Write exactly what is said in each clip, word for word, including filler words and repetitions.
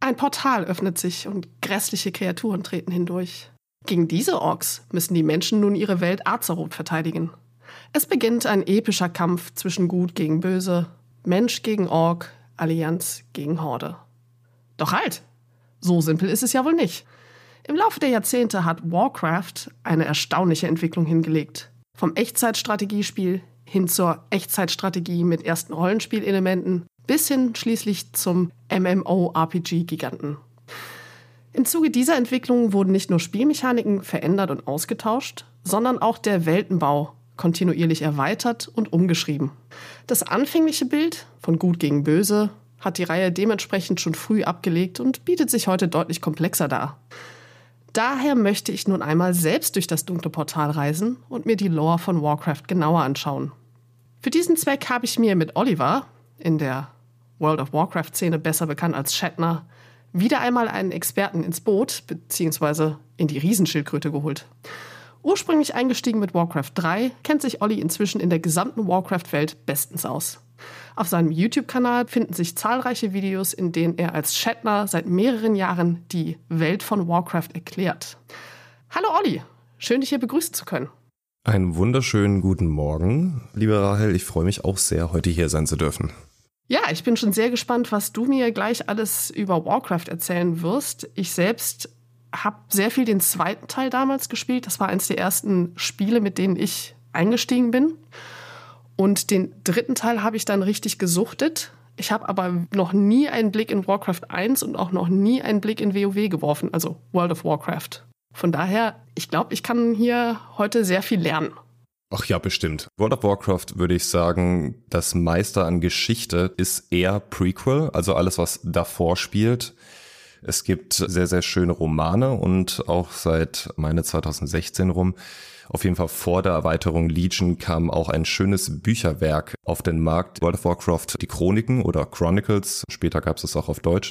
Ein Portal öffnet sich und grässliche Kreaturen treten hindurch. Gegen diese Orks müssen die Menschen nun ihre Welt Azeroth verteidigen. Es beginnt ein epischer Kampf zwischen Gut gegen Böse, Mensch gegen Ork, Allianz gegen Horde. Doch halt! So simpel ist es ja wohl nicht. Im Laufe der Jahrzehnte hat Warcraft eine erstaunliche Entwicklung hingelegt. Vom Echtzeitstrategiespiel hin zur Echtzeitstrategie mit ersten Rollenspielelementen bis hin schließlich zum MMORPG Giganten. Im Zuge dieser Entwicklung wurden nicht nur Spielmechaniken verändert und ausgetauscht, sondern auch der Weltenbau kontinuierlich erweitert und umgeschrieben. Das anfängliche Bild von Gut gegen Böse hat die Reihe dementsprechend schon früh abgelegt und bietet sich heute deutlich komplexer dar. Daher möchte ich nun einmal selbst durch das dunkle Portal reisen und mir die Lore von Warcraft genauer anschauen. Für diesen Zweck habe ich mir mit Oliver, in der World of Warcraft-Szene besser bekannt als Shatner, wieder einmal einen Experten ins Boot bzw. in die Riesenschildkröte geholt. Ursprünglich eingestiegen mit Warcraft drei, kennt sich Olli inzwischen in der gesamten Warcraft-Welt bestens aus. Auf seinem YouTube-Kanal finden sich zahlreiche Videos, in denen er als Shatner seit mehreren Jahren die Welt von Warcraft erklärt. Hallo Olli, schön dich hier begrüßen zu können. Einen wunderschönen guten Morgen, liebe Rahel. Ich freue mich auch sehr, heute hier sein zu dürfen. Ja, ich bin schon sehr gespannt, was du mir gleich alles über Warcraft erzählen wirst. Ich selbst habe sehr viel den zweiten Teil damals gespielt. Das war eines der ersten Spiele, mit denen ich eingestiegen bin. Und den dritten Teil habe ich dann richtig gesuchtet. Ich habe aber noch nie einen Blick in Warcraft eins und auch noch nie einen Blick in WoW geworfen, also World of Warcraft. Von daher, ich glaube, ich kann hier heute sehr viel lernen. Ach ja, bestimmt. World of Warcraft würde ich sagen, das meiste an Geschichte ist eher Prequel, also alles, was davor spielt. Es gibt sehr, sehr schöne Romane und auch seit meine zweitausendsechzehn rum, auf jeden Fall vor der Erweiterung Legion, kam auch ein schönes Bücherwerk auf den Markt. World of Warcraft, die Chroniken oder Chronicles, später gab es es auch auf Deutsch.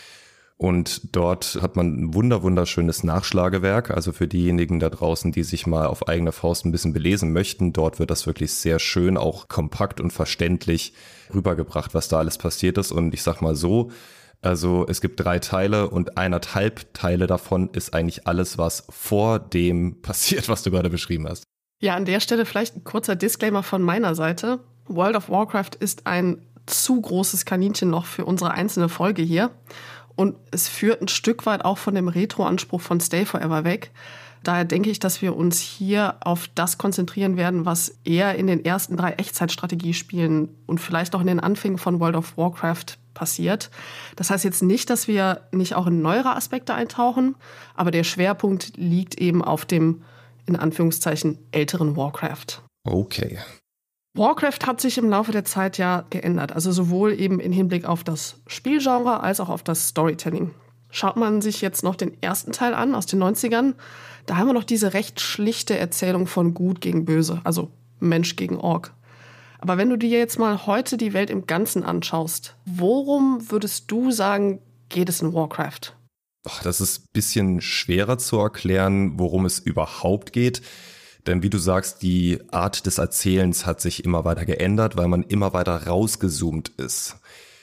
Und dort hat man ein wunder wunderschönes Nachschlagewerk, also für diejenigen da draußen, die sich mal auf eigene Faust ein bisschen belesen möchten. Dort wird das wirklich sehr schön, auch kompakt und verständlich rübergebracht, was da alles passiert ist. Und ich sag mal so, also es gibt drei Teile und eineinhalb Teile davon ist eigentlich alles, was vor dem passiert, was du gerade beschrieben hast. Ja, an der Stelle vielleicht ein kurzer Disclaimer von meiner Seite. World of Warcraft ist ein zu großes Kaninchen noch für unsere einzelne Folge hier. Und es führt ein Stück weit auch von dem Retro-Anspruch von Stay Forever weg. Daher denke ich, dass wir uns hier auf das konzentrieren werden, was eher in den ersten drei Echtzeitstrategiespielen und vielleicht auch in den Anfängen von World of Warcraft passiert. Das heißt jetzt nicht, dass wir nicht auch in neuere Aspekte eintauchen, aber der Schwerpunkt liegt eben auf dem, in Anführungszeichen, älteren Warcraft. Okay. Warcraft hat sich im Laufe der Zeit ja geändert, also sowohl eben im Hinblick auf das Spielgenre als auch auf das Storytelling. Schaut man sich jetzt noch den ersten Teil an, aus den neunzigern, da haben wir noch diese recht schlichte Erzählung von Gut gegen Böse, also Mensch gegen Ork. Aber wenn du dir jetzt mal heute die Welt im Ganzen anschaust, worum würdest du sagen, geht es in Warcraft? Ach, das ist ein bisschen schwerer zu erklären, worum es überhaupt geht. Denn wie du sagst, die Art des Erzählens hat sich immer weiter geändert, weil man immer weiter rausgezoomt ist.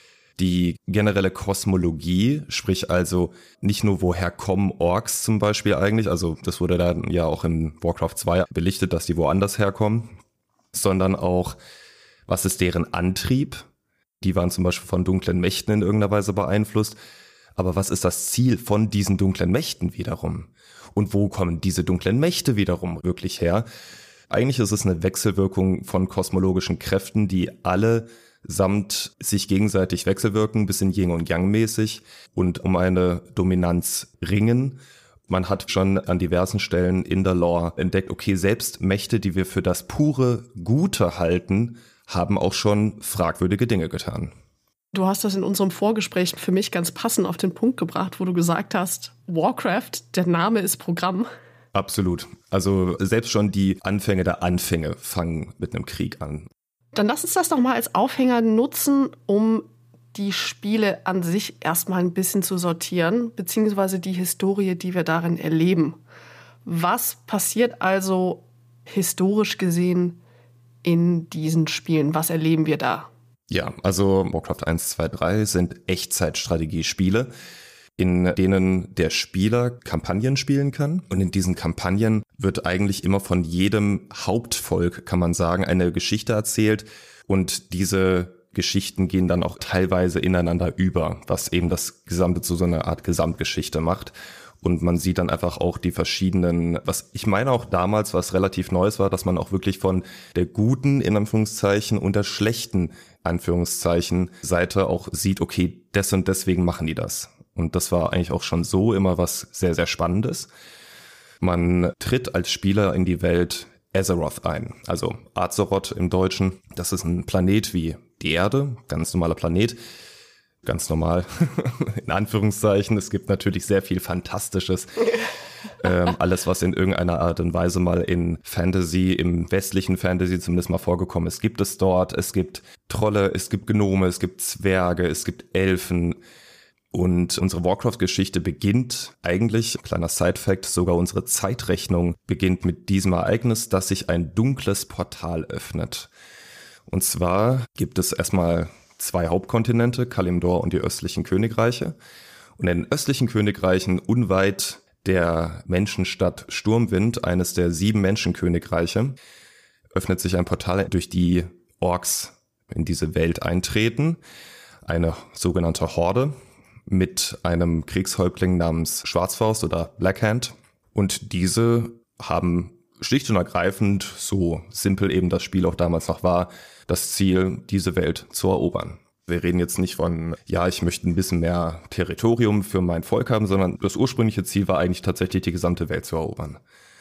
Die generelle Kosmologie, sprich also nicht nur woher kommen Orks zum Beispiel eigentlich, also das wurde dann ja auch in Warcraft zwei belichtet, dass die woanders herkommen, sondern auch, was ist deren Antrieb? Die waren zum Beispiel von dunklen Mächten in irgendeiner Weise beeinflusst. Aber was ist das Ziel von diesen dunklen Mächten wiederum? Und wo kommen diese dunklen Mächte wiederum wirklich her? Eigentlich ist es eine Wechselwirkung von kosmologischen Kräften, die alle samt sich gegenseitig wechselwirken, ein bisschen Yin und Yang mäßig und um eine Dominanz ringen. Man hat schon an diversen Stellen in der Lore entdeckt, okay, selbst Mächte, die wir für das pure Gute halten, haben auch schon fragwürdige Dinge getan. Du hast das in unserem Vorgespräch für mich ganz passend auf den Punkt gebracht, wo du gesagt hast, Warcraft, der Name ist Programm. Absolut. Also selbst schon die Anfänge der Anfänge fangen mit einem Krieg an. Dann lass uns das doch mal als Aufhänger nutzen, um die Spiele an sich erstmal ein bisschen zu sortieren, beziehungsweise die Historie, die wir darin erleben. Was passiert also historisch gesehen in diesen Spielen? Was erleben wir da? Ja, also Warcraft eins, zwei, drei sind Echtzeitstrategiespiele. in denen der Spieler Kampagnen spielen kann. Und in diesen Kampagnen wird eigentlich immer von jedem Hauptvolk, kann man sagen, eine Geschichte erzählt. Und diese Geschichten gehen dann auch teilweise ineinander über, was eben das Gesamte zu so einer Art Gesamtgeschichte macht. Und man sieht dann einfach auch die verschiedenen, was ich meine auch damals, was relativ Neues war, dass man auch wirklich von der guten, in Anführungszeichen, und der schlechten, Anführungszeichen, Seite auch sieht, okay, des und deswegen machen die das. Und das war eigentlich auch schon so immer was sehr, sehr Spannendes. Man tritt als Spieler in die Welt Azeroth ein, also Azeroth im Deutschen. Das ist ein Planet wie die Erde, ganz normaler Planet. Ganz normal, in Anführungszeichen. Es gibt natürlich sehr viel Fantastisches. ähm, alles, was in irgendeiner Art und Weise mal in Fantasy, im westlichen Fantasy zumindest mal vorgekommen ist, gibt es dort. Es gibt Trolle, es gibt Gnome, es gibt Zwerge, es gibt Elfen. Und unsere Warcraft-Geschichte beginnt eigentlich, kleiner Side-Fact, sogar unsere Zeitrechnung beginnt mit diesem Ereignis, dass sich ein dunkles Portal öffnet. Und zwar gibt es erstmal zwei Hauptkontinente, Kalimdor und die östlichen Königreiche. Und in den östlichen Königreichen, unweit der Menschenstadt Sturmwind, eines der sieben Menschenkönigreiche, öffnet sich ein Portal, durch die Orks in diese Welt eintreten. Eine sogenannte Horde mit einem Kriegshäuptling namens Schwarzfaust oder Blackhand. Und diese haben schlicht und ergreifend, so simpel eben das Spiel auch damals noch war, das Ziel, diese Welt zu erobern. Wir reden jetzt nicht von, ja, ich möchte ein bisschen mehr Territorium für mein Volk haben, sondern das ursprüngliche Ziel war eigentlich tatsächlich, die gesamte Welt zu erobern.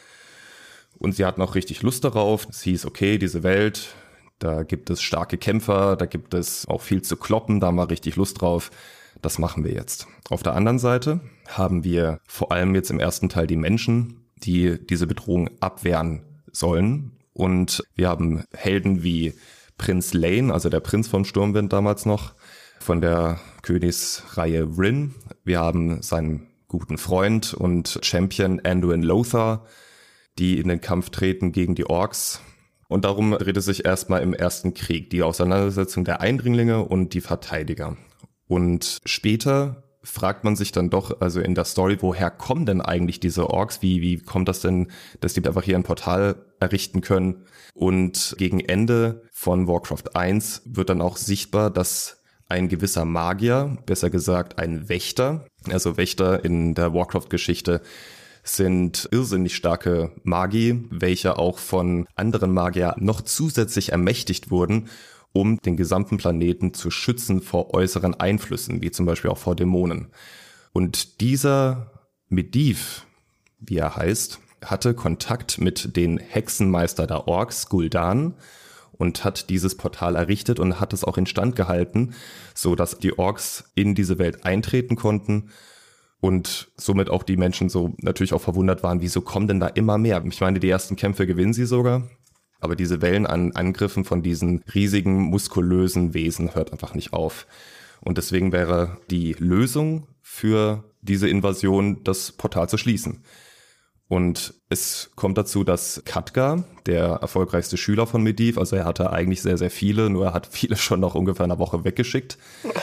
Und sie hatten auch richtig Lust darauf. Es hieß, okay, diese Welt, da gibt es starke Kämpfer, da gibt es auch viel zu kloppen, da haben wir richtig Lust drauf. Das machen wir jetzt. Auf der anderen Seite haben wir vor allem jetzt im ersten Teil die Menschen, die diese Bedrohung abwehren sollen. Und wir haben Helden wie Prinz Lane, also der Prinz von Sturmwind damals noch, von der Königsreihe Rin. Wir haben seinen guten Freund und Champion Anduin Lothar, die in den Kampf treten gegen die Orks. Und darum dreht es sich erstmal im ersten Krieg, die Auseinandersetzung der Eindringlinge und die Verteidiger. Und später fragt man sich dann doch, also in der Story, woher kommen denn eigentlich diese Orks? Wie, wie kommt das denn, dass die einfach hier ein Portal errichten können? Und gegen Ende von Warcraft eins wird dann auch sichtbar, dass ein gewisser Magier, besser gesagt ein Wächter, also Wächter in der Warcraft-Geschichte sind irrsinnig starke Magi, welche auch von anderen Magiern noch zusätzlich ermächtigt wurden, um den gesamten Planeten zu schützen vor äußeren Einflüssen, wie zum Beispiel auch vor Dämonen. Und dieser Medivh, wie er heißt, hatte Kontakt mit den Hexenmeister der Orks, Gul'dan, und hat dieses Portal errichtet und hat es auch instand gehalten, so dass die Orks in diese Welt eintreten konnten und somit auch die Menschen so natürlich auch verwundert waren, wieso kommen denn da immer mehr? Ich meine, die ersten Kämpfe gewinnen sie sogar. Aber diese Wellen an Angriffen von diesen riesigen, muskulösen Wesen hört einfach nicht auf. Und deswegen wäre die Lösung für diese Invasion, das Portal zu schließen. Und es kommt dazu, dass Khadgar, der erfolgreichste Schüler von Medivh, also er hatte eigentlich sehr, sehr viele, nur er hat viele schon nach ungefähr einer Woche weggeschickt,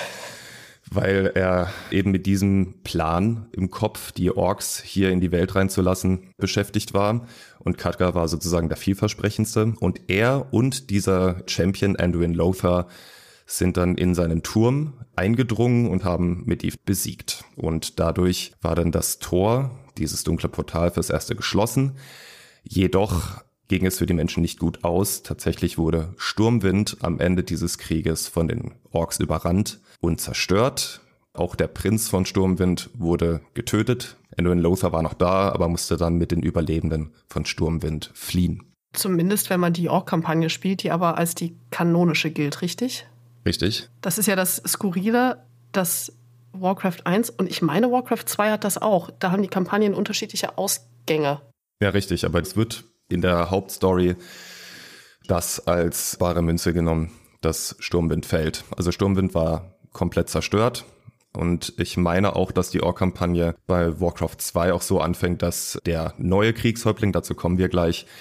weil er eben mit diesem Plan im Kopf, die Orks hier in die Welt reinzulassen, beschäftigt war. Und Khadgar war sozusagen der vielversprechendste. Und er und dieser Champion Anduin Lothar sind dann in seinen Turm eingedrungen und haben Medivh besiegt. Und dadurch war dann das Tor, dieses dunkle Portal, fürs Erste geschlossen. Jedoch ging es für die Menschen nicht gut aus. Tatsächlich wurde Sturmwind am Ende dieses Krieges von den Orks überrannt und zerstört. Auch der Prinz von Sturmwind wurde getötet. Anduin Lothar war noch da, aber musste dann mit den Überlebenden von Sturmwind fliehen. Zumindest, wenn man die Ork-Kampagne spielt, die aber als die kanonische gilt, richtig? Richtig. Das ist ja das Skurrile, dass Warcraft eins und ich meine Warcraft zwei hat das auch. Da haben die Kampagnen unterschiedliche Ausgänge. Ja, richtig, aber es wird in der Hauptstory das als wahre Münze genommen, dass Sturmwind fällt. Also Sturmwind war komplett zerstört und ich meine auch, dass die Ork-Kampagne bei Warcraft zwei auch so anfängt, dass der neue Kriegshäuptling, dazu kommen wir gleich,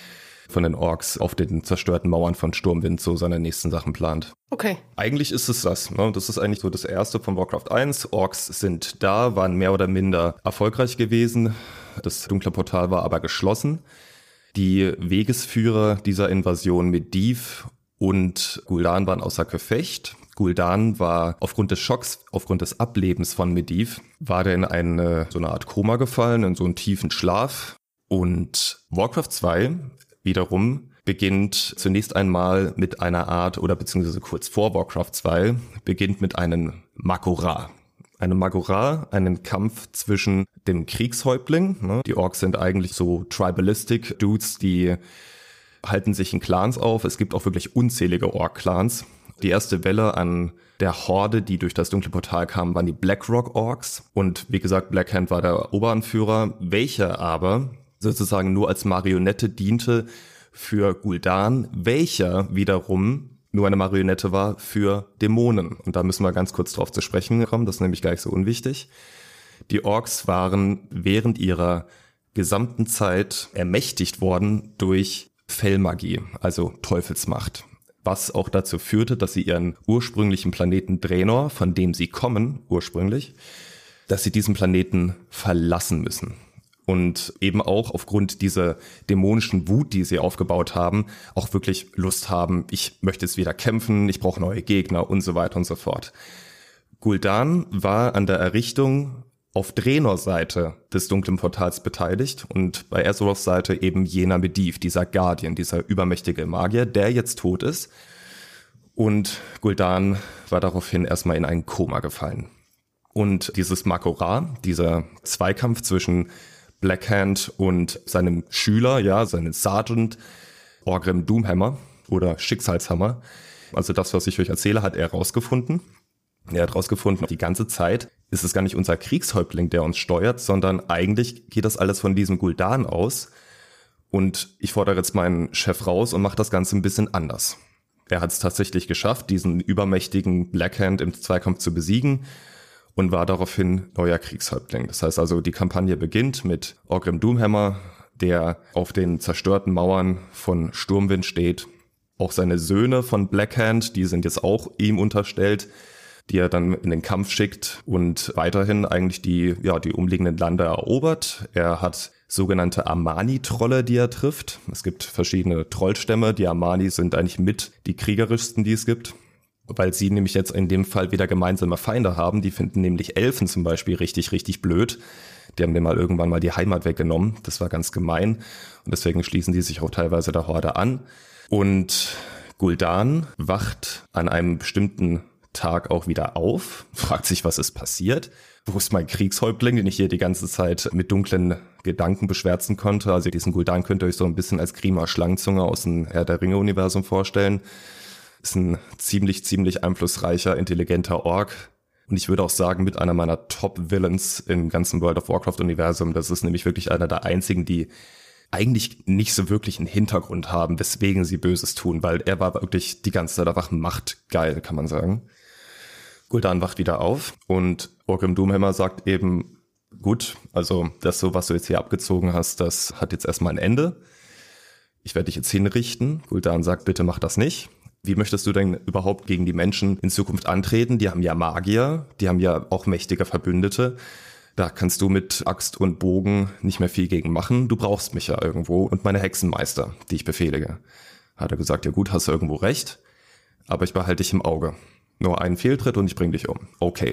von den Orks auf den zerstörten Mauern von Sturmwind so seine nächsten Sachen plant. Okay. Eigentlich ist es das. Ne? Das ist eigentlich so das Erste von Warcraft eins. Orks sind da, waren mehr oder minder erfolgreich gewesen. Das dunkle Portal war aber geschlossen. Die Wegesführer dieser Invasion Medivh und Gul'dan waren außer Gefecht. Gul'dan war aufgrund des Schocks, aufgrund des Ablebens von Medivh, war der in eine, so eine Art Koma gefallen, in so einen tiefen Schlaf. Und Warcraft zwei wiederum beginnt zunächst einmal mit einer Art, oder beziehungsweise kurz vor Warcraft zwei, beginnt mit einem Mak'gora. Eine Mak'gora, einen Kampf zwischen dem Kriegshäuptling. Ne? Die Orks sind eigentlich so tribalistic Dudes, die halten sich in Clans auf. Es gibt auch wirklich unzählige Ork-Clans. Die erste Welle an der Horde, die durch das dunkle Portal kam, waren die Blackrock Orks. Und wie gesagt, Blackhand war der Oberanführer, welcher aber sozusagen nur als Marionette diente für Gul'dan, welcher wiederum nur eine Marionette war für Dämonen. Und da müssen wir ganz kurz drauf zu sprechen kommen, das ist nämlich gar nicht so unwichtig. Die Orks waren während ihrer gesamten Zeit ermächtigt worden durch Fellmagie, also Teufelsmacht. Was auch dazu führte, dass sie ihren ursprünglichen Planeten Draenor, von dem sie kommen ursprünglich, dass sie diesen Planeten verlassen müssen. Und eben auch aufgrund dieser dämonischen Wut, die sie aufgebaut haben, auch wirklich Lust haben, ich möchte jetzt wieder kämpfen, ich brauche neue Gegner und so weiter und so fort. Gul'dan war an der Errichtung auf Draenors Seite des dunklen Portals beteiligt und bei Azeroths Seite eben jener Medivh, dieser Guardian, dieser übermächtige Magier, der jetzt tot ist. Und Gul'dan war daraufhin erstmal in ein Koma gefallen. Und dieses Mak'gora, dieser Zweikampf zwischen Blackhand und seinem Schüler, ja, seinem Sergeant Orgrim Doomhammer oder Schicksalshammer, also das, was ich euch erzähle, hat er rausgefunden. Er hat rausgefunden, die ganze Zeit ist es gar nicht unser Kriegshäuptling, der uns steuert, sondern eigentlich geht das alles von diesem Gul'dan aus. Und ich fordere jetzt meinen Chef raus und mache das Ganze ein bisschen anders. Er hat es tatsächlich geschafft, diesen übermächtigen Blackhand im Zweikampf zu besiegen und war daraufhin neuer Kriegshäuptling. Das heißt also, die Kampagne beginnt mit Orgrim Doomhammer, der auf den zerstörten Mauern von Sturmwind steht. Auch seine Söhne von Blackhand, die sind jetzt auch ihm unterstellt, die er dann in den Kampf schickt und weiterhin eigentlich die, ja, die umliegenden Lande erobert. Er hat sogenannte Amani-Trolle, die er trifft. Es gibt verschiedene Trollstämme. Die Amani sind eigentlich mit die kriegerischsten, die es gibt, weil sie nämlich jetzt in dem Fall wieder gemeinsame Feinde haben. Die finden nämlich Elfen zum Beispiel richtig, richtig blöd. Die haben dem mal irgendwann mal die Heimat weggenommen. Das war ganz gemein. Und deswegen schließen die sich auch teilweise der Horde an. Und Gul'dan wacht an einem bestimmten Tag auch wieder auf, fragt sich, was ist passiert. Wo ist mein Kriegshäuptling, den ich hier die ganze Zeit mit dunklen Gedanken beschwärzen konnte? Also diesen Gul'dan könnt ihr euch so ein bisschen als Grima Schlangenzunge aus dem Herr der Ringe-Universum vorstellen. Ist ein ziemlich, ziemlich einflussreicher, intelligenter Ork. Und ich würde auch sagen, mit einer meiner Top-Villains im ganzen World of Warcraft-Universum. Das ist nämlich wirklich einer der einzigen, die eigentlich nicht so wirklich einen Hintergrund haben, weswegen sie Böses tun, weil er war wirklich die ganze Zeit einfach machtgeil, kann man sagen. Gul'dan wacht wieder auf und Orgrim Doomhammer sagt eben, gut, also das so, was du jetzt hier abgezogen hast, das hat jetzt erstmal ein Ende. Ich werde dich jetzt hinrichten. Gul'dan sagt, bitte mach das nicht. Wie möchtest du denn überhaupt gegen die Menschen in Zukunft antreten? Die haben ja Magier, die haben ja auch mächtige Verbündete. Da kannst du mit Axt und Bogen nicht mehr viel gegen machen. Du brauchst mich ja irgendwo und meine Hexenmeister, die ich befehlige. Hat er gesagt, ja gut, hast du irgendwo recht, aber ich behalte dich im Auge. Nur einen Fehltritt und ich bring dich um. Okay.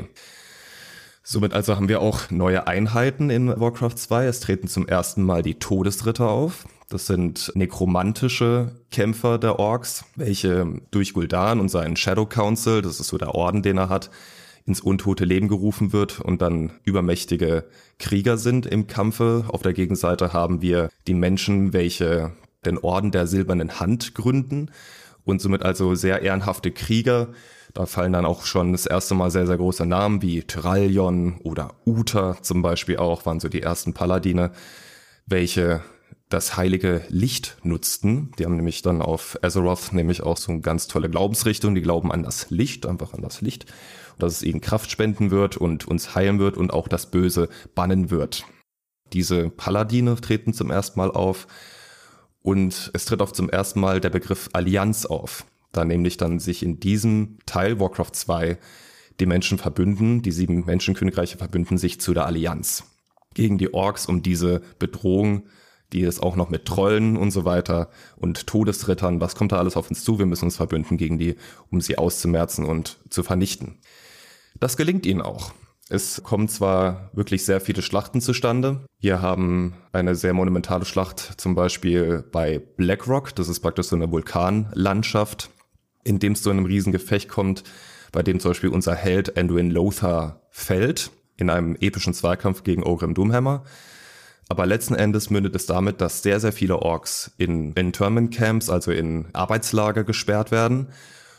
Somit also haben wir auch neue Einheiten in Warcraft zwei. Es treten zum ersten Mal die Todesritter auf. Das sind nekromantische Kämpfer der Orks, welche durch Gul'dan und seinen Shadow Council, das ist so der Orden, den er hat, ins untote Leben gerufen wird und dann übermächtige Krieger sind im Kampfe. Auf der Gegenseite haben wir die Menschen, welche den Orden der Silbernen Hand gründen und somit also sehr ehrenhafte Krieger. Da fallen dann auch schon das erste Mal sehr, sehr große Namen wie Tyrallion oder Uther zum Beispiel auch, waren so die ersten Paladine, welche das heilige Licht nutzten. Die haben nämlich dann auf Azeroth nämlich auch so eine ganz tolle Glaubensrichtung. Die glauben an das Licht, einfach an das Licht, dass es ihnen Kraft spenden wird und uns heilen wird und auch das Böse bannen wird. Diese Paladine treten zum ersten Mal auf Und es tritt auch zum ersten Mal der Begriff Allianz auf, da nämlich dann sich in diesem Teil Warcraft zwei die Menschen verbünden, die sieben Menschenkönigreiche verbünden sich zu der Allianz gegen die Orks, um diese Bedrohung, die es auch noch mit Trollen und so weiter und Todesrittern, was kommt da alles auf uns zu, wir müssen uns verbünden gegen die, um sie auszumerzen und zu vernichten. Das gelingt ihnen auch. Es kommen zwar wirklich sehr viele Schlachten zustande. Wir haben eine sehr monumentale Schlacht, zum Beispiel bei Blackrock. Das ist praktisch so eine Vulkanlandschaft, in dem es zu einem Riesengefecht kommt, bei dem zum Beispiel unser Held Anduin Lothar fällt, in einem epischen Zweikampf gegen Ogrim Doomhammer. Aber letzten Endes mündet es damit, dass sehr, sehr viele Orks in Internment Camps, also in Arbeitslager, gesperrt werden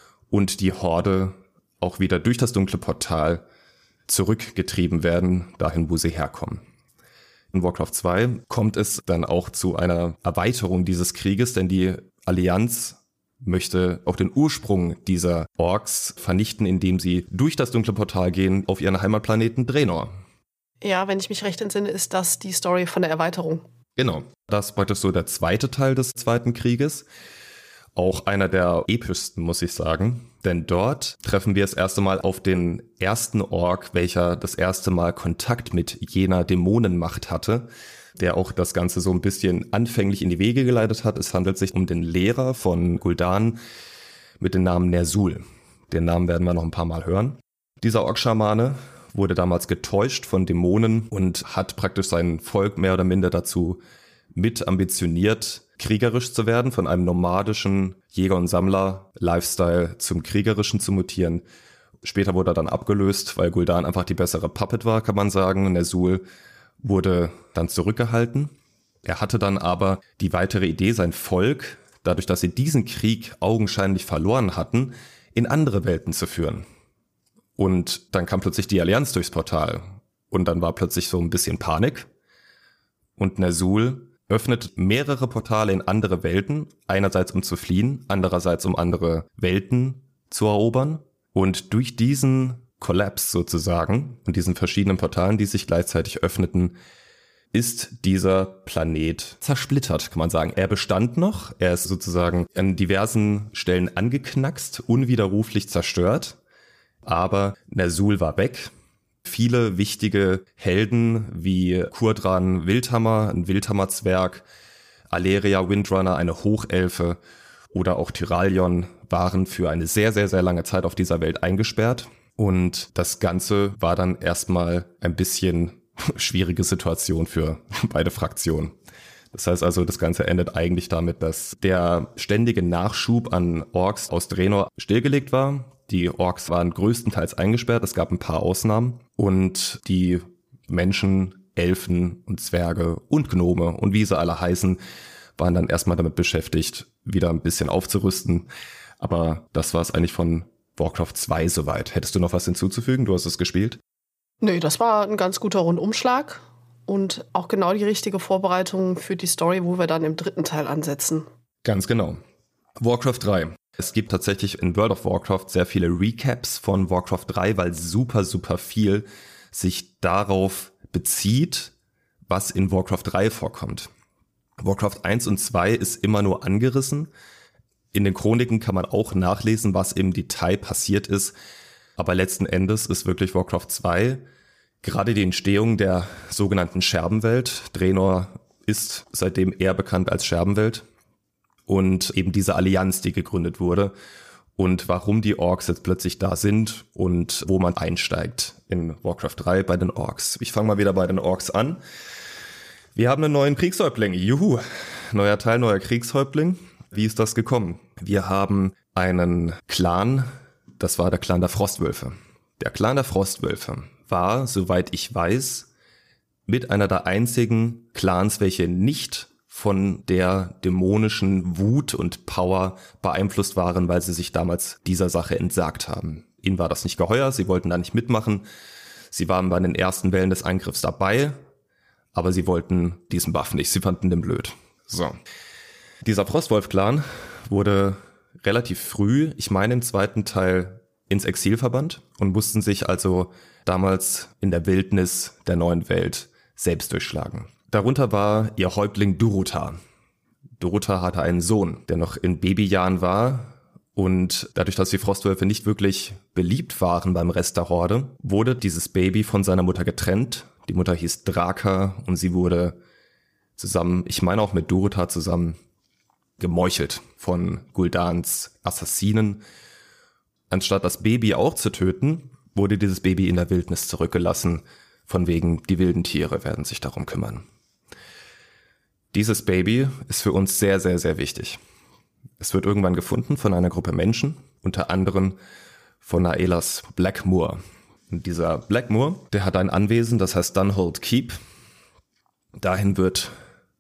und die Horde auch wieder durch das dunkle Portal zurückgetrieben werden, dahin, wo sie herkommen. In Warcraft zwei kommt es dann auch zu einer Erweiterung dieses Krieges, denn die Allianz möchte auch den Ursprung dieser Orks vernichten, indem sie durch das dunkle Portal gehen auf ihren Heimatplaneten Draenor. Ja, wenn ich mich recht entsinne, ist das die Story von der Erweiterung. Genau, das ist praktisch so der zweite Teil des Zweiten Krieges. Auch einer der epischsten, muss ich sagen. Denn dort treffen wir das erste Mal auf den ersten Ork, welcher das erste Mal Kontakt mit jener Dämonenmacht hatte, der auch das Ganze so ein bisschen anfänglich in die Wege geleitet hat. Es handelt sich um den Lehrer von Gul'dan mit dem Namen Ner'zhul. Den Namen werden wir noch ein paar Mal hören. Dieser Ork-Schamane wurde damals getäuscht von Dämonen und hat praktisch sein Volk mehr oder minder dazu mit ambitioniert, kriegerisch zu werden, von einem nomadischen Jäger- und Sammler-Lifestyle zum kriegerischen zu mutieren. Später wurde er dann abgelöst, weil Gul'dan einfach die bessere Puppet war, kann man sagen. Ner'zhul wurde dann zurückgehalten. Er hatte dann aber die weitere Idee, sein Volk, dadurch, dass sie diesen Krieg augenscheinlich verloren hatten, in andere Welten zu führen. Und dann kam plötzlich die Allianz durchs Portal. Und dann war plötzlich so ein bisschen Panik. Und Ner'zhul öffnet mehrere Portale in andere Welten, einerseits um zu fliehen, andererseits um andere Welten zu erobern. Und durch diesen Kollaps sozusagen und diesen verschiedenen Portalen, die sich gleichzeitig öffneten, ist dieser Planet zersplittert, kann man sagen. Er bestand noch, er ist sozusagen an diversen Stellen angeknackst, unwiderruflich zerstört, aber Ner'zhul war weg. Viele wichtige Helden wie Kurdran Wildhammer, ein Wildhammer-Zwerg, Aleria Windrunner, eine Hochelfe oder auch Tyralion waren für eine sehr, sehr, sehr lange Zeit auf dieser Welt eingesperrt. Und das Ganze war dann erstmal ein bisschen schwierige Situation für beide Fraktionen. Das heißt also, das Ganze endet eigentlich damit, dass der ständige Nachschub an Orks aus Draenor stillgelegt war. Die Orks waren größtenteils eingesperrt, es gab ein paar Ausnahmen. Und die Menschen, Elfen und Zwerge und Gnome und wie sie alle heißen, waren dann erstmal damit beschäftigt, wieder ein bisschen aufzurüsten. Aber das war es eigentlich von Warcraft zwei soweit. Hättest du noch was hinzuzufügen? Du hast es gespielt. Nee, das war ein ganz guter Rundumschlag und auch genau die richtige Vorbereitung für die Story, wo wir dann im dritten Teil ansetzen. Ganz genau. Warcraft drei. Es gibt tatsächlich in World of Warcraft sehr viele Recaps von Warcraft drei, weil super, super viel sich darauf bezieht, was in Warcraft drei vorkommt. Warcraft eins und zwei ist immer nur angerissen. In den Chroniken kann man auch nachlesen, was im Detail passiert ist. Aber letzten Endes ist wirklich Warcraft zwei gerade die Entstehung der sogenannten Scherbenwelt. Draenor ist seitdem eher bekannt als Scherbenwelt. Und eben diese Allianz, die gegründet wurde. Und warum die Orks jetzt plötzlich da sind und wo man einsteigt in Warcraft drei bei den Orks. Ich fange mal wieder bei den Orks an. Wir haben einen neuen Kriegshäuptling. Juhu, neuer Teil, neuer Kriegshäuptling. Wie ist das gekommen? Wir haben einen Clan, das war der Clan der Frostwölfe. Der Clan der Frostwölfe war, soweit ich weiß, mit einer der einzigen Clans, welche nicht von der dämonischen Wut und Power beeinflusst waren, weil sie sich damals dieser Sache entsagt haben. Ihnen war das nicht geheuer, sie wollten da nicht mitmachen. Sie waren bei den ersten Wellen des Angriffs dabei, aber sie wollten diesen Buff nicht, sie fanden den blöd. So. Dieser Frostwolf-Clan wurde relativ früh, ich meine im zweiten Teil, ins Exil verbannt und mussten sich also damals in der Wildnis der neuen Welt selbst durchschlagen. Darunter war ihr Häuptling Durotar. Dorota hatte einen Sohn, der noch in Babyjahren war. Und dadurch, dass die Frostwölfe nicht wirklich beliebt waren beim Rest der Horde, wurde dieses Baby von seiner Mutter getrennt. Die Mutter hieß Draka und sie wurde zusammen, ich meine auch mit Dorota zusammen, gemeuchelt von Guldans Assassinen. Anstatt das Baby auch zu töten, wurde dieses Baby in der Wildnis zurückgelassen. Von wegen, die wilden Tiere werden sich darum kümmern. Dieses Baby ist für uns sehr, sehr, sehr wichtig. Es wird irgendwann gefunden von einer Gruppe Menschen, unter anderem von Naelas Blackmoor. Und dieser Blackmoor, der hat ein Anwesen, das heißt Dunhold Keep. Dahin wird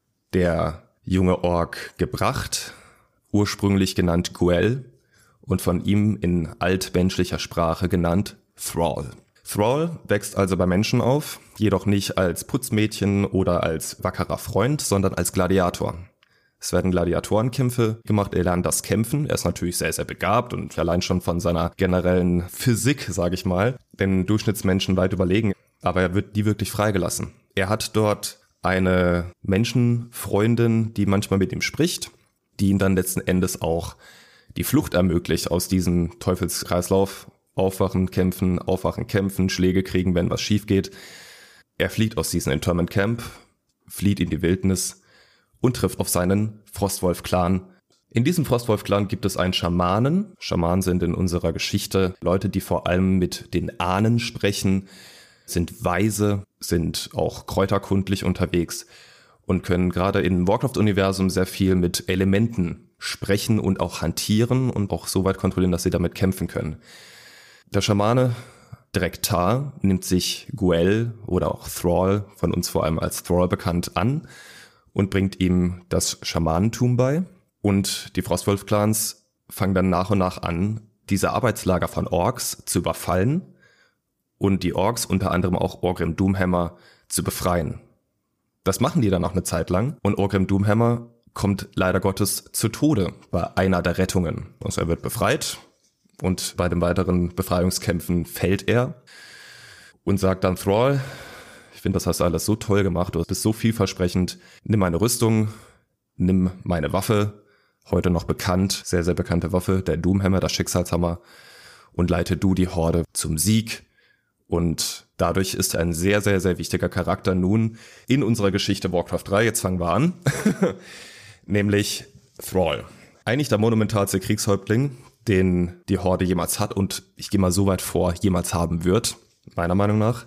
der junge Ork gebracht, ursprünglich genannt Guel und von ihm in altmenschlicher Sprache genannt Thrall. Thrall wächst also bei Menschen auf, jedoch nicht als Putzmädchen oder als wackerer Freund, sondern als Gladiator. Es werden Gladiatorenkämpfe gemacht, er lernt das Kämpfen, er ist natürlich sehr, sehr begabt und allein schon von seiner generellen Physik, sage ich mal, den Durchschnittsmenschen weit überlegen, aber er wird nie wirklich freigelassen. Er hat dort eine Menschenfreundin, die manchmal mit ihm spricht, die ihm dann letzten Endes auch die Flucht ermöglicht aus diesem Teufelskreislauf. Aufwachen, kämpfen, aufwachen, kämpfen, Schläge kriegen, wenn was schief geht. Er flieht aus diesem Internment Camp, flieht in die Wildnis und trifft auf seinen Frostwolf-Clan. In diesem Frostwolf-Clan gibt es einen Schamanen. Schamanen sind in unserer Geschichte Leute, die vor allem mit den Ahnen sprechen, sind weise, sind auch kräuterkundlich unterwegs und können gerade im Warcraft-Universum sehr viel mit Elementen sprechen und auch hantieren und auch so weit kontrollieren, dass sie damit kämpfen können. Der Schamane Drektar nimmt sich Guel oder auch Thrall, von uns vor allem als Thrall bekannt, an und bringt ihm das Schamanentum bei. Und die Frostwolf-Clans fangen dann nach und nach an, diese Arbeitslager von Orks zu überfallen und die Orks, unter anderem auch Orgrim Doomhammer, zu befreien. Das machen die dann auch eine Zeit lang und Orgrim Doomhammer kommt leider Gottes zu Tode bei einer der Rettungen. Also er wird befreit. Und bei den weiteren Befreiungskämpfen fällt er und sagt dann Thrall, ich finde, das hast du alles so toll gemacht, du bist so vielversprechend, nimm meine Rüstung, nimm meine Waffe, heute noch bekannt, sehr, sehr bekannte Waffe, der Doomhammer, das Schicksalshammer, und leite du die Horde zum Sieg. Und dadurch ist er ein sehr, sehr, sehr wichtiger Charakter nun in unserer Geschichte Warcraft drei, jetzt fangen wir an, nämlich Thrall. Eigentlich der monumentalste Kriegshäuptling, den die Horde jemals hat und ich gehe mal so weit vor, jemals haben wird, meiner Meinung nach.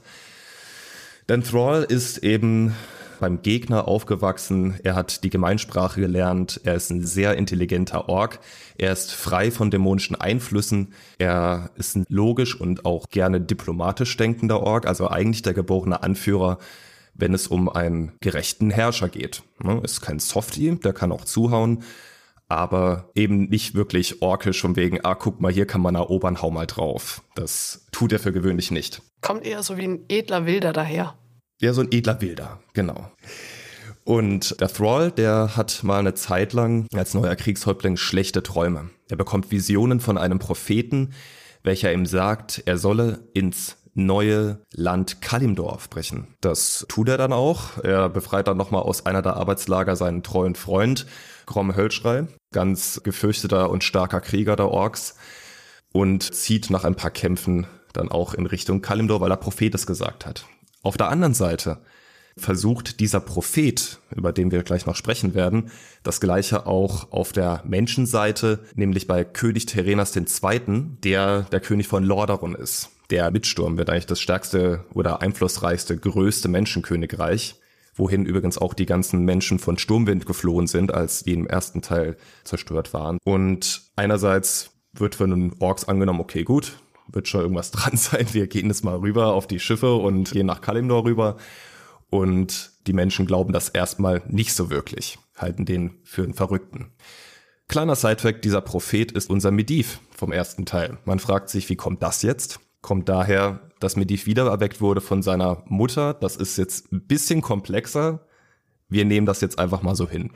Denn Thrall ist eben beim Gegner aufgewachsen, er hat die Gemeinsprache gelernt, er ist ein sehr intelligenter Ork, er ist frei von dämonischen Einflüssen, er ist ein logisch und auch gerne diplomatisch denkender Ork, also eigentlich der geborene Anführer, wenn es um einen gerechten Herrscher geht. Ist kein Softie, der kann auch zuhauen, aber eben nicht wirklich orkisch von wegen, ah, guck mal, hier kann man erobern, hau mal drauf. Das tut er für gewöhnlich nicht. Kommt eher so wie ein edler Wilder daher. Ja, so ein edler Wilder, genau. Und der Thrall, der hat mal eine Zeit lang als neuer Kriegshäuptling schlechte Träume. Er bekommt Visionen von einem Propheten, welcher ihm sagt, er solle ins neue Land Kalimdor aufbrechen. Das tut er dann auch. Er befreit dann nochmal aus einer der Arbeitslager seinen treuen Freund, Grom Höllschrei, ganz gefürchteter und starker Krieger der Orks, und zieht nach ein paar Kämpfen dann auch in Richtung Kalimdor, weil er Prophet es gesagt hat. Auf der anderen Seite versucht dieser Prophet, über den wir gleich noch sprechen werden, das Gleiche auch auf der Menschenseite, nämlich bei König Terenas der Zweite., der der König von Lordaeron ist. Der Mitsturm wird eigentlich das stärkste oder einflussreichste, größte Menschenkönigreich, wohin übrigens auch die ganzen Menschen von Sturmwind geflohen sind, als die im ersten Teil zerstört waren. Und einerseits wird von den Orks angenommen, okay, gut, wird schon irgendwas dran sein, wir gehen jetzt mal rüber auf die Schiffe und gehen nach Kalimdor rüber. Und die Menschen glauben das erstmal nicht so wirklich, halten den für einen Verrückten. Kleiner Sidefact, dieser Prophet ist unser Medivh vom ersten Teil. Man fragt sich, wie kommt das jetzt? Kommt daher, dass Medivh wiedererweckt wurde von seiner Mutter. Das ist jetzt ein bisschen komplexer. Wir nehmen das jetzt einfach mal so hin.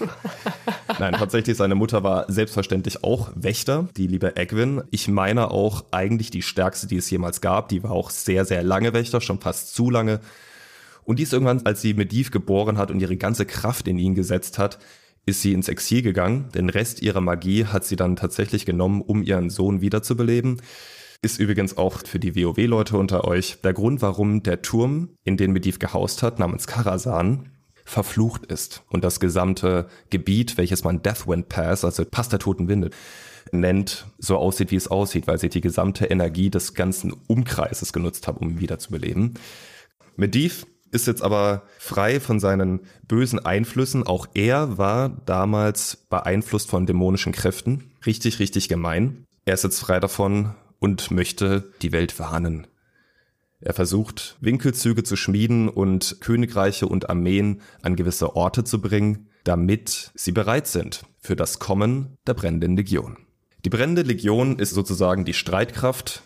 Nein, tatsächlich, seine Mutter war selbstverständlich auch Wächter, die liebe Egwin. Ich meine auch eigentlich die stärkste, die es jemals gab. Die war auch sehr, sehr lange Wächter, schon fast zu lange. Und die ist irgendwann, als sie Medivh geboren hat und ihre ganze Kraft in ihn gesetzt hat, ist sie ins Exil gegangen. Den Rest ihrer Magie hat sie dann tatsächlich genommen, um ihren Sohn wiederzubeleben. Ist übrigens auch für die WoW-Leute unter euch der Grund, warum der Turm, in den Medivh gehaust hat, namens Karazhan, verflucht ist. Und das gesamte Gebiet, welches man Deathwind Pass, also Pass der Toten Winde, nennt, so aussieht, wie es aussieht, weil sie die gesamte Energie des ganzen Umkreises genutzt haben, um ihn wiederzubeleben. Medivh ist jetzt aber frei von seinen bösen Einflüssen. Auch er war damals beeinflusst von dämonischen Kräften. Richtig, richtig gemein. Er ist jetzt frei davon und möchte die Welt warnen. Er versucht, Winkelzüge zu schmieden und Königreiche und Armeen an gewisse Orte zu bringen, damit sie bereit sind für das Kommen der Brennenden Legion. Die Brennende Legion ist sozusagen die Streitkraft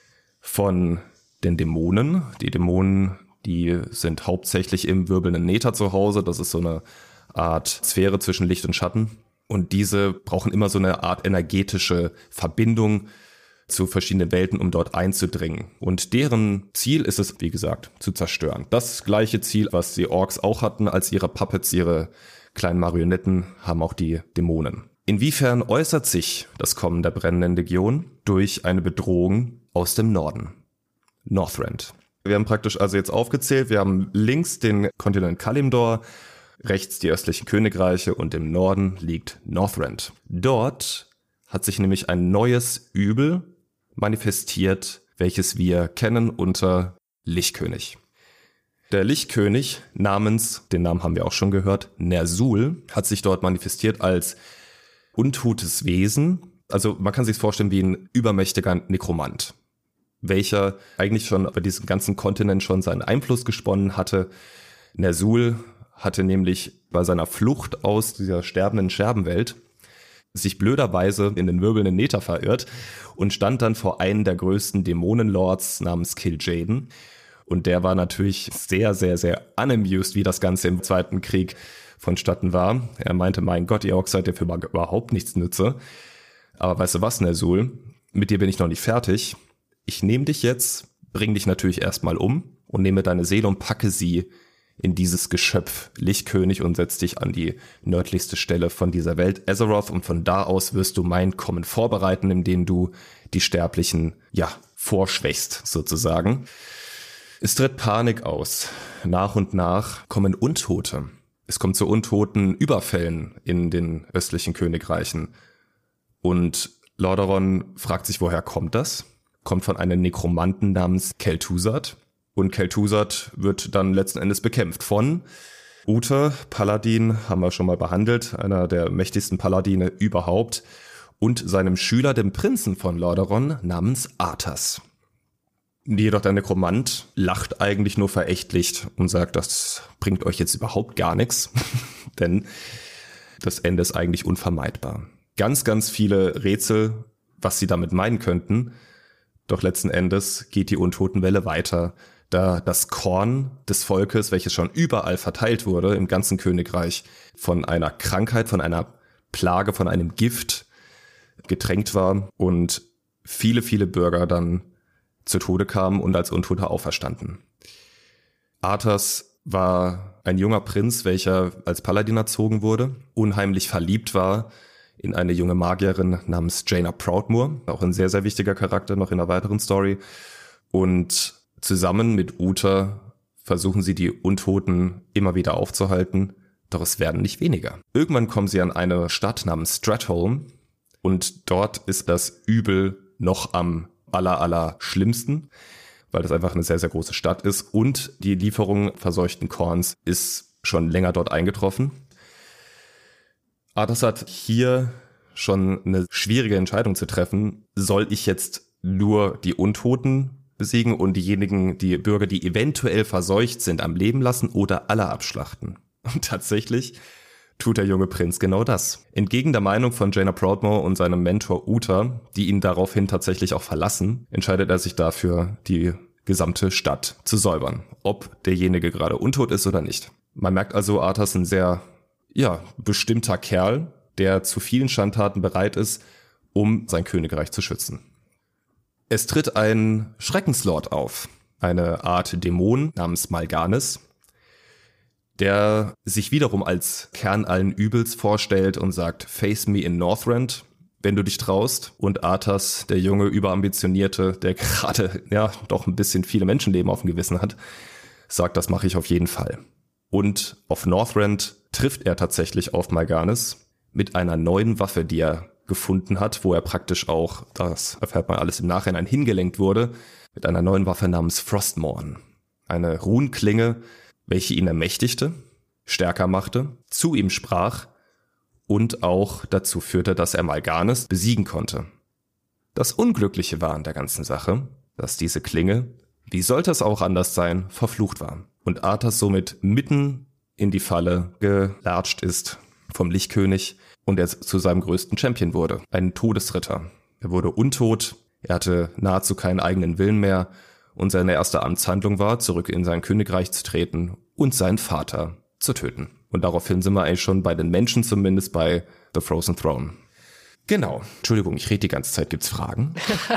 von den Dämonen. Die Dämonen, die sind hauptsächlich im wirbelnden Nether zu Hause. Das ist so eine Art Sphäre zwischen Licht und Schatten. Und diese brauchen immer so eine Art energetische Verbindung zu verschiedenen Welten, um dort einzudringen. Und deren Ziel ist es, wie gesagt, zu zerstören. Das gleiche Ziel, was die Orks auch hatten, als ihre Puppets, ihre kleinen Marionetten, haben auch die Dämonen. Inwiefern äußert sich das Kommen der Brennenden Legion? Durch eine Bedrohung aus dem Norden. Northrend. Wir haben praktisch also jetzt aufgezählt, wir haben links den Kontinent Kalimdor, rechts die östlichen Königreiche und im Norden liegt Northrend. Dort hat sich nämlich ein neues Übel manifestiert, welches wir kennen unter Lichtkönig. Der Lichtkönig namens, den Namen haben wir auch schon gehört, Ner'zhul, hat sich dort manifestiert als untotes Wesen. Also man kann sich vorstellen wie ein übermächtiger Nekromant, welcher eigentlich schon bei diesem ganzen Kontinent schon seinen Einfluss gesponnen hatte. Ner'zhul hatte nämlich bei seiner Flucht aus dieser sterbenden Scherbenwelt sich blöderweise in den wirbelnden Nether verirrt und stand dann vor einem der größten Dämonenlords namens Kil'jaeden. Und der war natürlich sehr, sehr, sehr unamused, wie das Ganze im Zweiten Krieg vonstatten war. Er meinte, mein Gott, ihr Orks seid ja für überhaupt nichts nütze. Aber weißt du was, Ner'zhul, mit dir bin ich noch nicht fertig. Ich nehme dich jetzt, bring dich natürlich erstmal um und nehme deine Seele und packe sie in dieses Geschöpf Lichtkönig und setz dich an die nördlichste Stelle von dieser Welt, Azeroth, und von da aus wirst du mein Kommen vorbereiten, indem du die Sterblichen, ja, vorschwächst sozusagen. Es tritt Panik aus. Nach und nach kommen Untote. Es kommt zu untoten Überfällen in den östlichen Königreichen. Und Lordaeron fragt sich, woher kommt das? Kommt von einem Nekromanten namens Kel'Thuzad. Und Kel'Thuzad wird dann letzten Endes bekämpft von Uther, Paladin, haben wir schon mal behandelt, einer der mächtigsten Paladine überhaupt, und seinem Schüler, dem Prinzen von Lordaeron, namens Arthas. Jedoch der Nekromant lacht eigentlich nur verächtlich und sagt, das bringt euch jetzt überhaupt gar nichts, denn das Ende ist eigentlich unvermeidbar. Ganz, ganz viele Rätsel, was sie damit meinen könnten, doch letzten Endes geht die Untotenwelle weiter, da das Korn des Volkes, welches schon überall verteilt wurde, im ganzen Königreich, von einer Krankheit, von einer Plage, von einem Gift getränkt war und viele, viele Bürger dann zu Tode kamen und als Untote auferstanden. Arthas war ein junger Prinz, welcher als Paladin erzogen wurde, unheimlich verliebt war in eine junge Magierin namens Jaina Proudmoore, auch ein sehr, sehr wichtiger Charakter noch in einer weiteren Story. Und zusammen mit Uther versuchen sie, die Untoten immer wieder aufzuhalten, doch es werden nicht weniger. Irgendwann kommen sie an eine Stadt namens Stratholme und dort ist das Übel noch am aller, aller schlimmsten, weil das einfach eine sehr, sehr große Stadt ist und die Lieferung verseuchten Korns ist schon länger dort eingetroffen. Arthas hat hier schon eine schwierige Entscheidung zu treffen. Soll ich jetzt nur die Untoten besiegen und diejenigen, die Bürger, die eventuell verseucht sind, am Leben lassen oder alle abschlachten? Und tatsächlich tut der junge Prinz genau das. Entgegen der Meinung von Jaina Proudmoore und seinem Mentor Uther, die ihn daraufhin tatsächlich auch verlassen, entscheidet er sich dafür, die gesamte Stadt zu säubern. Ob derjenige gerade untot ist oder nicht. Man merkt also, Arthas ist ein sehr, ja, bestimmter Kerl, der zu vielen Schandtaten bereit ist, um sein Königreich zu schützen. Es tritt ein Schreckenslord auf, eine Art Dämon namens Mal'Ganis, der sich wiederum als Kern allen Übels vorstellt und sagt, face me in Northrend, wenn du dich traust. Und Arthas, der junge, überambitionierte, der gerade ja doch ein bisschen viele Menschenleben auf dem Gewissen hat, sagt, das mache ich auf jeden Fall. Und auf Northrend trifft er tatsächlich auf Mal'Ganis mit einer neuen Waffe, die er gefunden hat, wo er praktisch auch, das erfährt man alles im Nachhinein, hingelenkt wurde, mit einer neuen Waffe namens Frostmourne. Eine Runenklinge, welche ihn ermächtigte, stärker machte, zu ihm sprach und auch dazu führte, dass er Mal'Ganis besiegen konnte. Das Unglückliche war an der ganzen Sache, dass diese Klinge, wie sollte es auch anders sein, verflucht war. Und Arthas somit mitten in die Falle gelatscht ist vom Lichtkönig und er zu seinem größten Champion wurde, ein Todesritter. Er wurde untot, er hatte nahezu keinen eigenen Willen mehr und seine erste Amtshandlung war, zurück in sein Königreich zu treten und seinen Vater zu töten. Und daraufhin sind wir eigentlich schon bei den Menschen, zumindest bei The Frozen Throne. Genau. Entschuldigung, ich rede die ganze Zeit. Gibt's Fragen?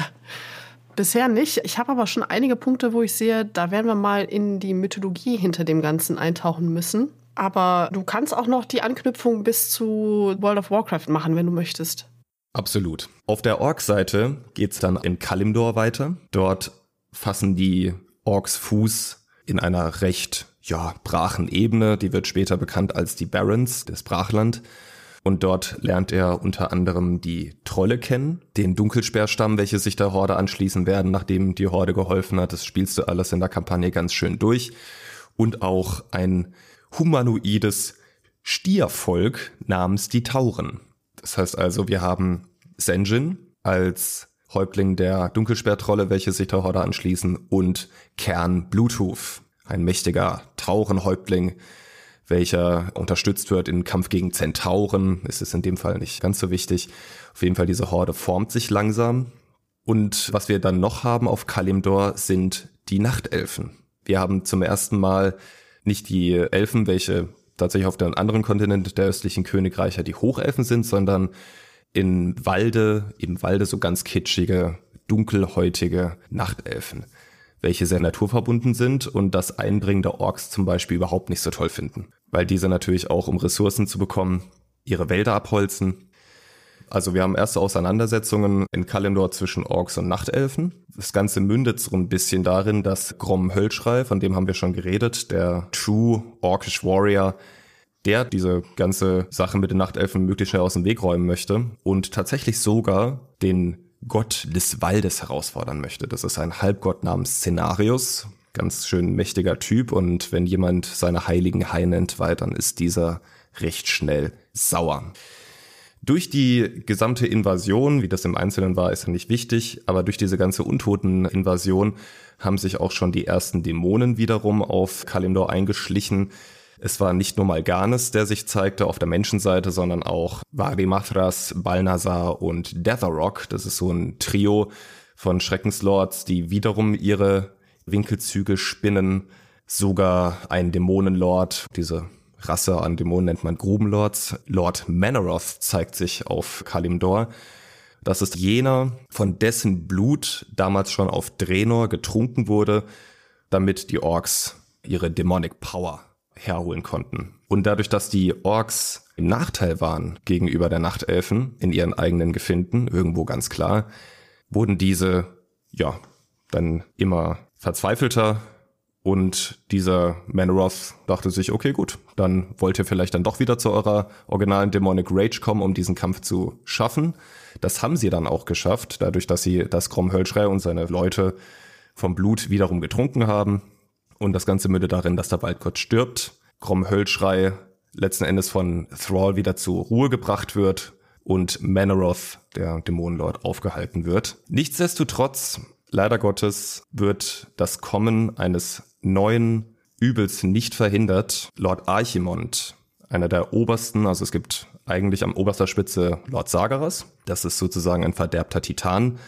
Bisher nicht. Ich habe aber schon einige Punkte, wo ich sehe, da werden wir mal in die Mythologie hinter dem Ganzen eintauchen müssen. Aber du kannst auch noch die Anknüpfung bis zu World of Warcraft machen, wenn du möchtest. Absolut. Auf der Ork-Seite geht's dann in Kalimdor weiter. Dort fassen die Orks Fuß in einer recht, ja, brachen Ebene. Die wird später bekannt als die Barrens, das Brachland. Und dort lernt er unter anderem die Trolle kennen, den Dunkelspeerstamm, welche sich der Horde anschließen werden, nachdem die Horde geholfen hat. Das spielst du alles in der Kampagne ganz schön durch. Und auch ein humanoides Stiervolk namens die Tauren. Das heißt also, wir haben Sen'jin als Häuptling der Dunkelspeertrolle, welche sich der Horde anschließen, und Cairn Bluetooth, ein mächtiger Taurenhäuptling, welcher unterstützt wird im Kampf gegen Zentauren. Es ist in dem Fall nicht ganz so wichtig. Auf jeden Fall, diese Horde formt sich langsam. Und was wir dann noch haben auf Kalimdor sind die Nachtelfen. Wir haben zum ersten Mal nicht die Elfen, welche tatsächlich auf dem anderen Kontinent der östlichen Königreiche die Hochelfen sind, sondern in Walde, im Walde so ganz kitschige, dunkelhäutige Nachtelfen, welche sehr naturverbunden sind und das Einbringen der Orks zum Beispiel überhaupt nicht so toll finden. Weil diese natürlich auch, um Ressourcen zu bekommen, ihre Wälder abholzen. Also wir haben erste Auseinandersetzungen in Kalimdor zwischen Orks und Nachtelfen. Das Ganze mündet so ein bisschen darin, dass Grom Höllschrei, von dem haben wir schon geredet, der True Orkish Warrior, der diese ganze Sache mit den Nachtelfen möglichst schnell aus dem Weg räumen möchte und tatsächlich sogar den Gott des Waldes herausfordern möchte. Das ist ein Halbgott namens Cenarius, ganz schön mächtiger Typ, und wenn jemand seine heiligen Haine entweiht, dann ist dieser recht schnell sauer. Durch die gesamte Invasion, wie das im Einzelnen war, ist ja nicht wichtig, aber durch diese ganze Untoten-Invasion haben sich auch schon die ersten Dämonen wiederum auf Kalimdor eingeschlichen. Es war nicht nur Mal'Ganis, der sich zeigte auf der Menschenseite, sondern auch Varimathras, Balnazar und Deatherrock. Das ist so ein Trio von Schreckenslords, die wiederum ihre Winkelzüge spinnen. Sogar ein Dämonenlord, diese Rasse an Dämonen nennt man Grubenlords. Lord Manoroth zeigt sich auf Kalimdor. Das ist jener, von dessen Blut damals schon auf Draenor getrunken wurde, damit die Orks ihre Demonic Power herholen konnten. Und dadurch, dass die Orks im Nachteil waren gegenüber der Nachtelfen in ihren eigenen Gefinden, irgendwo ganz klar, wurden diese, ja, dann immer verzweifelter. Und dieser Manoroth dachte sich, okay, gut, dann wollt ihr vielleicht dann doch wieder zu eurer originalen Demonic Rage kommen, um diesen Kampf zu schaffen. Das haben sie dann auch geschafft, dadurch, dass sie das Grom Höllschrei und seine Leute vom Blut wiederum getrunken haben. Und das Ganze mündet darin, dass der Waldgott stirbt, Grom Höllschrei letzten Endes von Thrall wieder zur Ruhe gebracht wird und Manoroth, der Dämonenlord, aufgehalten wird. Nichtsdestotrotz, leider Gottes, wird das Kommen eines neuen Übels nicht verhindert. Lord Archimond, einer der obersten, also es gibt eigentlich am oberster Spitze Lord Sargeras, das ist sozusagen ein verderbter Titan,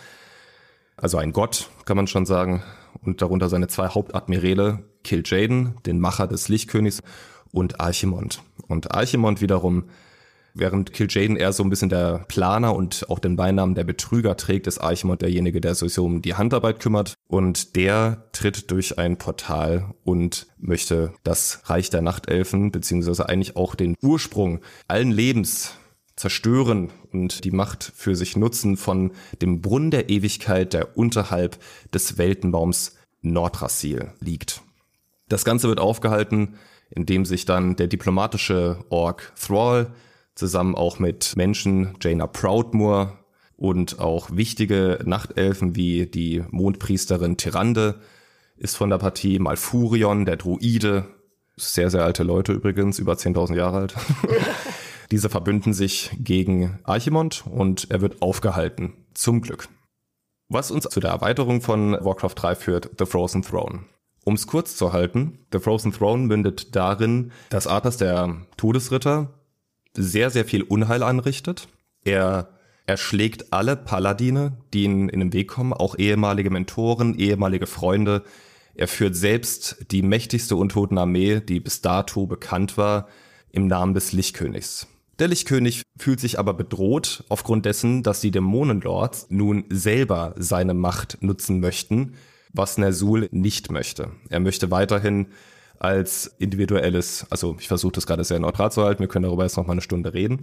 also ein Gott, kann man schon sagen, und darunter seine zwei Hauptadmiräle, Kil'jaeden, den Macher des Lichtkönigs, und Archimond. Und Archimond wiederum Während Kil'jaeden eher so ein bisschen der Planer und auch den Beinamen der Betrüger trägt, ist Archimonde derjenige, der sich so um die Handarbeit kümmert. Und der tritt durch ein Portal und möchte das Reich der Nachtelfen, beziehungsweise eigentlich auch den Ursprung allen Lebens zerstören und die Macht für sich nutzen von dem Brunnen der Ewigkeit, der unterhalb des Weltenbaums Nordrassil liegt. Das Ganze wird aufgehalten, indem sich dann der diplomatische Ork Thrall zusammen auch mit Menschen, Jaina Proudmoore und auch wichtige Nachtelfen wie die Mondpriesterin Tyrande ist von der Partie, Malfurion, der Druide, sehr, sehr alte Leute übrigens, über zehntausend Jahre alt. Diese verbünden sich gegen Archimond und er wird aufgehalten, zum Glück. Was uns zu der Erweiterung von Warcraft drei führt, The Frozen Throne. Um es kurz zu halten, The Frozen Throne mündet darin, dass Arthas, der Todesritter, sehr, sehr viel Unheil anrichtet. Er erschlägt alle Paladine, die ihm in den Weg kommen, auch ehemalige Mentoren, ehemalige Freunde. Er führt selbst die mächtigste Untotenarmee, die bis dato bekannt war, im Namen des Lichtkönigs. Der Lichtkönig fühlt sich aber bedroht aufgrund dessen, dass die Dämonenlords nun selber seine Macht nutzen möchten, was Ner'zhul nicht möchte. Er möchte weiterhin als individuelles, also ich versuche das gerade sehr neutral zu halten, wir können darüber jetzt noch mal eine Stunde reden,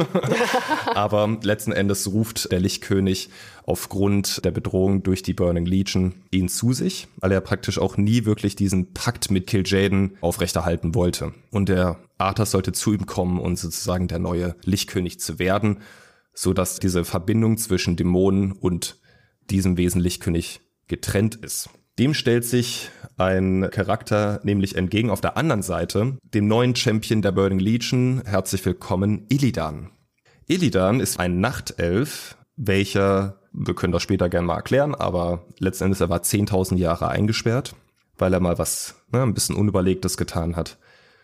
aber letzten Endes ruft der Lichtkönig aufgrund der Bedrohung durch die Burning Legion ihn zu sich, weil er praktisch auch nie wirklich diesen Pakt mit Kil'jaeden aufrechterhalten wollte. Und der Arthas sollte zu ihm kommen und sozusagen der neue Lichtkönig zu werden, so dass diese Verbindung zwischen Dämonen und diesem Wesen Lichtkönig getrennt ist. Dem stellt sich ein Charakter nämlich entgegen auf der anderen Seite, dem neuen Champion der Burning Legion. Herzlich willkommen, Illidan. Illidan ist ein Nachtelf, welcher, wir können das später gerne mal erklären, aber letzten Endes er war zehntausend Jahre eingesperrt, weil er mal was ne, ein bisschen Unüberlegtes getan hat.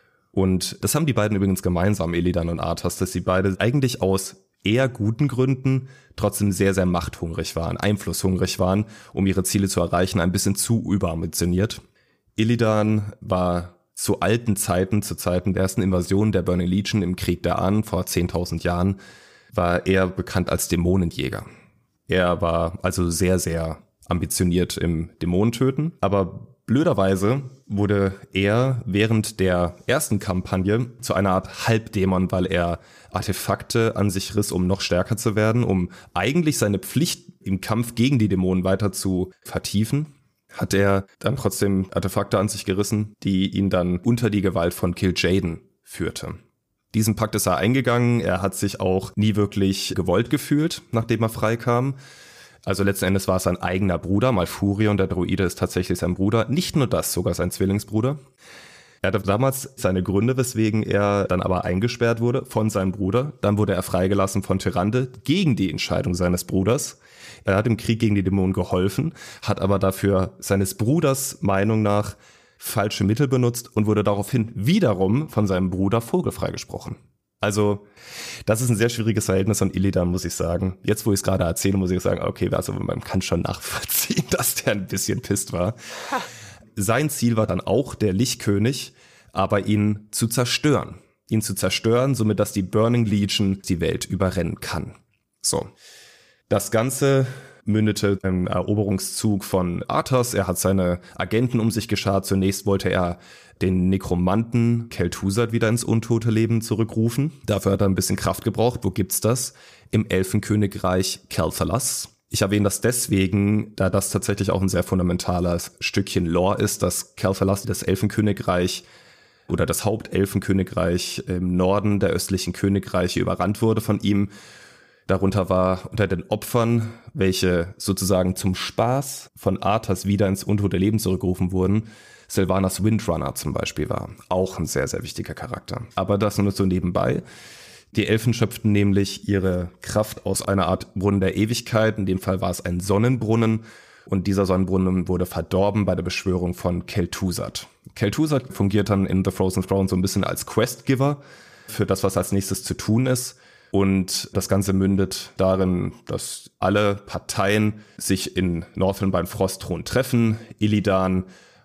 Und das haben die beiden übrigens gemeinsam, Illidan und Arthas, dass sie beide eigentlich aus eher guten Gründen trotzdem sehr, sehr machthungrig waren, einflusshungrig waren, um ihre Ziele zu erreichen, ein bisschen zu überambitioniert. Illidan war zu alten Zeiten, zu Zeiten der ersten Invasion der Burning Legion im Krieg der Ahnen vor zehntausend Jahren, war er bekannt als Dämonenjäger. Er war also sehr, sehr ambitioniert im Dämonentöten, aber blöderweise wurde er während der ersten Kampagne zu einer Art Halbdämon, weil er Artefakte an sich riss, um noch stärker zu werden, um eigentlich seine Pflicht im Kampf gegen die Dämonen weiter zu vertiefen, hat er dann trotzdem Artefakte an sich gerissen, die ihn dann unter die Gewalt von Kil'jaeden führte. Diesen Pakt ist er eingegangen, er hat sich auch nie wirklich gewollt gefühlt, nachdem er freikam. Also letzten Endes war es sein eigener Bruder, Malfurion, der Druide ist tatsächlich sein Bruder. Nicht nur das, sogar sein Zwillingsbruder. Er hatte damals seine Gründe, weswegen er dann aber eingesperrt wurde von seinem Bruder. Dann wurde er freigelassen von Tyrande gegen die Entscheidung seines Bruders. Er hat im Krieg gegen die Dämonen geholfen, hat aber dafür seines Bruders Meinung nach falsche Mittel benutzt und wurde daraufhin wiederum von seinem Bruder vogelfrei gesprochen. Also, das ist ein sehr schwieriges Verhältnis von Illidan, muss ich sagen. Jetzt, wo ich es gerade erzähle, muss ich sagen, okay, also man kann schon nachvollziehen, dass der ein bisschen pisst war. Ha. Sein Ziel war dann auch der Lichtkönig, aber ihn zu zerstören. Ihn zu zerstören, somit dass die Burning Legion die Welt überrennen kann. So. Das Ganze mündete im Eroberungszug von Arthas. Er hat seine Agenten um sich geschart. Zunächst wollte er den Nekromanten Kel'Thuzad wieder ins untote Leben zurückrufen. Dafür hat er ein bisschen Kraft gebraucht. Wo gibt's das? Im Elfenkönigreich Quel'Thalas. Ich erwähne das deswegen, da das tatsächlich auch ein sehr fundamentales Stückchen Lore ist, dass Quel'Thalas, das Elfenkönigreich oder das Hauptelfenkönigreich im Norden der östlichen Königreiche überrannt wurde von ihm. Darunter war unter den Opfern, welche sozusagen zum Spaß von Arthas wieder ins untote Leben zurückgerufen wurden, Sylvanas Windrunner zum Beispiel war. Auch ein sehr, sehr wichtiger Charakter. Aber das nur so nebenbei. Die Elfen schöpften nämlich ihre Kraft aus einer Art Brunnen der Ewigkeit. In dem Fall war es ein Sonnenbrunnen. Und dieser Sonnenbrunnen wurde verdorben bei der Beschwörung von Kel'Thuzad. Kel'Thuzad fungiert dann in The Frozen Throne so ein bisschen als Questgiver für das, was als nächstes zu tun ist. Und das Ganze mündet darin, dass alle Parteien sich in Northrend beim Frostthron treffen. Illidan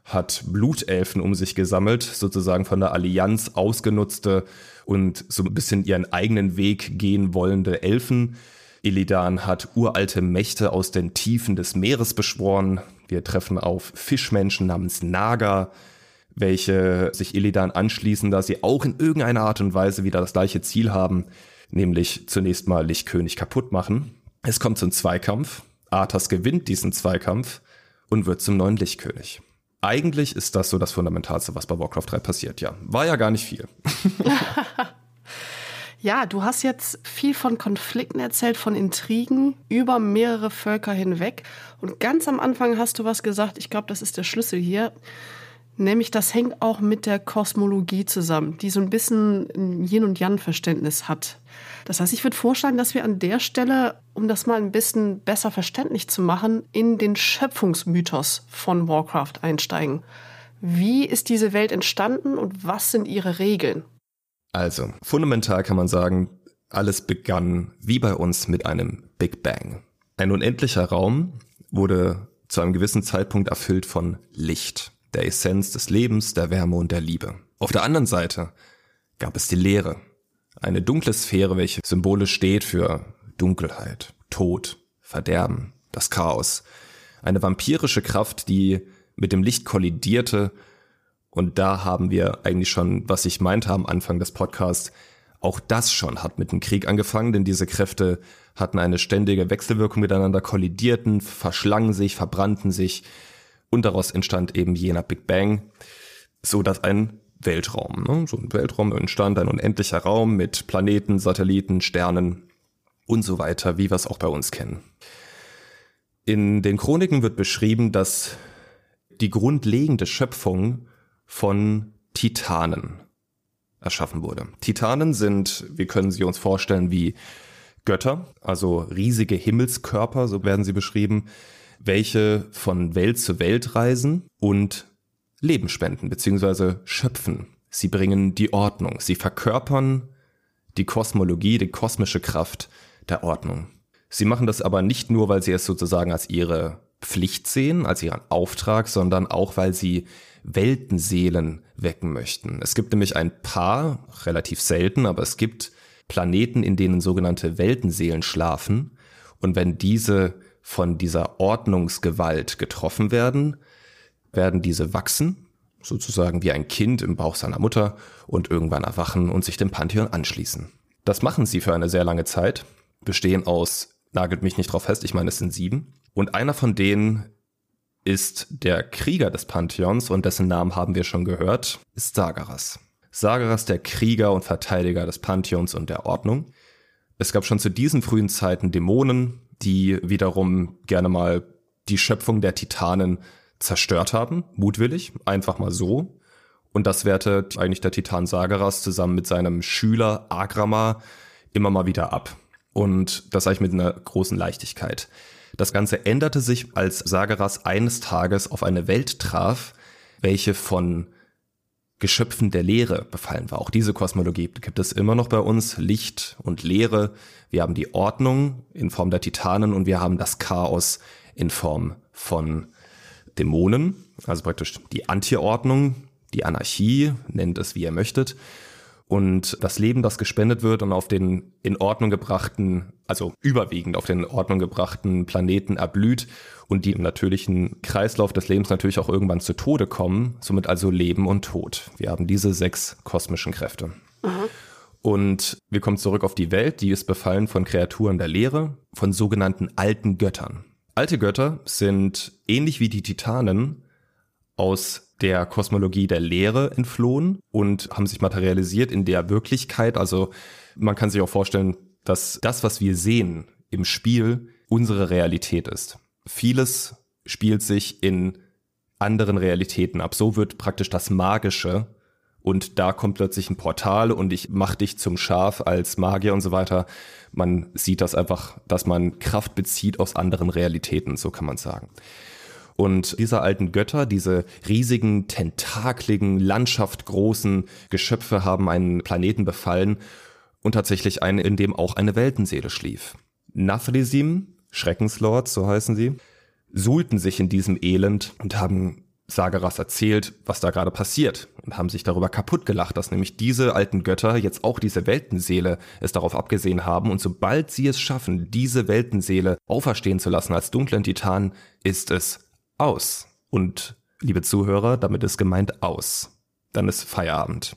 hat Blutelfen um sich gesammelt, sozusagen von der Allianz ausgenutzte und so ein bisschen ihren eigenen Weg gehen wollende Elfen. Illidan hat uralte Mächte aus den Tiefen des Meeres beschworen. Wir treffen auf Fischmenschen namens Naga, welche sich Illidan anschließen, da sie auch in irgendeiner Art und Weise wieder das gleiche Ziel haben, nämlich zunächst mal Lichtkönig kaputt machen. Es kommt zum Zweikampf. Arthas gewinnt diesen Zweikampf und wird zum neuen Lichtkönig. Eigentlich ist das so das Fundamentalste, was bei Warcraft drei passiert, ja. War ja gar nicht viel. Ja, du hast jetzt viel von Konflikten erzählt, von Intrigen über mehrere Völker hinweg. Und ganz am Anfang hast du was gesagt, ich glaube, das ist der Schlüssel hier. Nämlich, das hängt auch mit der Kosmologie zusammen, die so ein bisschen ein Yin- und Yang-Verständnis hat. Das heißt, ich würde vorschlagen, dass wir an der Stelle, um das mal ein bisschen besser verständlich zu machen, in den Schöpfungsmythos von Warcraft einsteigen. Wie ist diese Welt entstanden und was sind ihre Regeln? Also, fundamental kann man sagen, alles begann wie bei uns mit einem Big Bang. Ein unendlicher Raum wurde zu einem gewissen Zeitpunkt erfüllt von Licht, der Essenz des Lebens, der Wärme und der Liebe. Auf der anderen Seite gab es die Leere, eine dunkle Sphäre, welche symbolisch steht für Dunkelheit, Tod, Verderben, das Chaos. Eine vampirische Kraft, die mit dem Licht kollidierte. Und da haben wir eigentlich schon, was ich meinte am Anfang des Podcasts, auch das schon hat mit dem Krieg angefangen, denn diese Kräfte hatten eine ständige Wechselwirkung miteinander, kollidierten, verschlangen sich, verbrannten sich und daraus entstand eben jener Big Bang, so dass ein Weltraum, ne? so ein Weltraum entstand, ein unendlicher Raum mit Planeten, Satelliten, Sternen und so weiter, wie wir es auch bei uns kennen. In den Chroniken wird beschrieben, dass die grundlegende Schöpfung von Titanen erschaffen wurde. Titanen sind, wir können sie uns vorstellen wie Götter, also riesige Himmelskörper, so werden sie beschrieben, welche von Welt zu Welt reisen und Leben spenden bzw. schöpfen. Sie bringen die Ordnung, sie verkörpern die Kosmologie, die kosmische Kraft der Ordnung. Sie machen das aber nicht nur, weil sie es sozusagen als ihre Pflicht sehen, als ihren Auftrag, sondern auch, weil sie Weltenseelen wecken möchten. Es gibt nämlich ein paar, relativ selten, aber es gibt Planeten, in denen sogenannte Weltenseelen schlafen. Und wenn diese von dieser Ordnungsgewalt getroffen werden, werden diese wachsen, sozusagen wie ein Kind im Bauch seiner Mutter und irgendwann erwachen und sich dem Pantheon anschließen. Das machen sie für eine sehr lange Zeit, bestehen aus, nagelt mich nicht drauf fest, ich meine es sind sieben. Und einer von denen ist der Krieger des Pantheons und dessen Namen haben wir schon gehört, ist Sargeras. Sargeras, der Krieger und Verteidiger des Pantheons und der Ordnung. Es gab schon zu diesen frühen Zeiten Dämonen, die wiederum gerne mal die Schöpfung der Titanen zerstört haben, mutwillig, einfach mal so. Und das wehrte eigentlich der Titan Sargeras zusammen mit seinem Schüler Agrama immer mal wieder ab. Und das eigentlich mit einer großen Leichtigkeit. Das Ganze änderte sich, als Sargeras eines Tages auf eine Welt traf, welche von Geschöpfen der Leere befallen war. Auch diese Kosmologie gibt es immer noch bei uns, Licht und Leere. Wir haben die Ordnung in Form der Titanen und wir haben das Chaos in Form von Dämonen, also praktisch die Antiordnung, die Anarchie, nennt es wie ihr möchtet. Und das Leben, das gespendet wird und auf den in Ordnung gebrachten, also überwiegend auf den in Ordnung gebrachten Planeten erblüht und die im natürlichen Kreislauf des Lebens natürlich auch irgendwann zu Tode kommen, somit also Leben und Tod. Wir haben diese sechs kosmischen Kräfte. Mhm. Und wir kommen zurück auf die Welt, die ist befallen von Kreaturen der Leere, von sogenannten alten Göttern. Alte Götter sind ähnlich wie die Titanen aus der Kosmologie der Leere entflohen und haben sich materialisiert in der Wirklichkeit. Also man kann sich auch vorstellen, dass das, was wir sehen im Spiel, unsere Realität ist. Vieles spielt sich in anderen Realitäten ab. So wird praktisch das Magische und da kommt plötzlich ein Portal und ich mach dich zum Schaf als Magier und so weiter. Man sieht das einfach, dass man Kraft bezieht aus anderen Realitäten, so kann man sagen. Und diese alten Götter, diese riesigen, tentakligen, landschaftgroßen Geschöpfe haben einen Planeten befallen und tatsächlich einen, in dem auch eine Weltenseele schlief. Nathrezim, Schreckenslord, so heißen sie, suhlten sich in diesem Elend und haben Sargeras erzählt, was da gerade passiert und haben sich darüber kaputt gelacht, dass nämlich diese alten Götter, jetzt auch diese Weltenseele, es darauf abgesehen haben und sobald sie es schaffen, diese Weltenseele auferstehen zu lassen als dunklen Titan, ist es aus. Und, liebe Zuhörer, damit ist gemeint aus. Dann ist Feierabend.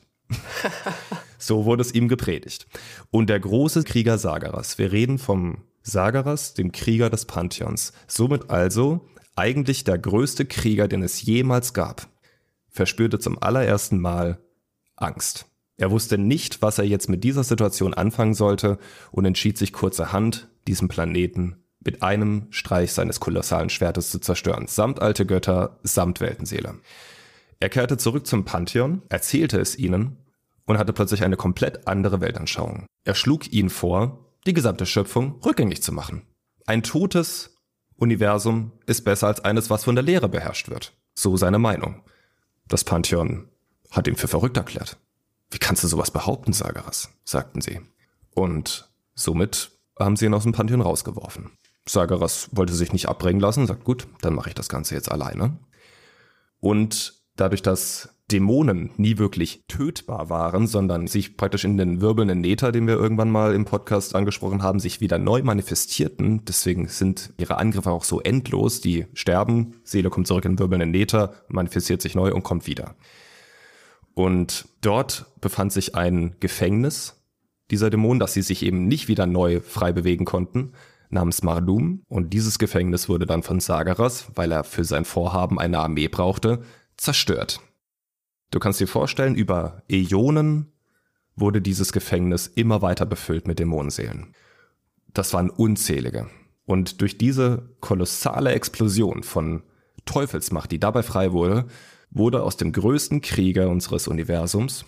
So wurde es ihm gepredigt. Und der große Krieger Sargeras, wir reden vom Sargeras, dem Krieger des Pantheons, somit also eigentlich der größte Krieger, den es jemals gab, verspürte zum allerersten Mal Angst. Er wusste nicht, was er jetzt mit dieser Situation anfangen sollte und entschied sich kurzerhand, diesen Planeten mit einem Streich seines kolossalen Schwertes zu zerstören, samt alte Götter, samt Weltenseele. Er kehrte zurück zum Pantheon, erzählte es ihnen und hatte plötzlich eine komplett andere Weltanschauung. Er schlug ihnen vor, die gesamte Schöpfung rückgängig zu machen. Ein totes Universum ist besser als eines, was von der Leere beherrscht wird. So seine Meinung. Das Pantheon hat ihn für verrückt erklärt. Wie kannst du sowas behaupten, Sargeras? Sagten sie. Und somit haben sie ihn aus dem Pantheon rausgeworfen. Sargeras wollte sich nicht abbringen lassen, sagt gut, dann mache ich das Ganze jetzt alleine. Und dadurch, dass Dämonen nie wirklich tötbar waren, sondern sich praktisch in den wirbelnden Nether, den wir irgendwann mal im Podcast angesprochen haben, sich wieder neu manifestierten. Deswegen sind ihre Angriffe auch so endlos. Die sterben, Seele kommt zurück in den wirbelnden Nether, manifestiert sich neu und kommt wieder. Und dort befand sich ein Gefängnis dieser Dämonen, dass sie sich eben nicht wieder neu frei bewegen konnten, namens Mardum. Und dieses Gefängnis wurde dann von Sargeras, weil er für sein Vorhaben eine Armee brauchte, zerstört. Du kannst dir vorstellen, über Äonen wurde dieses Gefängnis immer weiter befüllt mit Dämonenseelen. Das waren unzählige. Und durch diese kolossale Explosion von Teufelsmacht, die dabei frei wurde, wurde aus dem größten Krieger unseres Universums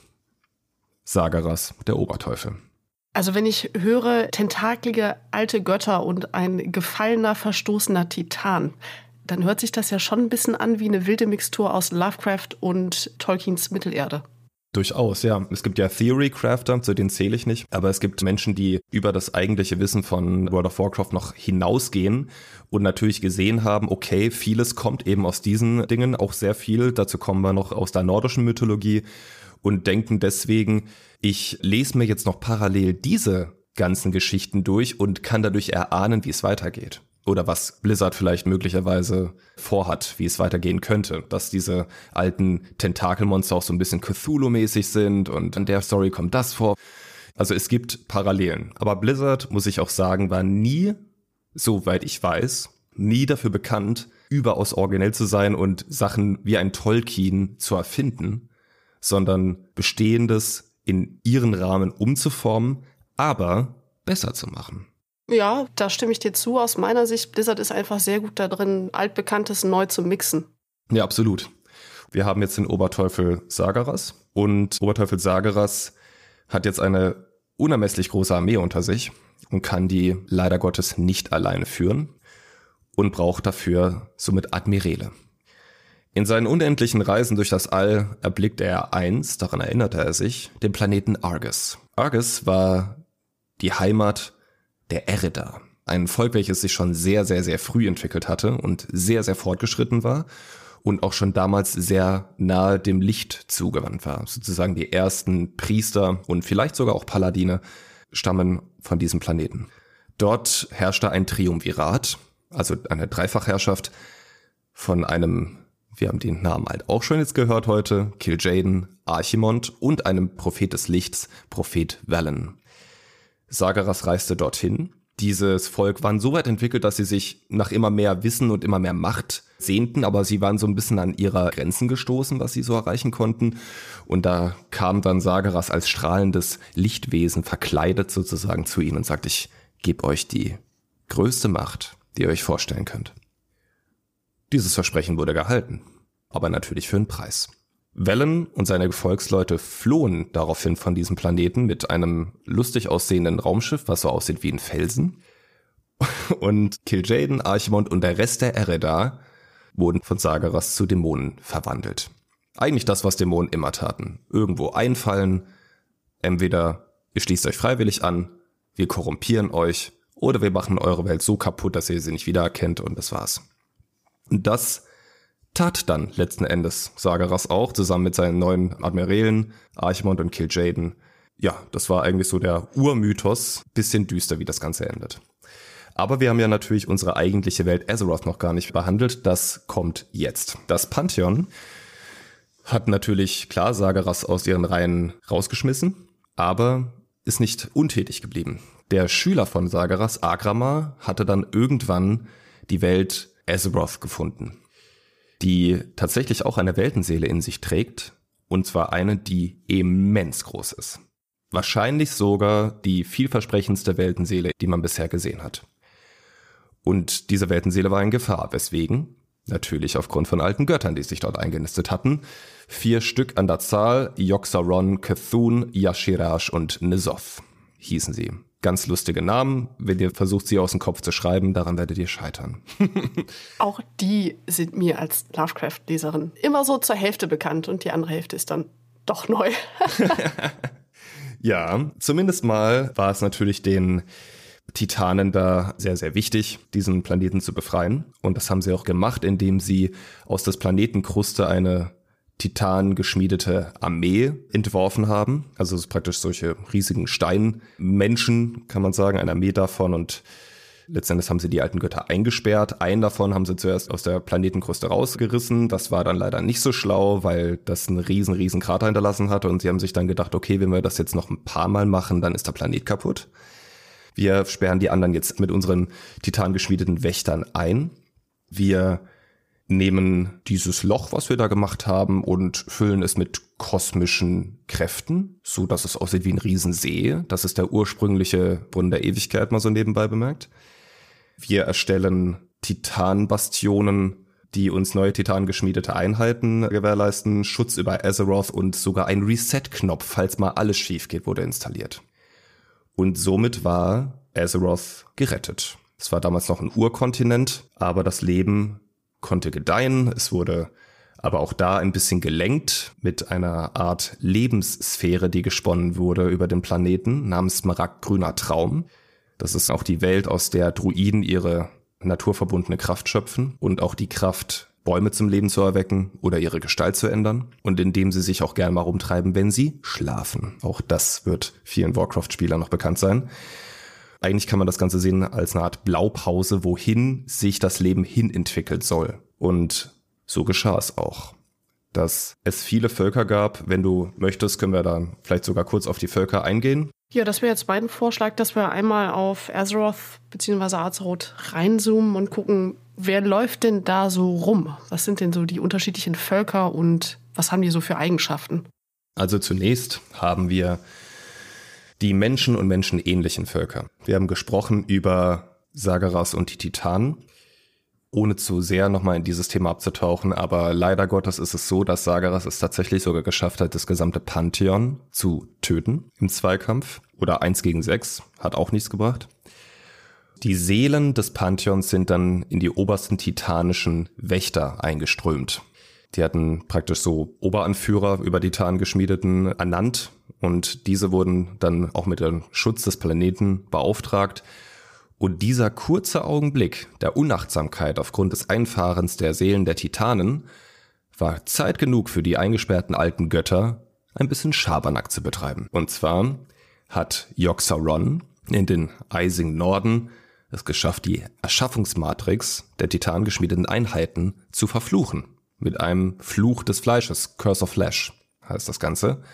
Sargeras der Oberteufel. Also wenn ich höre, tentakelige alte Götter und ein gefallener, verstoßener Titan, dann hört sich das ja schon ein bisschen an wie eine wilde Mixtur aus Lovecraft und Tolkiens Mittelerde. Durchaus, ja. Es gibt ja Theory-Crafter, zu denen zähle ich nicht, aber es gibt Menschen, die über das eigentliche Wissen von World of Warcraft noch hinausgehen und natürlich gesehen haben, okay, vieles kommt eben aus diesen Dingen, auch sehr viel, dazu kommen wir noch aus der nordischen Mythologie und denken deswegen, ich lese mir jetzt noch parallel diese ganzen Geschichten durch und kann dadurch erahnen, wie es weitergeht. Oder was Blizzard vielleicht möglicherweise vorhat, wie es weitergehen könnte. Dass diese alten Tentakelmonster auch so ein bisschen Cthulhu-mäßig sind und in der Story kommt das vor. Also es gibt Parallelen. Aber Blizzard, muss ich auch sagen, war nie, soweit ich weiß, nie dafür bekannt, überaus originell zu sein und Sachen wie ein Tolkien zu erfinden, sondern Bestehendes in ihren Rahmen umzuformen, aber besser zu machen. Ja, da stimme ich dir zu. Aus meiner Sicht, Blizzard ist einfach sehr gut da drin, Altbekanntes neu zu mixen. Ja, absolut. Wir haben jetzt den Oberteufel Sargeras und Oberteufel Sargeras hat jetzt eine unermesslich große Armee unter sich und kann die leider Gottes nicht alleine führen und braucht dafür somit Admiräle. In seinen unendlichen Reisen durch das All erblickte er einst, daran erinnerte er sich, den Planeten Argus. Argus war die Heimat der Eredar, ein Volk, welches sich schon sehr, sehr, sehr früh entwickelt hatte und sehr, sehr fortgeschritten war und auch schon damals sehr nahe dem Licht zugewandt war. Sozusagen die ersten Priester und vielleicht sogar auch Paladine stammen von diesem Planeten. Dort herrschte ein Triumvirat, also eine Dreifachherrschaft von einem, wir haben den Namen halt auch schon jetzt gehört heute, Kil'jaeden, Archimond und einem Prophet des Lichts, Prophet Velen. Sargeras reiste dorthin. Dieses Volk waren so weit entwickelt, dass sie sich nach immer mehr Wissen und immer mehr Macht sehnten, aber sie waren so ein bisschen an ihre Grenzen gestoßen, was sie so erreichen konnten. Und da kam dann Sargeras als strahlendes Lichtwesen verkleidet sozusagen zu ihnen und sagte, ich gebe euch die größte Macht, die ihr euch vorstellen könnt. Dieses Versprechen wurde gehalten, aber natürlich für einen Preis. Velen und seine Gefolgsleute flohen daraufhin von diesem Planeten mit einem lustig aussehenden Raumschiff, was so aussieht wie ein Felsen. Und Kil'jaeden, Archimond und der Rest der Eredar wurden von Sargeras zu Dämonen verwandelt. Eigentlich das, was Dämonen immer taten. Irgendwo einfallen, entweder ihr schließt euch freiwillig an, wir korrumpieren euch, oder wir machen eure Welt so kaputt, dass ihr sie nicht wiedererkennt und das war's. Und das Tat dann letzten Endes Sargeras auch, zusammen mit seinen neuen Admirälen, Archimond und Kil'jaeden. Ja, das war eigentlich so der Urmythos, bisschen düster, wie das Ganze endet. Aber wir haben ja natürlich unsere eigentliche Welt Azeroth noch gar nicht behandelt, das kommt jetzt. Das Pantheon hat natürlich klar Sargeras aus ihren Reihen rausgeschmissen, aber ist nicht untätig geblieben. Der Schüler von Sargeras, Aghramar, hatte dann irgendwann die Welt Azeroth gefunden, die tatsächlich auch eine Weltenseele in sich trägt, und zwar eine, die immens groß ist. Wahrscheinlich sogar die vielversprechendste Weltenseele, die man bisher gesehen hat. Und diese Weltenseele war in Gefahr, weswegen, natürlich aufgrund von alten Göttern, die sich dort eingenistet hatten, vier Stück an der Zahl, Yogg-Saron, C'Thun, Y'Shaarj und N'Zoth hießen sie. Ganz lustige Namen. Wenn ihr versucht, sie aus dem Kopf zu schreiben, daran werdet ihr scheitern. Auch die sind mir als Lovecraft-Leserin immer so zur Hälfte bekannt und die andere Hälfte ist dann doch neu. Ja, zumindest mal war es natürlich den Titanen da sehr, sehr wichtig, diesen Planeten zu befreien. Und das haben sie auch gemacht, indem sie aus des Planeten Kruste eine titangeschmiedete Armee entworfen haben. Also es ist praktisch solche riesigen Steinmenschen, kann man sagen, eine Armee davon. Und letztendlich haben sie die alten Götter eingesperrt. Einen davon haben sie zuerst aus der Planetenkruste rausgerissen. Das war dann leider nicht so schlau, weil das einen riesen, riesen Krater hinterlassen hatte. Und sie haben sich dann gedacht, okay, wenn wir das jetzt noch ein paar Mal machen, dann ist der Planet kaputt. Wir sperren die anderen jetzt mit unseren titangeschmiedeten Wächtern ein. Wir nehmen dieses Loch, was wir da gemacht haben, und füllen es mit kosmischen Kräften, so dass es aussieht wie ein Riesensee. Das ist der ursprüngliche Brunnen der Ewigkeit, mal so nebenbei bemerkt. Wir erstellen Titanbastionen, die uns neue titangeschmiedete Einheiten gewährleisten. Schutz über Azeroth und sogar ein Reset-Knopf, falls mal alles schief geht, wurde installiert. Und somit war Azeroth gerettet. Es war damals noch ein Urkontinent, aber das Leben konnte gedeihen. Es wurde aber auch da ein bisschen gelenkt mit einer Art Lebenssphäre, die gesponnen wurde über den Planeten namens Smaragdgrüner Traum. Das ist auch die Welt, aus der Druiden ihre naturverbundene Kraft schöpfen und auch die Kraft, Bäume zum Leben zu erwecken oder ihre Gestalt zu ändern, und indem sie sich auch gerne mal rumtreiben, wenn sie schlafen. Auch das wird vielen Warcraft-Spielern noch bekannt sein. Eigentlich kann man das Ganze sehen als eine Art Blaupause, wohin sich das Leben hin entwickelt soll. Und so geschah es auch. Dass es viele Völker gab. Wenn du möchtest, können wir da vielleicht sogar kurz auf die Völker eingehen. Ja, das wäre jetzt mein Vorschlag, dass wir einmal auf Azeroth bzw. Azeroth reinzoomen und gucken, wer läuft denn da so rum? Was sind denn so die unterschiedlichen Völker und was haben die so für Eigenschaften? Also zunächst haben wir die Menschen und menschenähnlichen Völker. Wir haben gesprochen über Sargeras und die Titanen, ohne zu sehr nochmal in dieses Thema abzutauchen, aber leider Gottes ist es so, dass Sargeras es tatsächlich sogar geschafft hat, das gesamte Pantheon zu töten im Zweikampf, oder eins gegen sechs, hat auch nichts gebracht. Die Seelen des Pantheons sind dann in die obersten titanischen Wächter eingeströmt. Die hatten praktisch so Oberanführer über die Titangeschmiedeten ernannt, und diese wurden dann auch mit dem Schutz des Planeten beauftragt. Und dieser kurze Augenblick der Unachtsamkeit aufgrund des Einfahrens der Seelen der Titanen war Zeit genug für die eingesperrten alten Götter, ein bisschen Schabernack zu betreiben. Und zwar hat Yogg-Saron in den eisigen Norden es geschafft, die Erschaffungsmatrix der titangeschmiedeten Einheiten zu verfluchen. Mit einem Fluch des Fleisches, Curse of Flesh heißt das Ganze.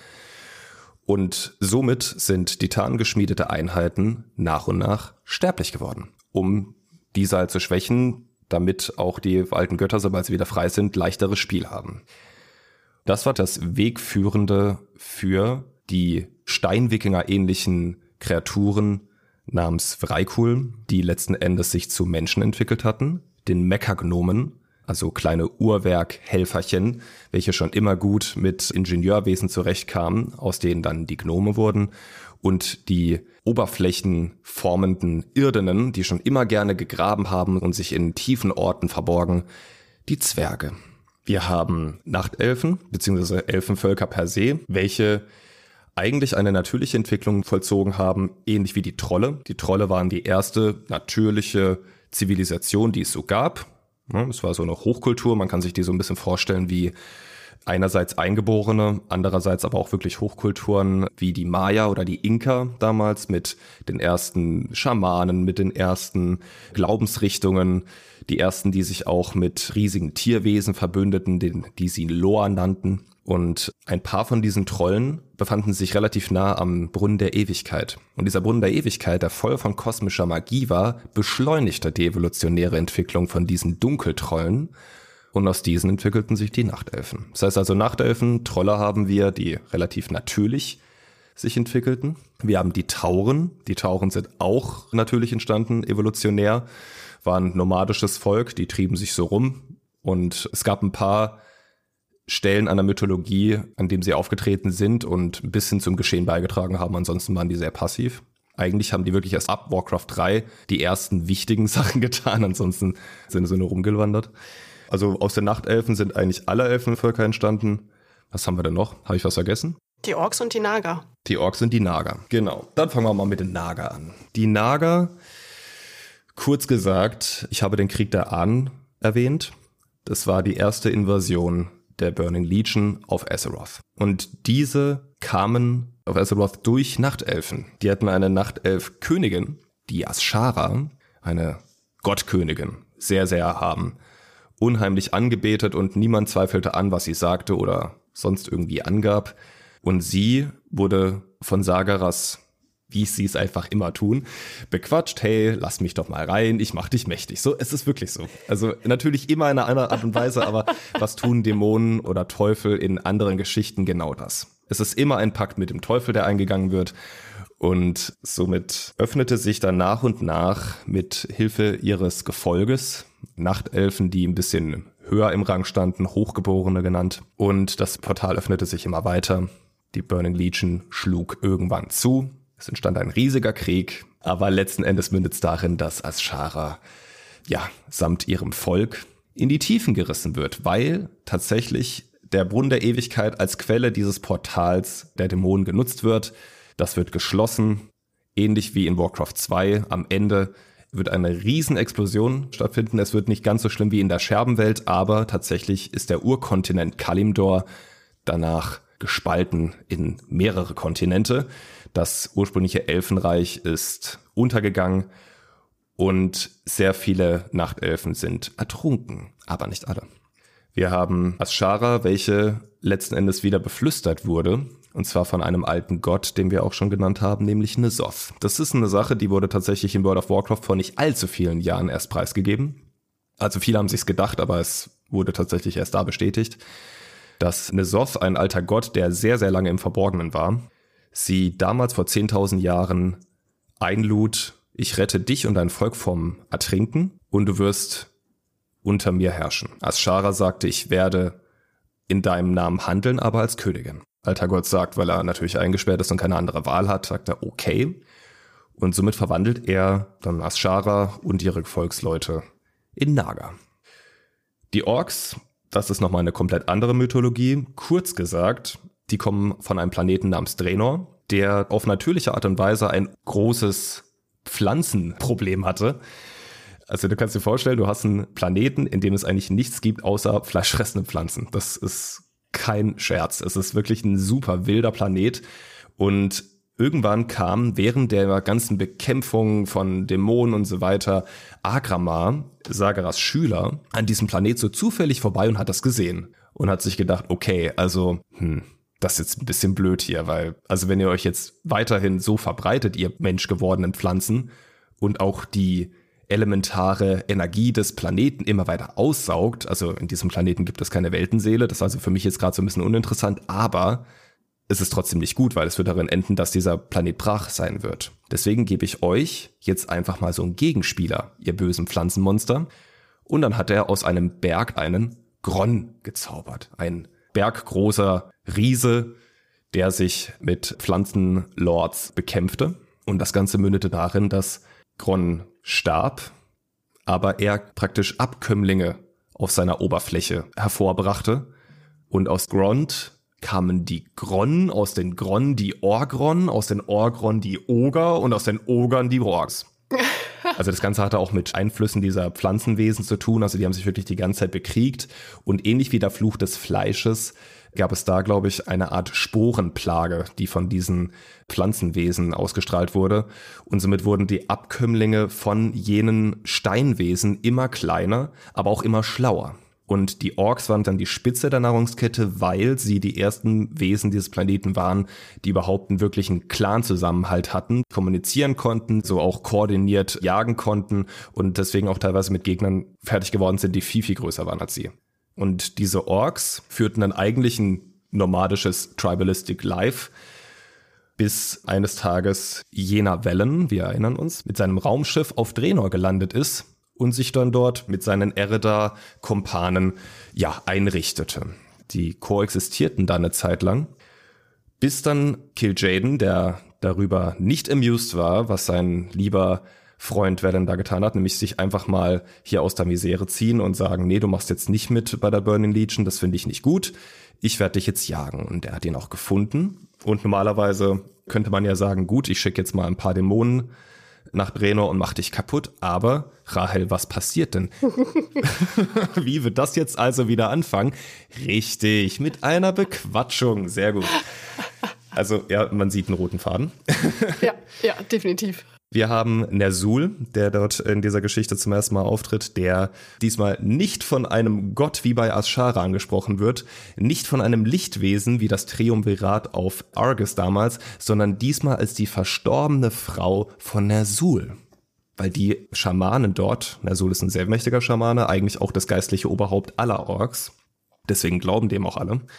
Und somit sind titangeschmiedete Einheiten nach und nach sterblich geworden, um diese halt zu schwächen, damit auch die alten Götter, sobald sie wieder frei sind, leichteres Spiel haben. Das war das Wegführende für die Steinwikinger-ähnlichen Kreaturen namens Vrykul, die letzten Endes sich zu Menschen entwickelt hatten, den Mechagnomen, also kleine Uhrwerk-Helferchen, welche schon immer gut mit Ingenieurwesen zurechtkamen, aus denen dann die Gnome wurden, und die oberflächenformenden Irdenen, die schon immer gerne gegraben haben und sich in tiefen Orten verborgen, die Zwerge. Wir haben Nachtelfen bzw. Elfenvölker per se, welche eigentlich eine natürliche Entwicklung vollzogen haben, ähnlich wie die Trolle. Die Trolle waren die erste natürliche Zivilisation, die es so gab. Es war so eine Hochkultur, man kann sich die so ein bisschen vorstellen wie einerseits Eingeborene, andererseits aber auch wirklich Hochkulturen wie die Maya oder die Inka damals mit den ersten Schamanen, mit den ersten Glaubensrichtungen, die ersten, die sich auch mit riesigen Tierwesen verbündeten, den, die sie Loa nannten. Und ein paar von diesen Trollen befanden sich relativ nah am Brunnen der Ewigkeit. Und dieser Brunnen der Ewigkeit, der voll von kosmischer Magie war, beschleunigte die evolutionäre Entwicklung von diesen Dunkeltrollen. Und aus diesen entwickelten sich die Nachtelfen. Das heißt also, Nachtelfen, Trolle haben wir, die relativ natürlich sich entwickelten. Wir haben die Tauren. Die Tauren sind auch natürlich entstanden, evolutionär. Waren nomadisches Volk, die trieben sich so rum. Und es gab ein paar Stellen an der Mythologie, an dem sie aufgetreten sind und ein bisschen zum Geschehen beigetragen haben. Ansonsten waren die sehr passiv. Eigentlich haben die wirklich erst ab Warcraft drei die ersten wichtigen Sachen getan. Ansonsten sind sie nur rumgewandert. Also aus den Nachtelfen sind eigentlich alle Elfenvölker entstanden. Was haben wir denn noch? Habe ich was vergessen? Die Orks und die Naga. Die Orks sind die Naga, genau. Dann fangen wir mal mit den Naga an. Die Naga, kurz gesagt, ich habe den Krieg der Ahnen erwähnt. Das war die erste Invasion der Burning Legion auf Azeroth. Und diese kamen auf Azeroth durch Nachtelfen. Die hatten eine Nachtelf-Königin, die Azshara, eine Gottkönigin, sehr, sehr erhaben. Unheimlich angebetet und niemand zweifelte an, was sie sagte oder sonst irgendwie angab. Und sie wurde von Sargeras, wie sie es einfach immer tun, bequatscht. Hey, lass mich doch mal rein, ich mach dich mächtig. So, es ist wirklich so. Also natürlich immer in einer anderen Art und Weise, aber was tun Dämonen oder Teufel in anderen Geschichten? Genau das. Es ist immer ein Pakt mit dem Teufel, der eingegangen wird. Und somit öffnete sich dann nach und nach mit Hilfe ihres Gefolges Nachtelfen, die ein bisschen höher im Rang standen, Hochgeborene genannt. Und das Portal öffnete sich immer weiter. Die Burning Legion schlug irgendwann zu. Es entstand ein riesiger Krieg, aber letzten Endes mündet es darin, dass Azshara, ja, samt ihrem Volk in die Tiefen gerissen wird, weil tatsächlich der Brunnen der Ewigkeit als Quelle dieses Portals der Dämonen genutzt wird. Das wird geschlossen, ähnlich wie in Warcraft zwei. Am Ende wird eine Riesenexplosion stattfinden. Es wird nicht ganz so schlimm wie in der Scherbenwelt, aber tatsächlich ist der Urkontinent Kalimdor danach gespalten in mehrere Kontinente. Das ursprüngliche Elfenreich ist untergegangen und sehr viele Nachtelfen sind ertrunken, aber nicht alle. Wir haben Azshara, welche letzten Endes wieder beflüstert wurde. Und zwar von einem alten Gott, den wir auch schon genannt haben, nämlich N'Zoth. Das ist eine Sache, die wurde tatsächlich in World of Warcraft vor nicht allzu vielen Jahren erst preisgegeben. Also viele haben sich's gedacht, aber es wurde tatsächlich erst da bestätigt, dass N'Zoth, ein alter Gott, der sehr, sehr lange im Verborgenen war, sie damals vor zehntausend Jahren einlud, ich rette dich und dein Volk vom Ertrinken und du wirst unter mir herrschen. Azshara sagte, ich werde in deinem Namen handeln, aber als Königin. Alter Gott sagt, weil er natürlich eingesperrt ist und keine andere Wahl hat, sagt er okay. Und somit verwandelt er dann Azshara und ihre Gefolgsleute in Naga. Die Orks, das ist nochmal eine komplett andere Mythologie. Kurz gesagt, die kommen von einem Planeten namens Draenor, der auf natürliche Art und Weise ein großes Pflanzenproblem hatte. Also du kannst dir vorstellen, du hast einen Planeten, in dem es eigentlich nichts gibt, außer fleischfressende Pflanzen. Das ist kein Scherz. Es ist wirklich ein super wilder Planet. Und irgendwann kam während der ganzen Bekämpfung von Dämonen und so weiter Agramar, Sargeras Schüler, an diesem Planet so zufällig vorbei und hat das gesehen. Und hat sich gedacht, okay, also, hm, das ist jetzt ein bisschen blöd hier, weil, also wenn ihr euch jetzt weiterhin so verbreitet, ihr menschgewordenen Pflanzen, und auch die elementare Energie des Planeten immer weiter aussaugt, also in diesem Planeten gibt es keine Weltenseele, das ist also für mich jetzt gerade so ein bisschen uninteressant, aber es ist trotzdem nicht gut, weil es wird darin enden, dass dieser Planet brach sein wird. Deswegen gebe ich euch jetzt einfach mal so einen Gegenspieler, ihr bösen Pflanzenmonster. Und dann hat er aus einem Berg einen Gronn gezaubert. Ein berggroßer Riese, der sich mit Pflanzenlords bekämpfte. Und das Ganze mündete darin, dass Gronn starb, aber er praktisch Abkömmlinge auf seiner Oberfläche hervorbrachte. Und aus Grond kamen die Gronn, aus den Gronn die Orgronn, aus den Orgronn die Oger und aus den Ogern die Orks. Also das Ganze hatte auch mit Einflüssen dieser Pflanzenwesen zu tun. Also die haben sich wirklich die ganze Zeit bekriegt. Und ähnlich wie der Fluch des Fleisches gab es da, glaube ich, eine Art Sporenplage, die von diesen Pflanzenwesen ausgestrahlt wurde. Und somit wurden die Abkömmlinge von jenen Steinwesen immer kleiner, aber auch immer schlauer. Und die Orks waren dann die Spitze der Nahrungskette, weil sie die ersten Wesen dieses Planeten waren, die überhaupt einen wirklichen Clan-Zusammenhalt hatten, kommunizieren konnten, so auch koordiniert jagen konnten und deswegen auch teilweise mit Gegnern fertig geworden sind, die viel, viel größer waren als sie. Und diese Orks führten dann eigentlich ein nomadisches Tribalistic Life, bis eines Tages jener Velen, wir erinnern uns, mit seinem Raumschiff auf Draenor gelandet ist und sich dann dort mit seinen Eredar-Kumpanen ja, einrichtete. Die koexistierten dann eine Zeit lang, bis dann Kil'jaeden, der darüber nicht amused war, was sein lieber Freund Velen da getan hat, nämlich sich einfach mal hier aus der Misere ziehen und sagen, nee, du machst jetzt nicht mit bei der Burning Legion, das finde ich nicht gut, ich werde dich jetzt jagen. Und er hat ihn auch gefunden und normalerweise könnte man ja sagen, gut, ich schicke jetzt mal ein paar Dämonen nach Draenor und mach dich kaputt, aber Rahel, was passiert denn? Wie wird das jetzt also wieder anfangen? Richtig, mit einer Bequatschung, sehr gut. Also ja, man sieht einen roten Faden. Ja, ja, definitiv. Wir haben Ner'zhul, der dort in dieser Geschichte zum ersten Mal auftritt, der diesmal nicht von einem Gott wie bei Azshara angesprochen wird, nicht von einem Lichtwesen wie das Triumvirat auf Argus damals, sondern diesmal als die verstorbene Frau von Ner'zhul. Weil die Schamanen dort, Ner'zhul ist ein sehr mächtiger Schamane, eigentlich auch das geistliche Oberhaupt aller Orks, deswegen glauben dem auch alle.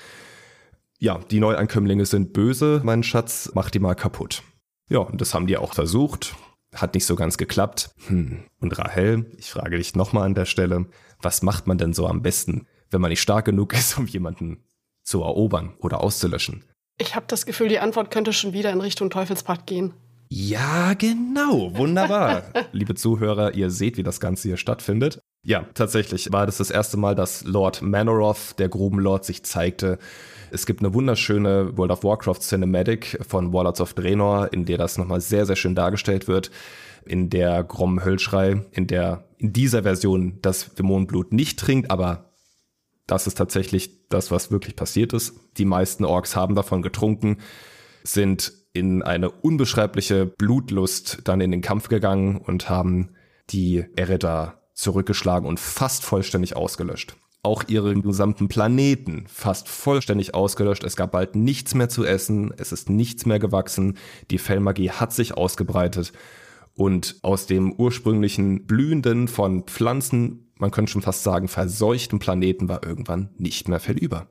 Ja, die Neuankömmlinge sind böse, mein Schatz, mach die mal kaputt. Ja, und das haben die auch versucht. Hat nicht so ganz geklappt. Hm. Und Rahel, ich frage dich nochmal an der Stelle, was macht man denn so am besten, wenn man nicht stark genug ist, um jemanden zu erobern oder auszulöschen? Ich habe das Gefühl, die Antwort könnte schon wieder in Richtung Teufelspact gehen. Ja, genau. Wunderbar. Liebe Zuhörer, ihr seht, wie das Ganze hier stattfindet. Ja, tatsächlich war das das erste Mal, dass Lord Manoroth, der Grubenlord, sich zeigte. Es gibt eine wunderschöne World of Warcraft Cinematic von Warlords of Draenor, in der das nochmal sehr, sehr schön dargestellt wird, in der Grom Höllschrei, in der in dieser Version das Dämonenblut nicht trinkt, aber das ist tatsächlich das, was wirklich passiert ist. Die meisten Orks haben davon getrunken, sind in eine unbeschreibliche Blutlust dann in den Kampf gegangen und haben die Eredar zurückgeschlagen und fast vollständig ausgelöscht. Auch ihre gesamten Planeten fast vollständig ausgelöscht. Es gab bald nichts mehr zu essen, es ist nichts mehr gewachsen, die Fellmagie hat sich ausgebreitet und aus dem ursprünglichen blühenden von Pflanzen, man könnte schon fast sagen verseuchten Planeten war irgendwann nicht mehr viel über.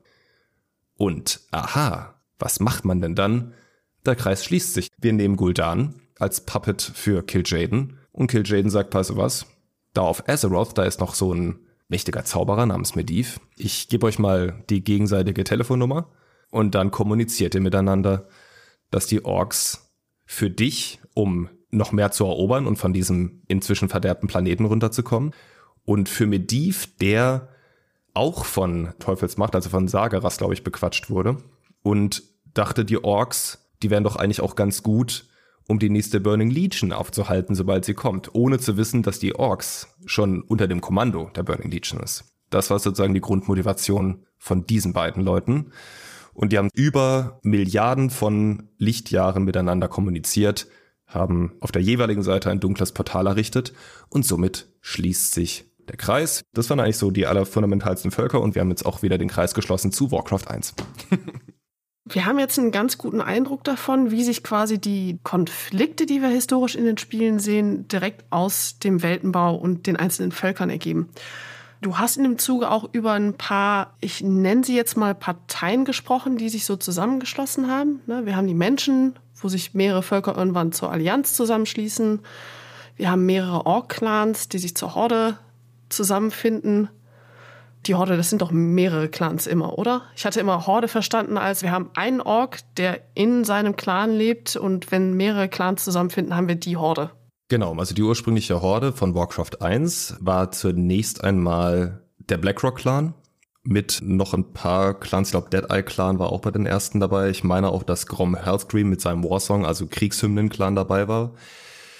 Und aha, was macht man denn dann? Der Kreis schließt sich. Wir nehmen Gul'dan als Puppet für Kil'jaeden und Kil'jaeden sagt, pass auf was, da auf Azeroth, da ist noch so ein mächtiger Zauberer namens Medivh. Ich gebe euch mal die gegenseitige Telefonnummer und dann kommuniziert ihr miteinander, dass die Orks für dich, um noch mehr zu erobern und von diesem inzwischen verderbten Planeten runterzukommen, und für Medivh, der auch von Teufelsmacht, also von Sargeras, glaube ich, bequatscht wurde und dachte, die Orks, die wären doch eigentlich auch ganz gut, um die nächste Burning Legion aufzuhalten, sobald sie kommt, ohne zu wissen, dass die Orks schon unter dem Kommando der Burning Legion ist. Das war sozusagen die Grundmotivation von diesen beiden Leuten. Und die haben über Milliarden von Lichtjahren miteinander kommuniziert, haben auf der jeweiligen Seite ein dunkles Portal errichtet und somit schließt sich der Kreis. Das waren eigentlich so die allerfundamentalsten Völker und wir haben jetzt auch wieder den Kreis geschlossen zu Warcraft eins. Wir haben jetzt einen ganz guten Eindruck davon, wie sich quasi die Konflikte, die wir historisch in den Spielen sehen, direkt aus dem Weltenbau und den einzelnen Völkern ergeben. Du hast in dem Zuge auch über ein paar, ich nenne sie jetzt mal Parteien gesprochen, die sich so zusammengeschlossen haben. Wir haben die Menschen, wo sich mehrere Völker irgendwann zur Allianz zusammenschließen. Wir haben mehrere Ork-Clans, die sich zur Horde zusammenfinden. Die Horde, das sind doch mehrere Clans immer, oder? Ich hatte immer Horde verstanden als, wir haben einen Ork, der in seinem Clan lebt und wenn mehrere Clans zusammenfinden, haben wir die Horde. Genau, also die ursprüngliche Horde von Warcraft eins war zunächst einmal der Blackrock-Clan mit noch ein paar Clans. Ich glaube, Deadeye-Clan war auch bei den ersten dabei. Ich meine auch, dass Grom Hellscream mit seinem Warsong, also Kriegshymnen-Clan dabei war.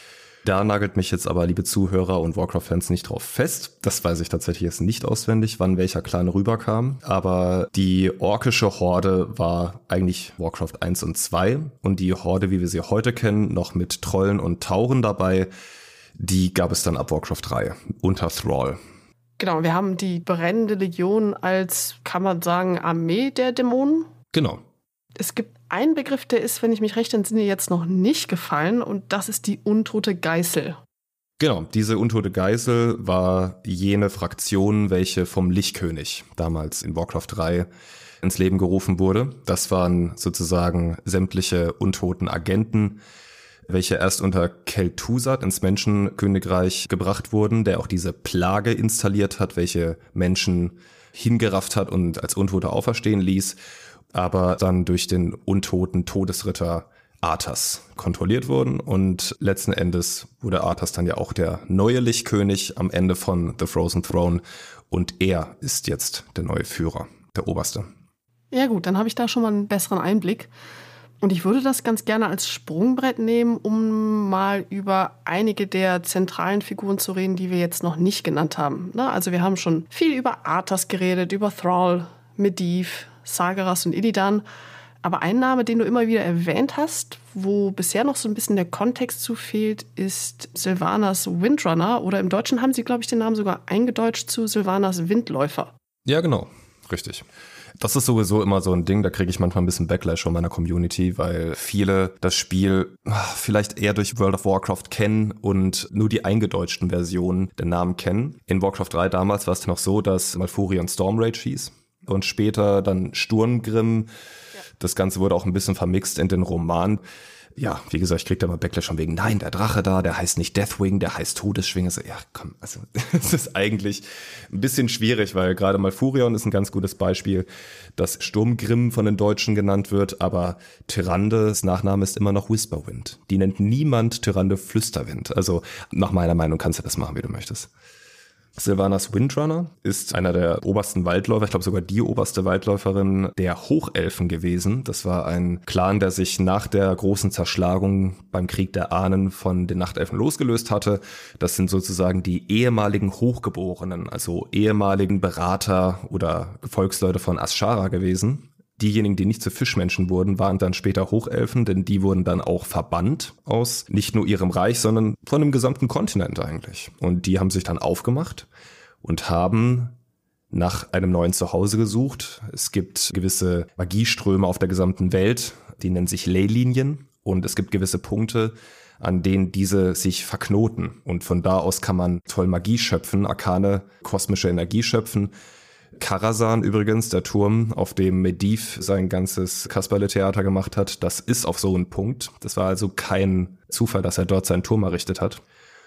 Da nagelt mich jetzt aber, liebe Zuhörer und Warcraft-Fans, nicht drauf fest. Das weiß ich tatsächlich jetzt nicht auswendig, wann welcher Clan rüberkam. Aber die orkische Horde war eigentlich Warcraft eins und zwei. Und die Horde, wie wir sie heute kennen, noch mit Trollen und Tauren dabei, die gab es dann ab Warcraft drei unter Thrall. Genau, wir haben die brennende Legion als, kann man sagen, Armee der Dämonen. Genau. Es gibt einen Begriff, der ist, wenn ich mich recht entsinne, jetzt noch nicht gefallen, und das ist die untote Geißel. Genau, diese untote Geißel war jene Fraktion, welche vom Lichtkönig damals in Warcraft drei ins Leben gerufen wurde. Das waren sozusagen sämtliche untoten Agenten, welche erst unter Kel'Thuzad ins Menschenkönigreich gebracht wurden, der auch diese Plage installiert hat, welche Menschen hingerafft hat und als Untote auferstehen ließ, aber dann durch den untoten Todesritter Arthas kontrolliert wurden, und letzten Endes wurde Arthas dann ja auch der neue Lichtkönig am Ende von The Frozen Throne, und er ist jetzt der neue Führer, der Oberste. Ja gut, dann habe ich da schon mal einen besseren Einblick. Und ich würde das ganz gerne als Sprungbrett nehmen, um mal über einige der zentralen Figuren zu reden, die wir jetzt noch nicht genannt haben. Also wir haben schon viel über Arthas geredet, über Thrall, Medivh, Sargeras und Illidan. Aber ein Name, den du immer wieder erwähnt hast, wo bisher noch so ein bisschen der Kontext zu fehlt, ist Sylvanas Windrunner. Oder im Deutschen haben sie, glaube ich, den Namen sogar eingedeutscht zu Sylvanas Windläufer. Ja, genau. Richtig. Das ist sowieso immer so ein Ding, da kriege ich manchmal ein bisschen Backlash von meiner Community, weil viele das Spiel vielleicht eher durch World of Warcraft kennen und nur die eingedeutschten Versionen der Namen kennen. In Warcraft drei damals war es noch so, dass Malfurion Stormrage hieß und später dann Sturmgrimm. Ja. Das Ganze wurde auch ein bisschen vermixt in den Roman. Ja, wie gesagt, ich krieg da mal Backlash von wegen, nein, der Drache da, der heißt nicht Deathwing, der heißt Todesschwinge. So, ja, komm, also es ist eigentlich ein bisschen schwierig, weil gerade Malfurion ist ein ganz gutes Beispiel, dass Sturmgrimm von den Deutschen genannt wird, aber Tyrandes Nachname ist immer noch Whisperwind. Die nennt niemand Tyrande Flüsterwind. Also nach meiner Meinung kannst du das machen, wie du möchtest. Sylvanas Windrunner ist einer der obersten Waldläufer, ich glaube sogar die oberste Waldläuferin der Hochelfen gewesen. Das war ein Clan, der sich nach der großen Zerschlagung beim Krieg der Ahnen von den Nachtelfen losgelöst hatte. Das sind sozusagen die ehemaligen Hochgeborenen, also ehemaligen Berater oder Gefolgsleute von Azshara gewesen. Diejenigen, die nicht zu Fischmenschen wurden, waren dann später Hochelfen, denn die wurden dann auch verbannt aus nicht nur ihrem Reich, sondern von dem gesamten Kontinent eigentlich. Und die haben sich dann aufgemacht und haben nach einem neuen Zuhause gesucht. Es gibt gewisse Magieströme auf der gesamten Welt, die nennen sich Leylinien, und es gibt gewisse Punkte, an denen diese sich verknoten. Und von da aus kann man toll Magie schöpfen, arkane kosmische Energie schöpfen. Karazhan übrigens, der Turm, auf dem Medivh sein ganzes Kasperle-Theater gemacht hat, das ist auf so einen Punkt. Das war also kein Zufall, dass er dort seinen Turm errichtet hat.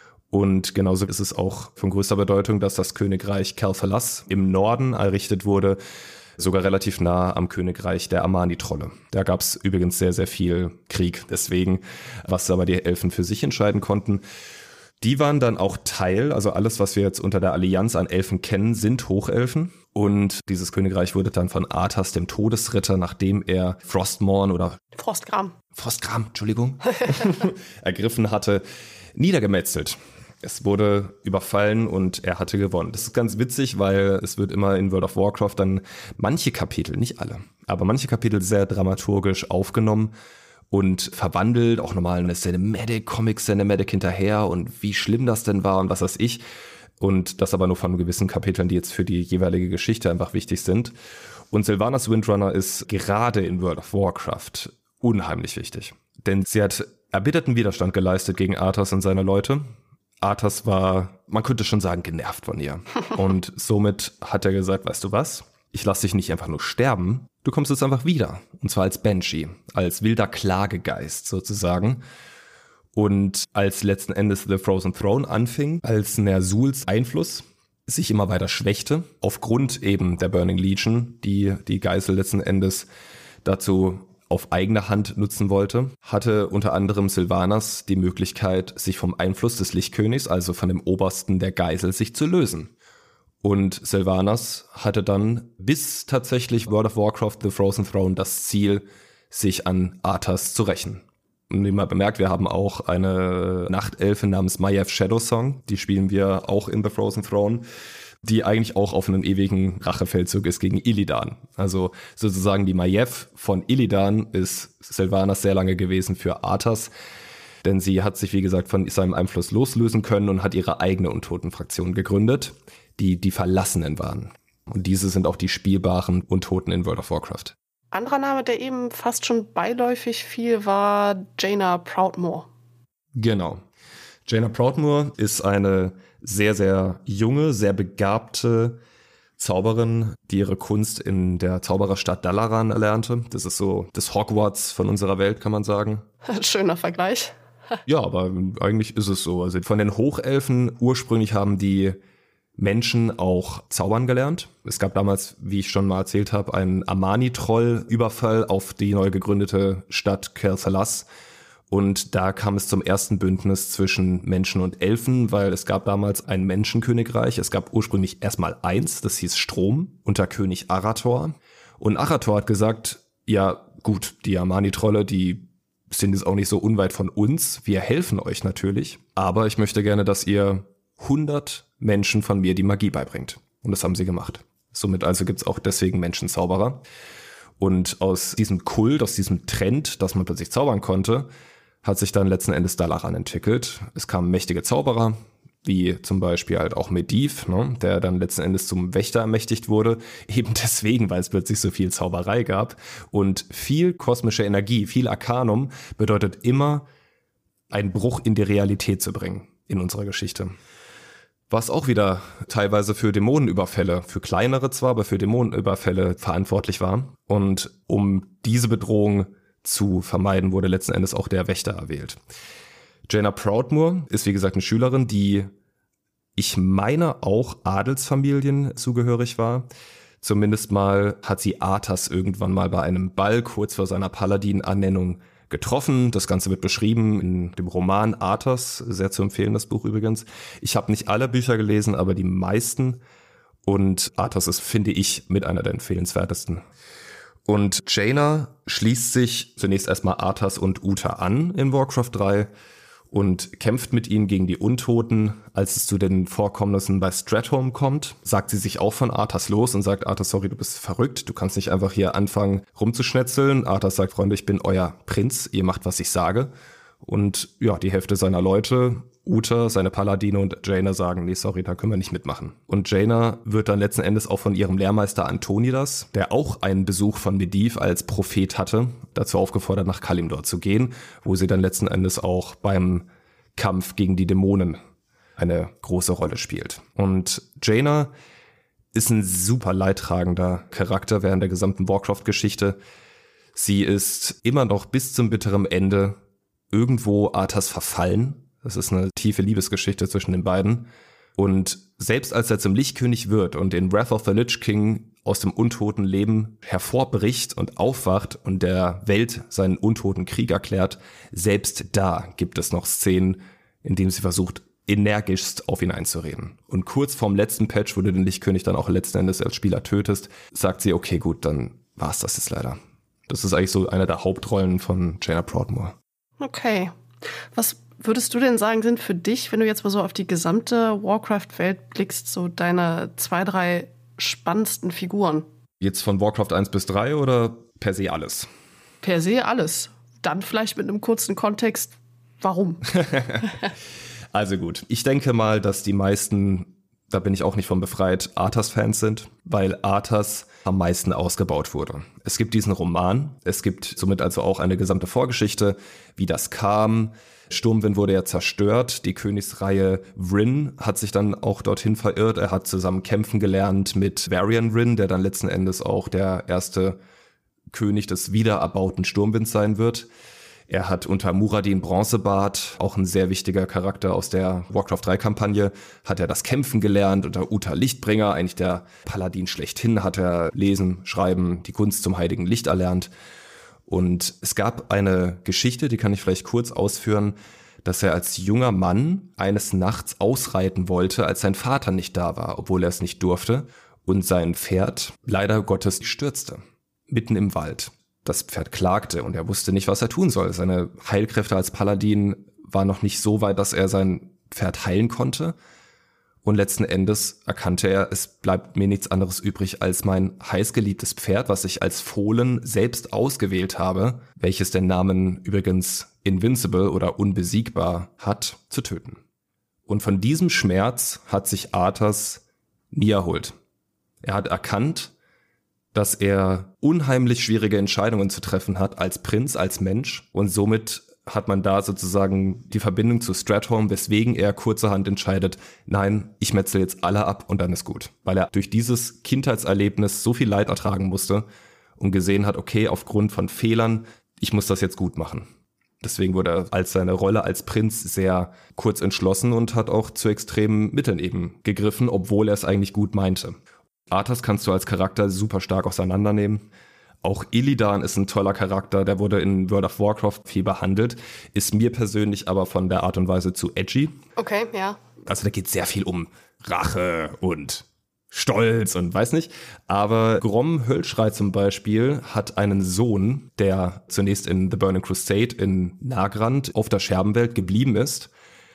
Und genauso ist es auch von größter Bedeutung, dass das Königreich Cal'Thalas im Norden errichtet wurde, sogar relativ nah am Königreich der Amani-Trolle. Da gab es übrigens sehr, sehr viel Krieg. Deswegen, was aber die Elfen für sich entscheiden konnten. Die waren dann auch Teil, also alles, was wir jetzt unter der Allianz an Elfen kennen, sind Hochelfen. Und dieses Königreich wurde dann von Arthas, dem Todesritter, nachdem er Frostmourne oder Frostgram. Frostgram, Entschuldigung, ergriffen hatte, niedergemetzelt. Es wurde überfallen und er hatte gewonnen. Das ist ganz witzig, weil es wird immer in World of Warcraft dann manche Kapitel, nicht alle, aber manche Kapitel sehr dramaturgisch aufgenommen und verwandelt, auch nochmal eine Cinematic, Comic-Cinematic hinterher und wie schlimm das denn war und was weiß ich. Und das aber nur von gewissen Kapiteln, die jetzt für die jeweilige Geschichte einfach wichtig sind. Und Sylvanas Windrunner ist gerade in World of Warcraft unheimlich wichtig. Denn sie hat erbitterten Widerstand geleistet gegen Arthas und seine Leute. Arthas war, man könnte schon sagen, genervt von ihr. Und somit hat er gesagt, weißt du was? Ich lasse dich nicht einfach nur sterben, du kommst jetzt einfach wieder. Und zwar als Banshee, als wilder Klagegeist sozusagen. Und als letzten Endes The Frozen Throne anfing, als Ner'zuls Einfluss sich immer weiter schwächte, aufgrund eben der Burning Legion, die die Geißel letzten Endes dazu auf eigene Hand nutzen wollte, hatte unter anderem Sylvanas die Möglichkeit, sich vom Einfluss des Lichtkönigs, also von dem Obersten der Geißel, sich zu lösen. Und Sylvanas hatte dann bis tatsächlich World of Warcraft The Frozen Throne das Ziel, sich an Arthas zu rächen. Nebenbei bemerkt, wir haben auch eine Nachtelfe namens Maiev Shadow Song, die spielen wir auch in The Frozen Throne, die eigentlich auch auf einem ewigen Rachefeldzug ist gegen Illidan. Also sozusagen die Maiev von Illidan ist Sylvanas sehr lange gewesen für Arthas, denn sie hat sich, wie gesagt, von seinem Einfluss loslösen können und hat ihre eigene Untotenfraktion gegründet, die die Verlassenen waren. Und diese sind auch die spielbaren Untoten in World of Warcraft. Anderer Name, der eben fast schon beiläufig fiel, war Jaina Proudmoore. Genau. Jaina Proudmoore ist eine sehr, sehr junge, sehr begabte Zauberin, die ihre Kunst in der Zaubererstadt Dalaran erlernte. Das ist so das Hogwarts von unserer Welt, kann man sagen. Schöner Vergleich. Ja, aber eigentlich ist es so. Also von den Hochelfen ursprünglich haben die Menschen auch zaubern gelernt. Es gab damals, wie ich schon mal erzählt habe, einen Amani-Troll-Überfall auf die neu gegründete Stadt Kel'Thuzad. Und da kam es zum ersten Bündnis zwischen Menschen und Elfen, weil es gab damals ein Menschenkönigreich. Es gab ursprünglich erstmal eins, das hieß Strom, unter König Arator. Und Arator hat gesagt, ja gut, die Amani-Trolle, die sind jetzt auch nicht so unweit von uns. Wir helfen euch natürlich. Aber ich möchte gerne, dass ihr hundert Menschen von mir die Magie beibringt. Und das haben sie gemacht. Somit also gibt's auch deswegen Menschenzauberer. Und aus diesem Kult, aus diesem Trend, dass man plötzlich zaubern konnte, hat sich dann letzten Endes Dalaran entwickelt. Es kamen mächtige Zauberer, wie zum Beispiel halt auch Medivh, ne, der dann letzten Endes zum Wächter ermächtigt wurde. Eben deswegen, weil es plötzlich so viel Zauberei gab. Und viel kosmische Energie, viel Arkanum bedeutet immer, einen Bruch in die Realität zu bringen in unserer Geschichte. Was auch wieder teilweise für Dämonenüberfälle, für kleinere zwar, aber für Dämonenüberfälle verantwortlich war. Und um diese Bedrohung zu vermeiden, wurde letzten Endes auch der Wächter erwählt. Jaina Proudmoore ist wie gesagt eine Schülerin, die, ich meine, auch Adelsfamilien zugehörig war. Zumindest mal hat sie Arthas irgendwann mal bei einem Ball kurz vor seiner Paladin-Ernennung getroffen. Das Ganze wird beschrieben in dem Roman Arthas, sehr zu empfehlen, das Buch übrigens. Ich habe nicht alle Bücher gelesen, aber die meisten. Und Arthas ist, finde ich, mit einer der empfehlenswertesten. Und Jaina schließt sich zunächst erstmal Arthas und Uta an in Warcraft drei und kämpft mit ihnen gegen die Untoten. Als es zu den Vorkommnissen bei Stratholme kommt, sagt sie sich auch von Arthas los und sagt, Arthas, sorry, du bist verrückt, du kannst nicht einfach hier anfangen rumzuschnetzeln. Arthas sagt, Freunde, ich bin euer Prinz, ihr macht, was ich sage. Und ja, die Hälfte seiner Leute, Uta, seine Paladine und Jaina sagen, nee, sorry, da können wir nicht mitmachen. Und Jaina wird dann letzten Endes auch von ihrem Lehrmeister Antonidas, der auch einen Besuch von Medivh als Prophet hatte, dazu aufgefordert, nach Kalimdor zu gehen, wo sie dann letzten Endes auch beim Kampf gegen die Dämonen eine große Rolle spielt. Und Jaina ist ein super leidtragender Charakter während der gesamten Warcraft-Geschichte. Sie ist immer noch bis zum bitteren Ende irgendwo Arthas verfallen. Das ist eine tiefe Liebesgeschichte zwischen den beiden. Und selbst als er zum Lichtkönig wird und in Wrath of the Lich King aus dem untoten Leben hervorbricht und aufwacht und der Welt seinen untoten Krieg erklärt, selbst da gibt es noch Szenen, in denen sie versucht, energischst auf ihn einzureden. Und kurz vorm letzten Patch, wo du den Lichtkönig dann auch letzten Endes als Spieler tötest, sagt sie, okay, gut, dann war's das jetzt leider. Das ist eigentlich so eine der Hauptrollen von Jaina Proudmoore. Okay. Was würdest du denn sagen, sind für dich, wenn du jetzt mal so auf die gesamte Warcraft-Welt blickst, so deine zwei, drei spannendsten Figuren? Jetzt von Warcraft eins bis drei oder per se alles? Per se alles. Dann vielleicht mit einem kurzen Kontext, warum? Also gut, ich denke mal, dass die meisten, da bin ich auch nicht von befreit, Arthas-Fans sind, weil Arthas am meisten ausgebaut wurde. Es gibt diesen Roman, es gibt somit also auch eine gesamte Vorgeschichte, wie das kam. Sturmwind wurde ja zerstört, die Königsreihe Vryn hat sich dann auch dorthin verirrt. Er hat zusammen kämpfen gelernt mit Varian Vryn, der dann letzten Endes auch der erste König des wiedererbauten Sturmwinds sein wird. Er hat unter Muradin Bronzebart, auch ein sehr wichtiger Charakter aus der Warcraft drei Kampagne, hat er das Kämpfen gelernt. Unter Uta Lichtbringer, eigentlich der Paladin schlechthin, hat er Lesen, Schreiben, die Kunst zum heiligen Licht erlernt. Und es gab eine Geschichte, die kann ich vielleicht kurz ausführen, dass er als junger Mann eines Nachts ausreiten wollte, als sein Vater nicht da war, obwohl er es nicht durfte. Und sein Pferd leider Gottes stürzte, mitten im Wald. Das Pferd klagte und er wusste nicht, was er tun soll. Seine Heilkräfte als Paladin waren noch nicht so weit, dass er sein Pferd heilen konnte. Und letzten Endes erkannte er, es bleibt mir nichts anderes übrig, als mein heißgeliebtes Pferd, was ich als Fohlen selbst ausgewählt habe, welches den Namen übrigens Invincible oder unbesiegbar hat, zu töten. Und von diesem Schmerz hat sich Arthas nie erholt. Er hat erkannt, dass er unheimlich schwierige Entscheidungen zu treffen hat als Prinz, als Mensch. Und somit hat man da sozusagen die Verbindung zu Stratholme, weswegen er kurzerhand entscheidet, nein, ich metzel jetzt alle ab und dann ist gut. Weil er durch dieses Kindheitserlebnis so viel Leid ertragen musste und gesehen hat, okay, aufgrund von Fehlern, ich muss das jetzt gut machen. Deswegen wurde er als seine Rolle als Prinz sehr kurz entschlossen und hat auch zu extremen Mitteln eben gegriffen, obwohl er es eigentlich gut meinte. Arthas kannst du als Charakter super stark auseinandernehmen. Auch Illidan ist ein toller Charakter, der wurde in World of Warcraft viel behandelt, ist mir persönlich aber von der Art und Weise zu edgy. Okay, ja. Also da geht sehr viel um Rache und Stolz und weiß nicht. Aber Grom Höllschrei zum Beispiel hat einen Sohn, der zunächst in The Burning Crusade in Nagrand auf der Scherbenwelt geblieben ist.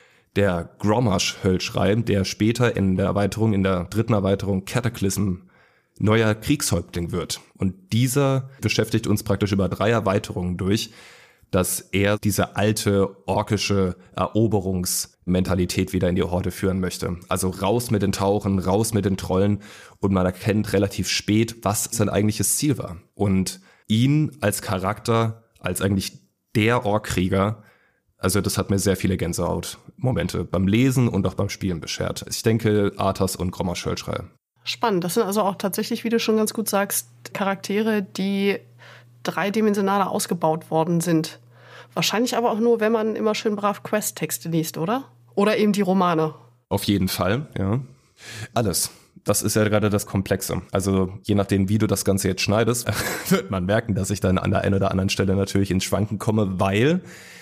Der Grommash Höllschrei, der später in der Erweiterung, in der dritten Erweiterung Cataclysm neuer Kriegshäuptling wird. Und dieser beschäftigt uns praktisch über drei Erweiterungen durch, dass er diese alte orkische Eroberungsmentalität wieder in die Horde führen möchte. Also raus mit den Tauchen, raus mit den Trollen und man erkennt relativ spät, was sein eigentliches Ziel war. Und ihn als Charakter, als eigentlich der Orkkrieger, also das hat mir sehr viele Gänsehaut-Momente beim Lesen und auch beim Spielen beschert. Ich denke, Arthas und Grommash Höllschrei. Spannend. Das sind also auch tatsächlich, wie du schon ganz gut sagst, Charaktere, die dreidimensionaler ausgebaut worden sind. Wahrscheinlich aber auch nur, wenn man immer schön brav Quest-Texte liest, oder? Oder eben die Romane. Auf jeden Fall, ja. Alles. Das ist ja gerade das Komplexe. Also je nachdem, wie du das Ganze jetzt schneidest, wird man merken, dass ich dann an der einen oder anderen Stelle natürlich ins Schwanken komme, weil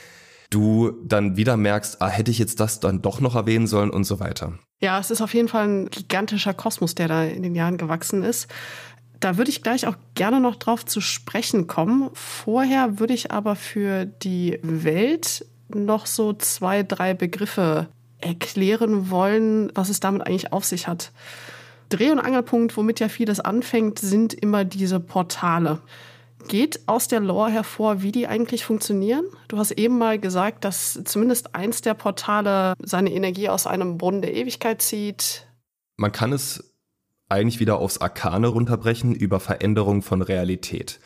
du dann wieder merkst, ah, hätte ich jetzt das dann doch noch erwähnen sollen und so weiter. Ja, es ist auf jeden Fall ein gigantischer Kosmos, der da in den Jahren gewachsen ist. Da würde ich gleich auch gerne noch drauf zu sprechen kommen. Vorher würde ich aber für die Welt noch so zwei, drei Begriffe erklären wollen, was es damit eigentlich auf sich hat. Dreh- und Angelpunkt, womit ja vieles anfängt, sind immer diese Portale. Geht aus der Lore hervor, wie die eigentlich funktionieren? Du hast eben mal gesagt, dass zumindest eins der Portale seine Energie aus einem Brunnen der Ewigkeit zieht. Man kann es eigentlich wieder aufs Arkane runterbrechen über Veränderung von Realität.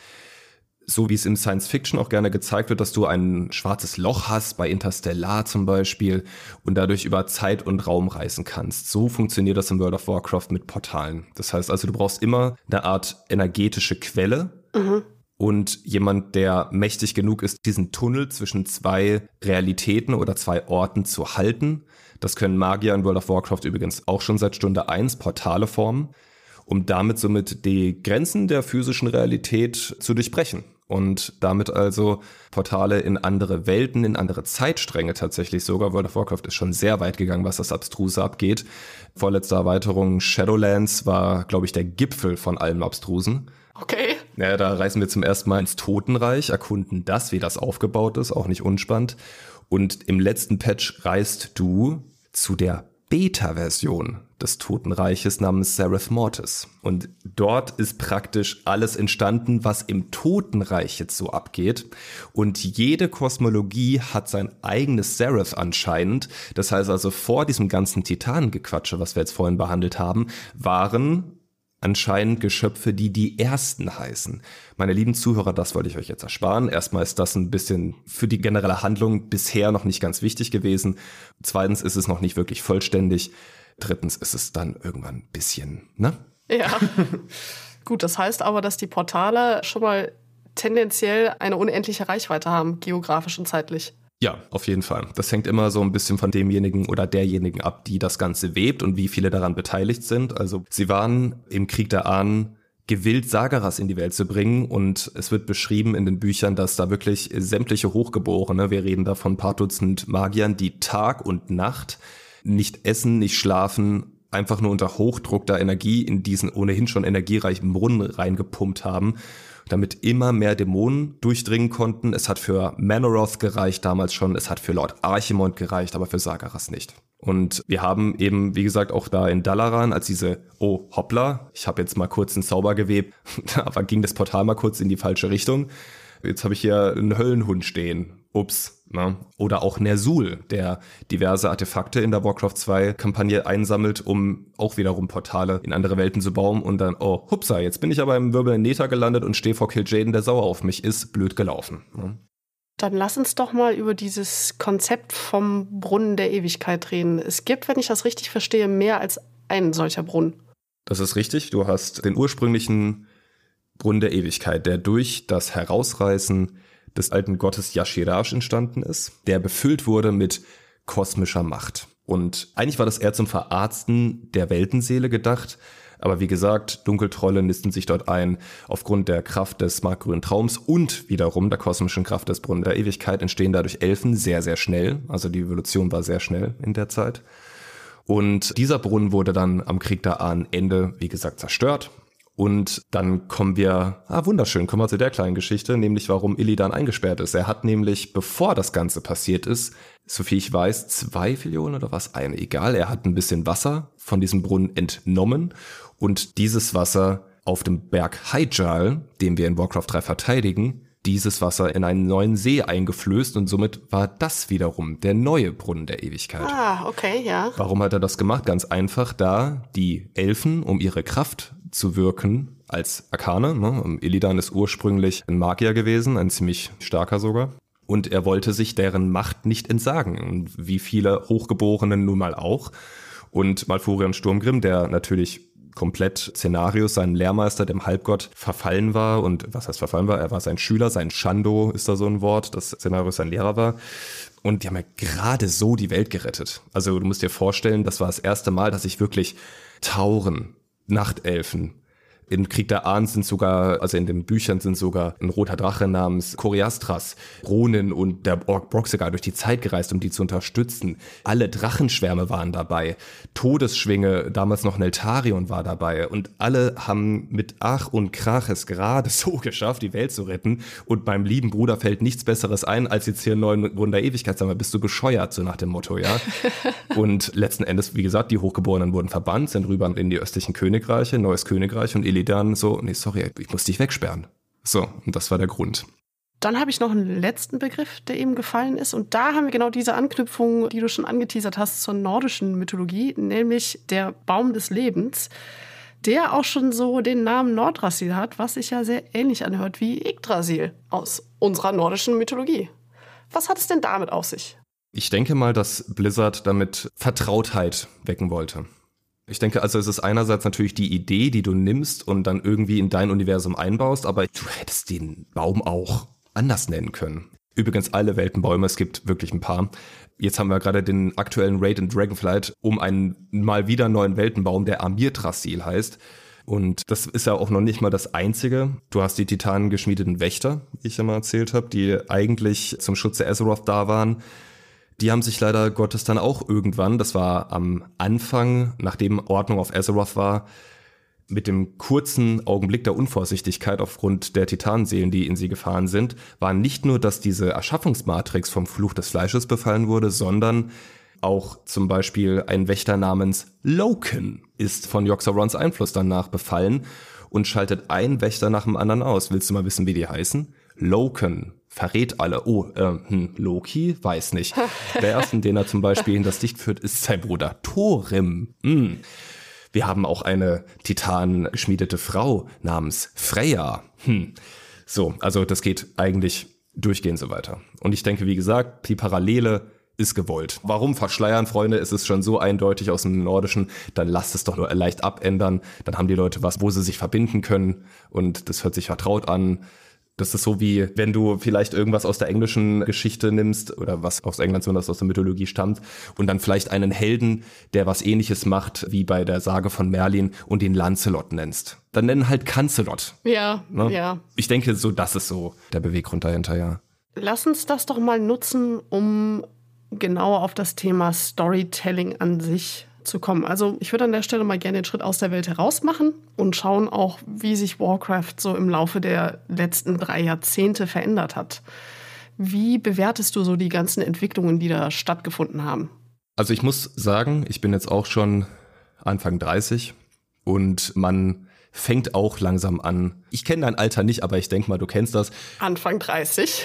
So wie es im Science Fiction auch gerne gezeigt wird, dass du ein schwarzes Loch hast, bei Interstellar zum Beispiel, und dadurch über Zeit und Raum reisen kannst. So funktioniert das in World of Warcraft mit Portalen. Das heißt also, du brauchst immer eine Art energetische Quelle, mhm. und jemand, der mächtig genug ist, diesen Tunnel zwischen zwei Realitäten oder zwei Orten zu halten. Das können Magier in World of Warcraft übrigens auch schon seit Stunde eins, Portale formen, um damit somit die Grenzen der physischen Realität zu durchbrechen. Und damit also Portale in andere Welten, in andere Zeitstränge tatsächlich sogar. World of Warcraft ist schon sehr weit gegangen, was das Abstruse abgeht. Vorletzte Erweiterung Shadowlands war, glaube ich, der Gipfel von allem Abstrusen. Okay. Ja, da reisen wir zum ersten Mal ins Totenreich, erkunden das, wie das aufgebaut ist, auch nicht unspannend. Und im letzten Patch reist du zu der Beta-Version des Totenreiches namens Zereth Mortis. Und dort ist praktisch alles entstanden, was im Totenreich jetzt so abgeht. Und jede Kosmologie hat sein eigenes Zereth anscheinend. Das heißt also, vor diesem ganzen Titanengequatsche, was wir jetzt vorhin behandelt haben, waren anscheinend Geschöpfe, die die Ersten heißen. Meine lieben Zuhörer, das wollte ich euch jetzt ersparen. Erstmal ist das ein bisschen für die generelle Handlung bisher noch nicht ganz wichtig gewesen. Zweitens ist es noch nicht wirklich vollständig. Drittens ist es dann irgendwann ein bisschen, ne? Ja. Gut, das heißt aber, dass die Portale schon mal tendenziell eine unendliche Reichweite haben, geografisch und zeitlich. Ja, auf jeden Fall. Das hängt immer so ein bisschen von demjenigen oder derjenigen ab, die das Ganze webt und wie viele daran beteiligt sind. Also sie waren im Krieg der Ahnen gewillt, Sagaras in die Welt zu bringen, und es wird beschrieben in den Büchern, dass da wirklich sämtliche Hochgeborene, wir reden da von ein paar Dutzend Magiern, die Tag und Nacht nicht essen, nicht schlafen, einfach nur unter Hochdruck da Energie in diesen ohnehin schon energiereichen Brunnen reingepumpt haben damit immer mehr Dämonen durchdringen konnten. Es hat für Manoroth gereicht damals schon, es hat für Lord Archimonde gereicht, aber für Sargeras nicht. Und wir haben eben, wie gesagt, auch da in Dalaran, als diese, oh, hoppla, ich habe jetzt mal kurz einen Zauber gewebt, aber ging das Portal mal kurz in die falsche Richtung. Jetzt habe ich hier einen Höllenhund stehen. Ups. Ne? Oder auch Ner'zhul, der diverse Artefakte in der Warcraft zwei Kampagne einsammelt, um auch wiederum Portale in andere Welten zu bauen und dann, oh, hupsa, jetzt bin ich aber im wirbelnden Nether gelandet und stehe vor Kil'jaeden, der sauer auf mich ist, blöd gelaufen. Ne? Dann lass uns doch mal über dieses Konzept vom Brunnen der Ewigkeit reden. Es gibt, wenn ich das richtig verstehe, mehr als einen solcher Brunnen. Das ist richtig. Du hast den ursprünglichen Brunnen der Ewigkeit, der durch das Herausreißen des alten Gottes Y'Shaarj entstanden ist, der befüllt wurde mit kosmischer Macht. Und eigentlich war das eher zum Verarzten der Weltenseele gedacht, aber wie gesagt, Dunkeltrolle nisten sich dort ein. Aufgrund der Kraft des markgrünen Traums und wiederum der kosmischen Kraft des Brunnen der Ewigkeit entstehen dadurch Elfen sehr, sehr schnell. Also die Evolution war sehr schnell in der Zeit. Und dieser Brunnen wurde dann am Krieg der Ahnen Ende, wie gesagt, zerstört. Und dann kommen wir, ah wunderschön, kommen wir zu der kleinen Geschichte, nämlich warum Illidan eingesperrt ist. Er hat nämlich, bevor das Ganze passiert ist, soviel ich weiß, zwei Fillionen oder was, eine, egal. Er hat ein bisschen Wasser von diesem Brunnen entnommen und dieses Wasser auf dem Berg Hyjal, den wir in Warcraft drei verteidigen, dieses Wasser in einen neuen See eingeflößt und somit war das wiederum der neue Brunnen der Ewigkeit. Ah, okay, ja. Warum hat er das gemacht? Ganz einfach, da die Elfen, um ihre Kraft zu wirken als Arkane, ne? Illidan ist ursprünglich ein Magier gewesen, ein ziemlich starker sogar. Und er wollte sich deren Macht nicht entsagen. Und wie viele Hochgeborenen nun mal auch. Und Malfurion Sturmgrimm, der natürlich komplett Szenarios, sein Lehrmeister, dem Halbgott, verfallen war. Und was heißt verfallen war? Er war sein Schüler, sein Shando ist da so ein Wort, dass Szenarios sein Lehrer war. Und die haben ja gerade so die Welt gerettet. Also du musst dir vorstellen, das war das erste Mal, dass ich wirklich Tauren, Nachtelfen, in Krieg der Ahnen sind sogar, also in den Büchern sind sogar ein roter Drache namens Koriastras, Ronin und der Ork Broxigar durch die Zeit gereist, um die zu unterstützen. Alle Drachenschwärme waren dabei. Todesschwinge, damals noch Neltarion war dabei. Und alle haben mit Ach und Krach es gerade so geschafft, die Welt zu retten. Und meinem lieben Bruder fällt nichts Besseres ein, als jetzt hier einen neuen Brunnen der Ewigkeit zu sagen, bist du bescheuert, so nach dem Motto, ja. Und letzten Endes, wie gesagt, die Hochgeborenen wurden verbannt, sind rüber in die östlichen Königreiche, neues Königreich und Illidan so, nee, sorry, ich muss dich wegsperren. So, und das war der Grund. Dann habe ich noch einen letzten Begriff, der eben gefallen ist. Und da haben wir genau diese Anknüpfung, die du schon angeteasert hast, zur nordischen Mythologie, nämlich der Baum des Lebens, der auch schon so den Namen Nordrassil hat, was sich ja sehr ähnlich anhört wie Yggdrasil aus unserer nordischen Mythologie. Was hat es denn damit auf sich? Ich denke mal, dass Blizzard damit Vertrautheit wecken wollte. Ich denke, also es ist einerseits natürlich die Idee, die du nimmst und dann irgendwie in dein Universum einbaust, aber du hättest den Baum auch anders nennen können. Übrigens alle Weltenbäume, es gibt wirklich ein paar. Jetzt haben wir gerade den aktuellen Raid in Dragonflight um einen mal wieder neuen Weltenbaum, der Amirdrassil heißt. Und das ist ja auch noch nicht mal das Einzige. Du hast die Titanen geschmiedeten Wächter, wie ich ja mal erzählt habe, die eigentlich zum Schutze Azeroth da waren. Die haben sich leider Gottes dann auch irgendwann, das war am Anfang, nachdem Ordnung auf Azeroth war, mit dem kurzen Augenblick der Unvorsichtigkeit aufgrund der Titanseelen, die in sie gefahren sind, war nicht nur, dass diese Erschaffungsmatrix vom Fluch des Fleisches befallen wurde, sondern auch zum Beispiel ein Wächter namens Loken ist von Yogg-Saron's Einfluss danach befallen und schaltet einen Wächter nach dem anderen aus. Willst du mal wissen, wie die heißen? Loken. Verrät alle. Oh, äh, hm, Loki? Weiß nicht. Der erste, den er zum Beispiel in das Licht führt, ist sein Bruder Thorim. Hm. Wir haben auch eine titangeschmiedete Frau namens Freya. Hm. So, also das geht eigentlich durchgehend so weiter. Und ich denke, wie gesagt, die Parallele ist gewollt. Warum verschleiern, Freunde? Es ist schon so eindeutig aus dem Nordischen. Dann lasst es doch nur leicht abändern. Dann haben die Leute was, wo sie sich verbinden können. Und das hört sich vertraut an. Das ist so wie, wenn du vielleicht irgendwas aus der englischen Geschichte nimmst oder was aus England, sondern aus der Mythologie stammt und dann vielleicht einen Helden, der was Ähnliches macht wie bei der Sage von Merlin und den Lancelot nennst. Dann nennen halt Cancelot. Ja, ne? Ja. Ich denke, so das ist so der Beweggrund dahinter, ja. Lass uns das doch mal nutzen, um genauer auf das Thema Storytelling an sich zu kommen. Also ich würde an der Stelle mal gerne den Schritt aus der Welt heraus machen und schauen auch, wie sich Warcraft so im Laufe der letzten drei Jahrzehnte verändert hat. Wie bewertest du so die ganzen Entwicklungen, die da stattgefunden haben? Also ich muss sagen, ich bin jetzt auch schon Anfang dreißig und man fängt auch langsam an. Ich kenne dein Alter nicht, aber ich denke mal, du kennst das. Anfang dreißig.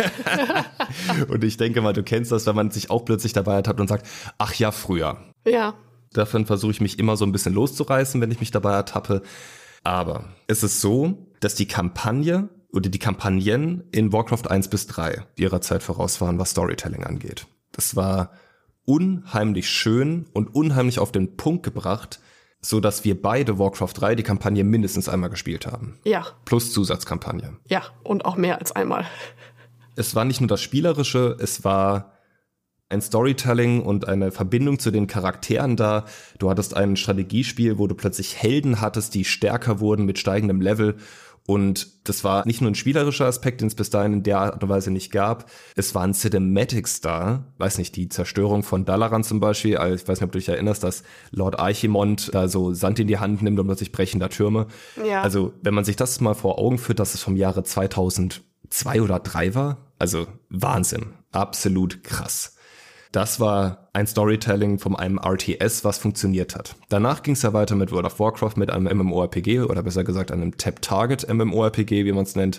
Und ich denke mal, du kennst das, wenn man sich auch plötzlich dabei hat und sagt, ach ja, früher. Ja. Davon versuche ich mich immer so ein bisschen loszureißen, wenn ich mich dabei ertappe. Aber es ist so, dass die Kampagne oder die Kampagnen in Warcraft eins bis drei ihrer Zeit voraus waren, was Storytelling angeht. Das war unheimlich schön und unheimlich auf den Punkt gebracht, so dass wir beide Warcraft drei die Kampagne mindestens einmal gespielt haben. Ja. Plus Zusatzkampagne. Ja, und auch mehr als einmal. Es war nicht nur das Spielerische, es war ein Storytelling und eine Verbindung zu den Charakteren da. Du hattest ein Strategiespiel, wo du plötzlich Helden hattest, die stärker wurden mit steigendem Level. Und das war nicht nur ein spielerischer Aspekt, den es bis dahin in der Art und Weise nicht gab. Es waren Cinematics da. Weiß nicht, die Zerstörung von Dalaran zum Beispiel. Also ich weiß nicht, ob du dich erinnerst, dass Lord Archimond da so Sand in die Hand nimmt und plötzlich brechender Türme. Ja. Also wenn man sich das mal vor Augen führt, dass es vom Jahre zweitausendzwei oder drei war. Also Wahnsinn. Absolut krass. Das war ein Storytelling von einem R T S, was funktioniert hat. Danach ging es ja weiter mit World of Warcraft, mit einem MMORPG oder besser gesagt einem Tap-Target MMORPG, wie man es nennt.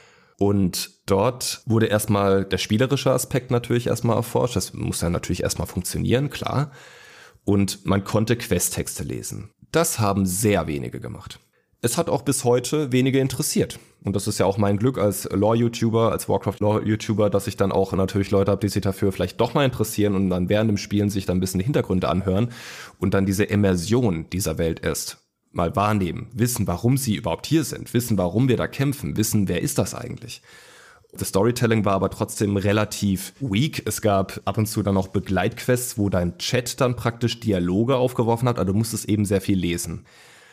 Und dort wurde erstmal der spielerische Aspekt natürlich erstmal erforscht. Das muss ja natürlich erstmal funktionieren, klar. Und man konnte Questtexte lesen. Das haben sehr wenige gemacht. Es hat auch bis heute wenige interessiert. Und das ist ja auch mein Glück als Lore-YouTuber, als Warcraft-Lore-YouTuber, dass ich dann auch natürlich Leute habe, die sich dafür vielleicht doch mal interessieren und dann während dem Spielen sich dann ein bisschen die Hintergründe anhören und dann diese Immersion dieser Welt erst mal wahrnehmen, wissen, warum sie überhaupt hier sind, wissen, warum wir da kämpfen, wissen, wer ist das eigentlich. Das Storytelling war aber trotzdem relativ weak. Es gab ab und zu dann noch Begleitquests, wo dein Chat dann praktisch Dialoge aufgeworfen hat, aber du musstest eben sehr viel lesen.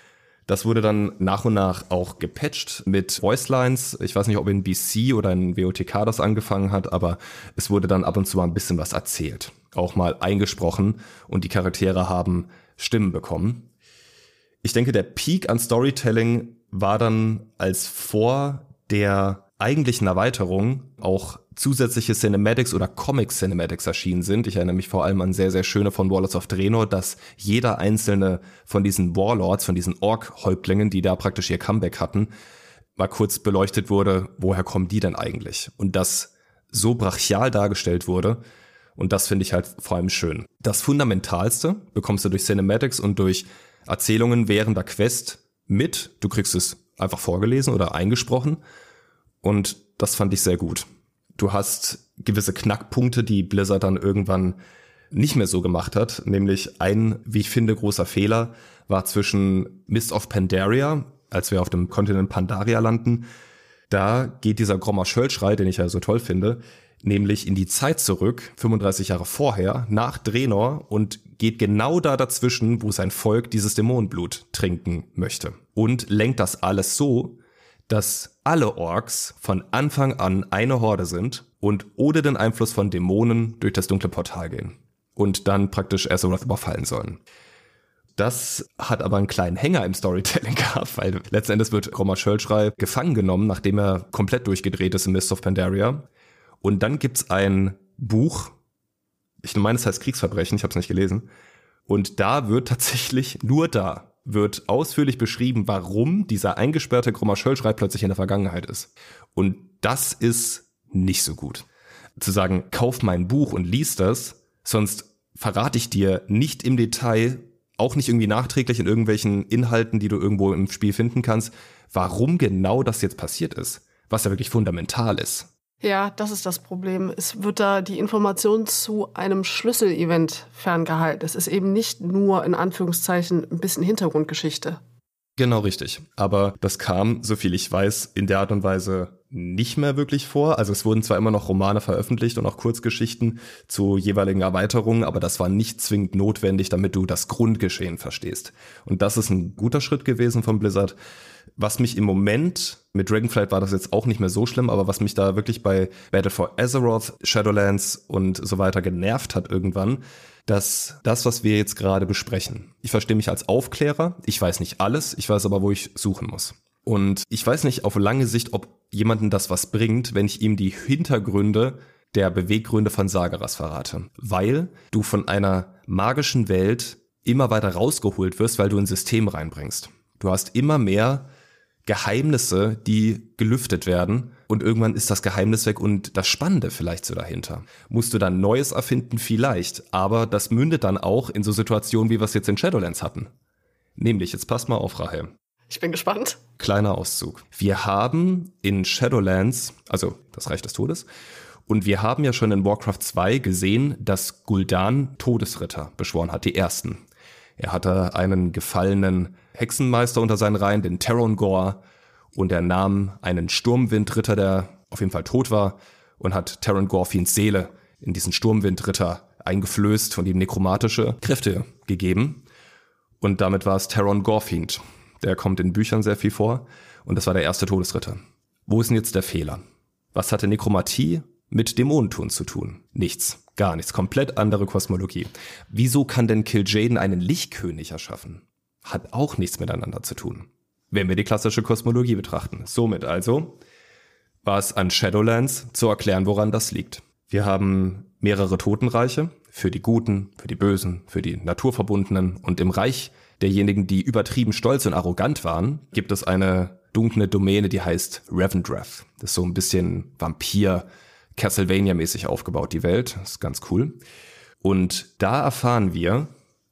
Das wurde dann nach und nach auch gepatcht mit Voicelines. Ich weiß nicht, ob in B C oder in W O T K das angefangen hat, aber es wurde dann ab und zu mal ein bisschen was erzählt. Auch mal eingesprochen und die Charaktere haben Stimmen bekommen. Ich denke, der Peak an Storytelling war dann, als vor der eigentlichen Erweiterung auch zusätzliche Cinematics oder Comic-Cinematics erschienen sind. Ich erinnere mich vor allem an sehr, sehr schöne von Warlords of Draenor, dass jeder einzelne von diesen Warlords, von diesen Ork-Häuptlingen, die da praktisch ihr Comeback hatten, mal kurz beleuchtet wurde, woher kommen die denn eigentlich? Und das so brachial dargestellt wurde. Und das finde ich halt vor allem schön. Das Fundamentalste bekommst du durch Cinematics und durch Erzählungen während der Quest mit. Du kriegst es einfach vorgelesen oder eingesprochen. Und das fand ich sehr gut. Du hast gewisse Knackpunkte, die Blizzard dann irgendwann nicht mehr so gemacht hat. Nämlich ein, wie ich finde, großer Fehler war zwischen Mist of Pandaria, als wir auf dem Kontinent Pandaria landen. Da geht dieser Grommer-Schöllschrei, den ich ja so toll finde, nämlich in die Zeit zurück, fünfunddreißig Jahre vorher, nach Draenor und geht genau da dazwischen, wo sein Volk dieses Dämonenblut trinken möchte. Und lenkt das alles so, dass alle Orks von Anfang an eine Horde sind und ohne den Einfluss von Dämonen durch das dunkle Portal gehen und dann praktisch Azeroth überfallen sollen. Das hat aber einen kleinen Hänger im Storytelling gehabt, weil letzten Endes wird Grommer Schöllschrei gefangen genommen, nachdem er komplett durchgedreht ist in Mist of Pandaria. Und dann gibt's ein Buch, ich meine, es heißt Kriegsverbrechen, ich habe es nicht gelesen, und da wird tatsächlich nur da wird ausführlich beschrieben, warum dieser eingesperrte Grommer Schöllschrei plötzlich in der Vergangenheit ist. Und das ist nicht so gut. Zu sagen, kauf mein Buch und lies das, sonst verrate ich dir nicht im Detail, auch nicht irgendwie nachträglich in irgendwelchen Inhalten, die du irgendwo im Spiel finden kannst, warum genau das jetzt passiert ist, was ja wirklich fundamental ist. Ja, das ist das Problem. Es wird da die Information zu einem Schlüsselevent ferngehalten. Es ist eben nicht nur in Anführungszeichen ein bisschen Hintergrundgeschichte. Genau richtig. Aber das kam, soviel ich weiß, in der Art und Weise nicht mehr wirklich vor. Also es wurden zwar immer noch Romane veröffentlicht und auch Kurzgeschichten zu jeweiligen Erweiterungen, aber das war nicht zwingend notwendig, damit du das Grundgeschehen verstehst. Und das ist ein guter Schritt gewesen von Blizzard, Was mich im Moment, mit Dragonflight war das jetzt auch nicht mehr so schlimm, aber was mich da wirklich bei Battle for Azeroth, Shadowlands und so weiter genervt hat irgendwann, dass das, was wir jetzt gerade besprechen, ich verstehe mich als Aufklärer, ich weiß nicht alles, ich weiß aber, wo ich suchen muss. Und ich weiß nicht auf lange Sicht, ob jemandem das was bringt, wenn ich ihm die Hintergründe der Beweggründe von Sargeras verrate. Weil du von einer magischen Welt immer weiter rausgeholt wirst, weil du ein System reinbringst. Du hast immer mehr Geheimnisse, die gelüftet werden und irgendwann ist das Geheimnis weg und das Spannende vielleicht so dahinter. Musst du dann Neues erfinden? Vielleicht, aber das mündet dann auch in so Situationen, wie wir es jetzt in Shadowlands hatten. Nämlich, jetzt passt mal auf, Rahel. Ich bin gespannt. Kleiner Auszug. Wir haben in Shadowlands, also das Reich des Todes, und wir haben ja schon in Warcraft zwei gesehen, dass Gul'dan Todesritter beschworen hat, die ersten. Er hatte einen gefallenen Hexenmeister unter seinen Reihen, den Terrongor, und er nahm einen Sturmwindritter, der auf jeden Fall tot war, und hat Terrongorfiends Seele in diesen Sturmwindritter eingeflößt und ihm nekromatische Kräfte gegeben. Und damit war es Terrongorfiend. Der kommt in Büchern sehr viel vor und das war der erste Todesritter. Wo ist denn jetzt der Fehler? Was hatte Nekromatie mit Dämonentun zu tun? Nichts, gar nichts, komplett andere Kosmologie. Wieso kann denn Kil'jaeden einen Lichtkönig erschaffen? Hat auch nichts miteinander zu tun, wenn wir die klassische Kosmologie betrachten. Somit also war es an Shadowlands zu erklären, woran das liegt. Wir haben mehrere Totenreiche, für die Guten, für die Bösen, für die Naturverbundenen, und im Reich derjenigen, die übertrieben stolz und arrogant waren, gibt es eine dunkle Domäne, die heißt Revendreth. Das ist so ein bisschen Vampir, Castlevania-mäßig aufgebaut, die Welt. Das ist ganz cool. Und da erfahren wir,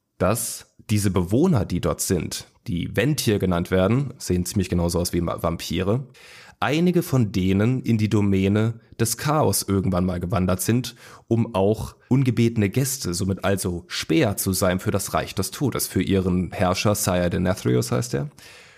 dass diese Bewohner, die dort sind, die Ventir genannt werden, sehen ziemlich genauso aus wie Vampire, einige von denen in die Domäne des Chaos irgendwann mal gewandert sind, um auch ungebetene Gäste, somit also Späher zu sein für das Reich des Todes, für ihren Herrscher, Sire Denathrius heißt er.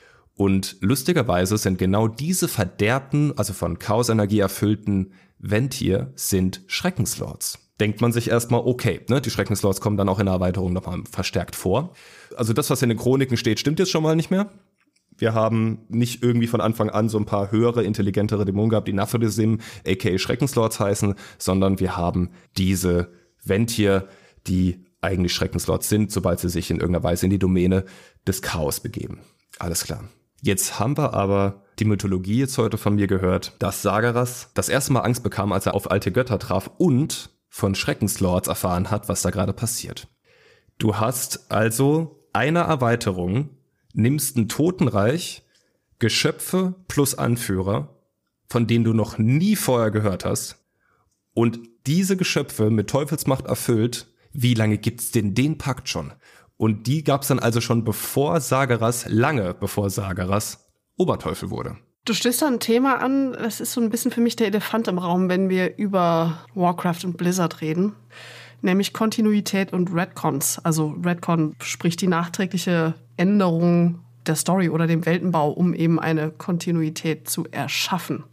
Und lustigerweise sind genau diese verderbten, also von Chaosenergie erfüllten Ventir sind Schreckenslords. Denkt man sich erstmal, okay, ne, die Schreckenslords kommen dann auch in der Erweiterung nochmal verstärkt vor. Also das, was in den Chroniken steht, stimmt jetzt schon mal nicht mehr. Wir haben nicht irgendwie von Anfang an so ein paar höhere, intelligentere Dämonen gehabt, die Nathrezim, aka Schreckenslords heißen, sondern wir haben diese Ventir, die eigentlich Schreckenslords sind, sobald sie sich in irgendeiner Weise in die Domäne des Chaos begeben. Alles klar. Jetzt haben wir aber die Mythologie jetzt heute von mir gehört, dass Sargeras das erste Mal Angst bekam, als er auf alte Götter traf und von Schreckenslords erfahren hat, was da gerade passiert. Du hast also eine Erweiterung, nimmst ein Totenreich, Geschöpfe plus Anführer, von denen du noch nie vorher gehört hast, und diese Geschöpfe mit Teufelsmacht erfüllt, wie lange gibt's denn den Pakt schon? Und die gab's dann also schon bevor Sargeras, lange bevor Sargeras Oberteufel wurde. Du stößt da ein Thema an, das ist so ein bisschen für mich der Elefant im Raum, wenn wir über Warcraft und Blizzard reden, nämlich Kontinuität und Retcons. Also Retcon spricht die nachträgliche Änderung der Story oder dem Weltenbau, um eben eine Kontinuität zu erschaffen.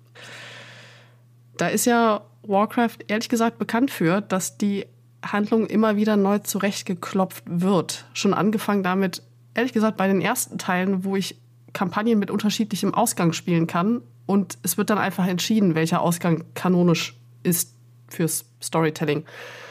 Da ist ja Warcraft ehrlich gesagt bekannt für, dass die Handlung immer wieder neu zurechtgeklopft wird. Schon angefangen damit, ehrlich gesagt, bei den ersten Teilen, wo ich Kampagnen mit unterschiedlichem Ausgang spielen kann und es wird dann einfach entschieden, welcher Ausgang kanonisch ist fürs Storytelling.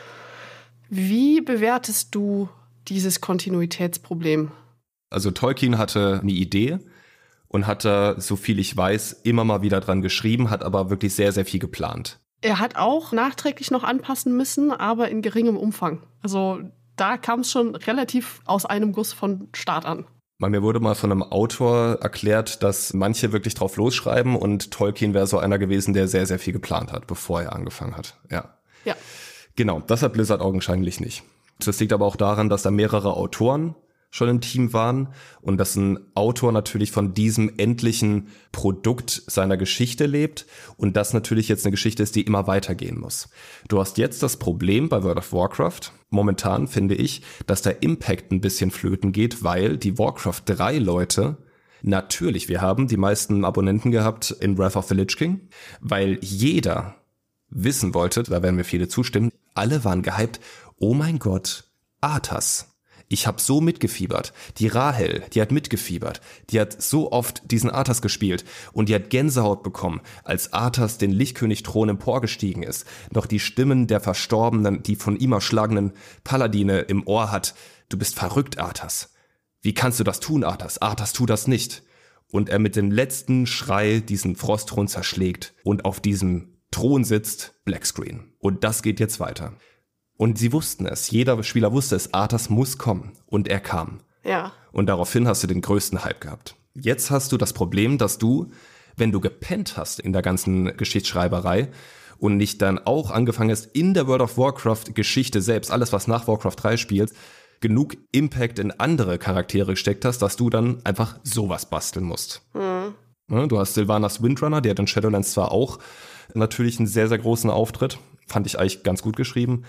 Wie bewertest du dieses Kontinuitätsproblem? Also Tolkien hatte eine Idee und hat da, so viel ich weiß, immer mal wieder dran geschrieben, hat aber wirklich sehr, sehr viel geplant. Er hat auch nachträglich noch anpassen müssen, aber in geringem Umfang. Also da kam es schon relativ aus einem Guss von Start an. Mir wurde mal von einem Autor erklärt, dass manche wirklich drauf losschreiben und Tolkien wäre so einer gewesen, der sehr, sehr viel geplant hat, bevor er angefangen hat. Ja. Ja. Genau, das hat Blizzard augenscheinlich nicht. Das liegt aber auch daran, dass da mehrere Autoren schon im Team waren und dass ein Autor natürlich von diesem endlichen Produkt seiner Geschichte lebt und das natürlich jetzt eine Geschichte ist, die immer weitergehen muss. Du hast jetzt das Problem bei World of Warcraft, momentan finde ich, dass der Impact ein bisschen flöten geht, weil die Warcraft drei Leute, natürlich, wir haben die meisten Abonnenten gehabt in Wrath of the Lich King, weil jeder wissen wollte, da werden mir viele zustimmen, alle waren gehypt, oh mein Gott, Arthas. Ich habe so mitgefiebert. Die Rahel, die hat mitgefiebert. Die hat so oft diesen Arthas gespielt und die hat Gänsehaut bekommen, als Arthas den Lichtkönig-Thron emporgestiegen ist. Noch die Stimmen der Verstorbenen, die von ihm erschlagenen Paladine im Ohr hat. Du bist verrückt, Arthas. Wie kannst du das tun, Arthas? Arthas, tu das nicht. Und er mit dem letzten Schrei diesen Frostthron zerschlägt und auf diesem Thron sitzt Blackscreen. Und das geht jetzt weiter. Und sie wussten es, jeder Spieler wusste es, Arthas muss kommen. Und er kam. Ja. Und daraufhin hast du den größten Hype gehabt. Jetzt hast du das Problem, dass du, wenn du gepennt hast in der ganzen Geschichtsschreiberei und nicht dann auch angefangen hast, in der World of Warcraft Geschichte selbst, alles was nach Warcraft drei spielt, genug Impact in andere Charaktere gesteckt hast, dass du dann einfach sowas basteln musst. Mhm. Du hast Sylvanas Windrunner, die hat in Shadowlands zwar auch natürlich einen sehr, sehr großen Auftritt, fand ich eigentlich ganz gut geschrieben,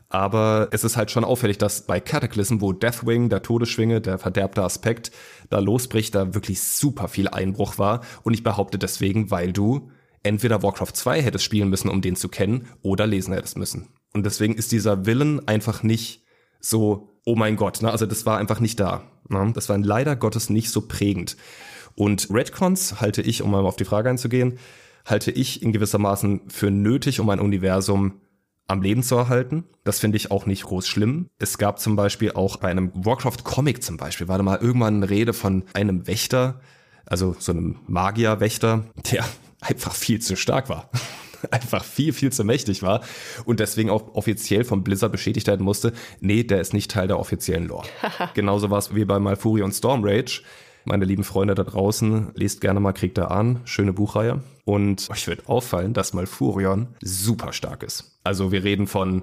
aber es ist halt schon auffällig, dass bei Cataclysm, wo Deathwing, der Todesschwinge, der verderbte Aspekt, da losbricht, da wirklich super viel Einbruch war. Und ich behaupte deswegen, weil du entweder Warcraft zwei hättest spielen müssen, um den zu kennen, oder lesen hättest müssen. Und deswegen ist dieser Willen einfach nicht so, oh mein Gott, ne? Also das war einfach nicht da. Ne? Das war leider Gottes nicht so prägend. Und Retcons halte ich, um mal auf die Frage einzugehen, halte ich in gewissermaßen für nötig, um ein Universum am Leben zu erhalten. Das finde ich auch nicht groß schlimm. Es gab zum Beispiel auch bei einem Warcraft-Comic zum Beispiel, war da mal irgendwann eine Rede von einem Wächter, also so einem Magier-Wächter, der einfach viel zu stark war. Einfach viel, viel zu mächtig war und deswegen auch offiziell von Blizzard bestätigt werden musste, nee, der ist nicht Teil der offiziellen Lore. Genauso war es wie bei Malfurion und Stormrage. Meine lieben Freunde da draußen, lest gerne mal Krieg der Ahnen, schöne Buchreihe. Und euch wird auffallen, dass Malfurion super stark ist. Also wir reden von,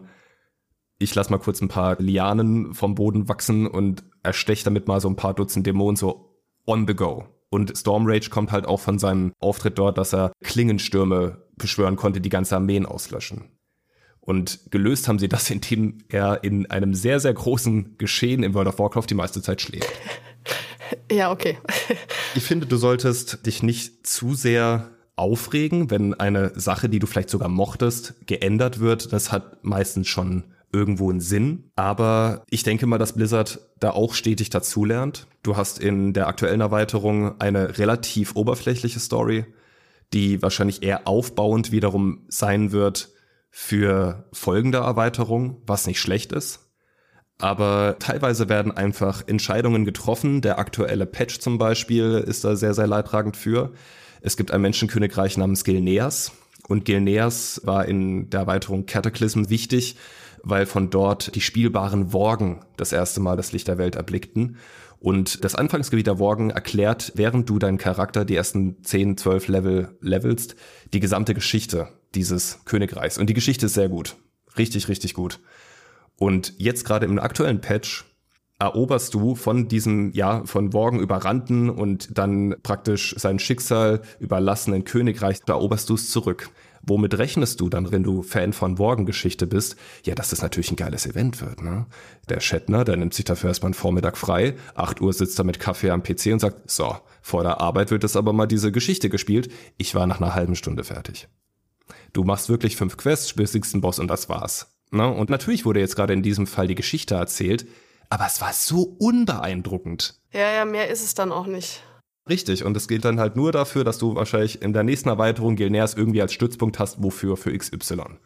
ich lasse mal kurz ein paar Lianen vom Boden wachsen und ersteche damit mal so ein paar Dutzend Dämonen so on the go. Und Stormrage kommt halt auch von seinem Auftritt dort, dass er Klingenstürme beschwören konnte, die ganze Armeen auslöschen. Und gelöst haben sie das, indem er in einem sehr, sehr großen Geschehen in World of Warcraft die meiste Zeit schläft. Ja, okay. Ich finde, du solltest dich nicht zu sehr aufregen, wenn eine Sache, die du vielleicht sogar mochtest, geändert wird. Das hat meistens schon irgendwo einen Sinn. Aber ich denke mal, dass Blizzard da auch stetig dazulernt. Du hast in der aktuellen Erweiterung eine relativ oberflächliche Story, die wahrscheinlich eher aufbauend wiederum sein wird für folgende Erweiterung, was nicht schlecht ist. Aber teilweise werden einfach Entscheidungen getroffen. Der aktuelle Patch zum Beispiel ist da sehr, sehr leidtragend für. Es gibt ein Menschenkönigreich namens Gilneas. Und Gilneas war in der Erweiterung Cataclysm wichtig, weil von dort die spielbaren Worgen das erste Mal das Licht der Welt erblickten. Und das Anfangsgebiet der Worgen erklärt, während du deinen Charakter die ersten zehn, zwölf Level levelst, die gesamte Geschichte dieses Königreichs. Und die Geschichte ist sehr gut. Richtig, richtig gut. Und jetzt gerade im aktuellen Patch eroberst du von diesem, ja, von Worgen überrannten und dann praktisch sein Schicksal überlassenen Königreich, da eroberst du es zurück. Womit rechnest du dann, wenn du Fan von Worgen-Geschichte bist? Ja, dass das natürlich ein geiles Event wird, ne? Der Shatner, der nimmt sich dafür erstmal einen Vormittag frei, acht Uhr sitzt er mit Kaffee am P C und sagt, so, vor der Arbeit wird jetzt aber mal diese Geschichte gespielt. Ich war nach einer halben Stunde fertig. Du machst wirklich fünf Quests, spielst den Boss und das war's. Ne? Und natürlich wurde jetzt gerade in diesem Fall die Geschichte erzählt, aber es war so unbeeindruckend. Ja, ja, mehr ist es dann auch nicht. Richtig, und es gilt dann halt nur dafür, dass du wahrscheinlich in der nächsten Erweiterung Gilneas irgendwie als Stützpunkt hast, wofür für X Y.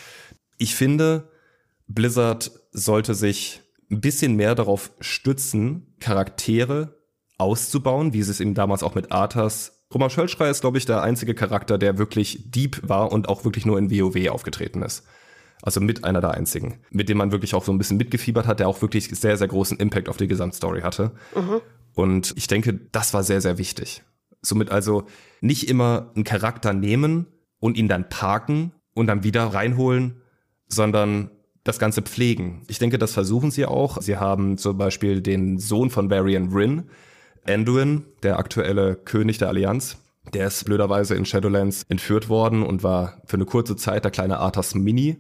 Ich finde, Blizzard sollte sich ein bisschen mehr darauf stützen, Charaktere auszubauen, wie sie es eben damals auch mit Arthas. Roman Schöllschrei ist, glaube ich, der einzige Charakter, der wirklich deep war und auch wirklich nur in WoW aufgetreten ist. Also mit einer der einzigen, mit dem man wirklich auch so ein bisschen mitgefiebert hat, der auch wirklich sehr, sehr großen Impact auf die Gesamtstory hatte. Mhm. Und ich denke, das war sehr, sehr wichtig. Somit also nicht immer einen Charakter nehmen und ihn dann parken und dann wieder reinholen, sondern das Ganze pflegen. Ich denke, das versuchen sie auch. Sie haben zum Beispiel den Sohn von Varian Wrynn, Anduin, der aktuelle König der Allianz. Der ist blöderweise in Shadowlands entführt worden und war für eine kurze Zeit der kleine Arthas Mini.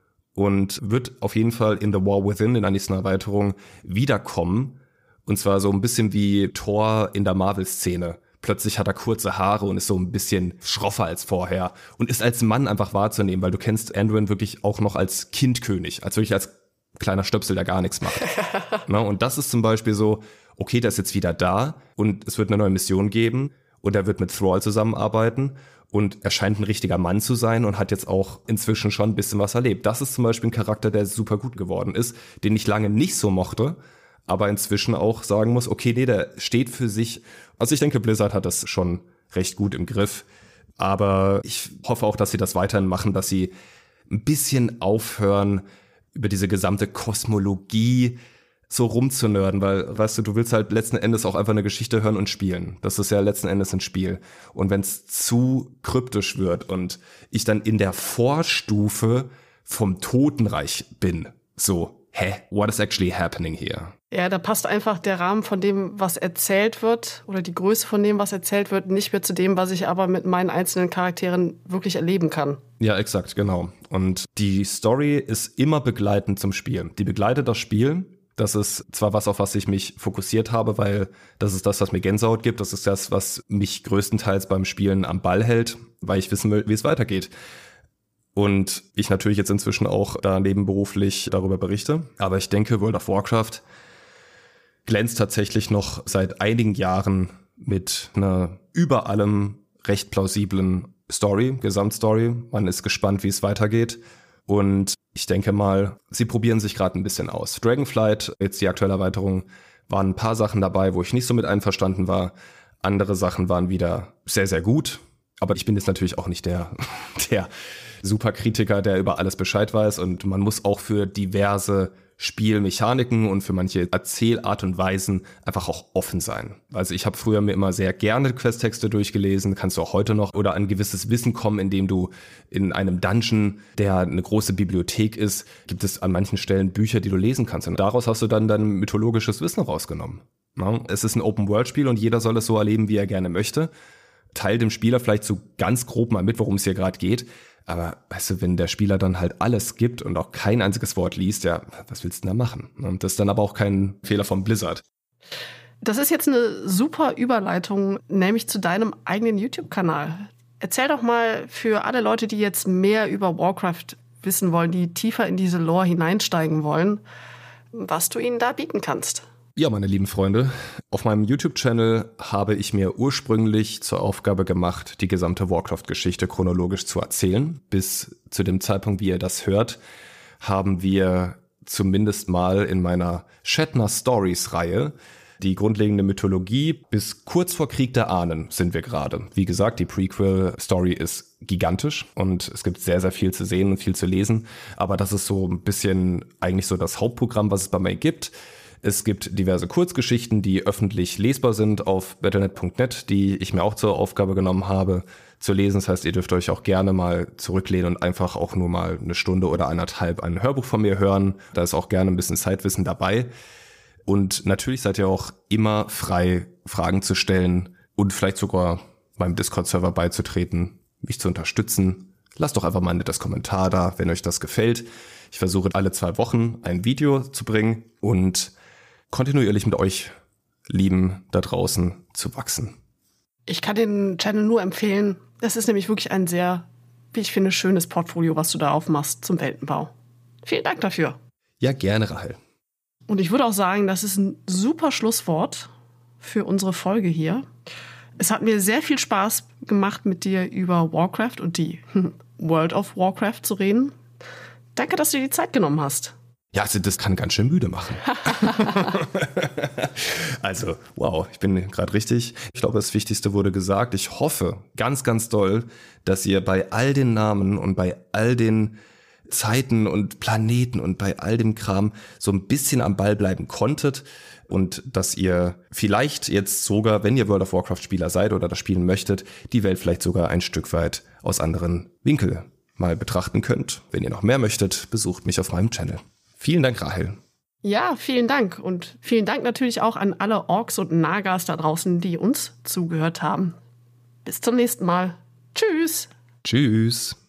Und wird auf jeden Fall in The War Within, in der nächsten Erweiterung, wiederkommen. Und zwar so ein bisschen wie Thor in der Marvel-Szene. Plötzlich hat er kurze Haare und ist so ein bisschen schroffer als vorher. Und ist als Mann einfach wahrzunehmen, weil du kennst Anduin wirklich auch noch als Kindkönig. Als wirklich als kleiner Stöpsel, der gar nichts macht. Na, und das ist zum Beispiel so, okay, der ist jetzt wieder da und es wird eine neue Mission geben und er wird mit Thrall zusammenarbeiten und er scheint ein richtiger Mann zu sein und hat jetzt auch inzwischen schon ein bisschen was erlebt. Das ist zum Beispiel ein Charakter, der super gut geworden ist, den ich lange nicht so mochte, aber inzwischen auch sagen muss, okay, nee, der steht für sich. Also ich denke, Blizzard hat das schon recht gut im Griff, aber ich hoffe auch, dass sie das weiterhin machen, dass sie ein bisschen aufhören, über diese gesamte Kosmologie so rumzunörden, weil, weißt du, du willst halt letzten Endes auch einfach eine Geschichte hören und spielen. Das ist ja letzten Endes ein Spiel. Und wenn es zu kryptisch wird und ich dann in der Vorstufe vom Totenreich bin, so, hä, what is actually happening here? Ja, da passt einfach der Rahmen von dem, was erzählt wird oder die Größe von dem, was erzählt wird, nicht mehr zu dem, was ich aber mit meinen einzelnen Charakteren wirklich erleben kann. Ja, exakt, genau. Und die Story ist immer begleitend zum Spiel. Die begleitet das Spiel. Das ist zwar was, auf was ich mich fokussiert habe, weil das ist das, was mir Gänsehaut gibt. Das ist das, was mich größtenteils beim Spielen am Ball hält, weil ich wissen will, wie es weitergeht. Und ich natürlich jetzt inzwischen auch da nebenberuflich darüber berichte. Aber ich denke, World of Warcraft glänzt tatsächlich noch seit einigen Jahren mit einer über allem recht plausiblen Story, Gesamtstory. Man ist gespannt, wie es weitergeht. Und ich denke mal, sie probieren sich gerade ein bisschen aus. Dragonflight, jetzt die aktuelle Erweiterung, waren ein paar Sachen dabei, wo ich nicht so mit einverstanden war. Andere Sachen waren wieder sehr, sehr gut. Aber ich bin jetzt natürlich auch nicht der, der Superkritiker, der über alles Bescheid weiß. Und man muss auch für diverse Spielmechaniken und für manche Erzählart und Weisen einfach auch offen sein. Also ich habe früher mir immer sehr gerne Questtexte durchgelesen, kannst du auch heute noch, oder an gewisses Wissen kommen, indem du in einem Dungeon, der eine große Bibliothek ist, gibt es an manchen Stellen Bücher, die du lesen kannst. Und daraus hast du dann dein mythologisches Wissen rausgenommen. Ja, es ist ein Open-World-Spiel und jeder soll es so erleben, wie er gerne möchte. Teil dem Spieler vielleicht so ganz grob mal mit, worum es hier gerade geht. Aber weißt du, wenn der Spieler dann halt alles gibt und auch kein einziges Wort liest, ja, was willst du denn da machen? Und das ist dann aber auch kein Fehler von Blizzard. Das ist jetzt eine super Überleitung, nämlich zu deinem eigenen YouTube-Kanal. Erzähl doch mal für alle Leute, die jetzt mehr über Warcraft wissen wollen, die tiefer in diese Lore hineinsteigen wollen, was du ihnen da bieten kannst. Ja, meine lieben Freunde, auf meinem YouTube-Channel habe ich mir ursprünglich zur Aufgabe gemacht, die gesamte Warcraft-Geschichte chronologisch zu erzählen. Bis zu dem Zeitpunkt, wie ihr das hört, haben wir zumindest mal in meiner Shatner Stories-Reihe die grundlegende Mythologie bis kurz vor Krieg der Ahnen sind wir gerade. Wie gesagt, die Prequel-Story ist gigantisch und es gibt sehr, sehr viel zu sehen und viel zu lesen. Aber das ist so ein bisschen eigentlich so das Hauptprogramm, was es bei mir gibt. Es gibt diverse Kurzgeschichten, die öffentlich lesbar sind auf battle net punkt net, die ich mir auch zur Aufgabe genommen habe zu lesen. Das heißt, ihr dürft euch auch gerne mal zurücklehnen und einfach auch nur mal eine Stunde oder eineinhalb ein Hörbuch von mir hören. Da ist auch gerne ein bisschen Zeitwissen dabei. Und natürlich seid ihr auch immer frei, Fragen zu stellen und vielleicht sogar meinem Discord-Server beizutreten, mich zu unterstützen. Lasst doch einfach mal ein nettes Kommentar da, wenn euch das gefällt. Ich versuche alle zwei Wochen ein Video zu bringen und kontinuierlich mit euch Lieben da draußen zu wachsen. Ich kann den Channel nur empfehlen. Das ist nämlich wirklich ein sehr, wie ich finde, schönes Portfolio, was du da aufmachst zum Weltenbau. Vielen Dank dafür. Ja, gerne, Rahel. Und ich würde auch sagen, das ist ein super Schlusswort für unsere Folge hier. Es hat mir sehr viel Spaß gemacht, mit dir über Warcraft und die World of Warcraft zu reden. Danke, dass du dir die Zeit genommen hast. Ja, also das kann ganz schön müde machen. Also, wow, ich bin gerade richtig. Ich glaube, das Wichtigste wurde gesagt. Ich hoffe ganz, ganz doll, dass ihr bei all den Namen und bei all den Zeiten und Planeten und bei all dem Kram so ein bisschen am Ball bleiben konntet und dass ihr vielleicht jetzt sogar, wenn ihr World of Warcraft Spieler seid oder das spielen möchtet, die Welt vielleicht sogar ein Stück weit aus anderen Winkeln mal betrachten könnt. Wenn ihr noch mehr möchtet, besucht mich auf meinem Channel. Vielen Dank, Rahel. Ja, vielen Dank. Und vielen Dank natürlich auch an alle Orks und Nagas da draußen, die uns zugehört haben. Bis zum nächsten Mal. Tschüss. Tschüss.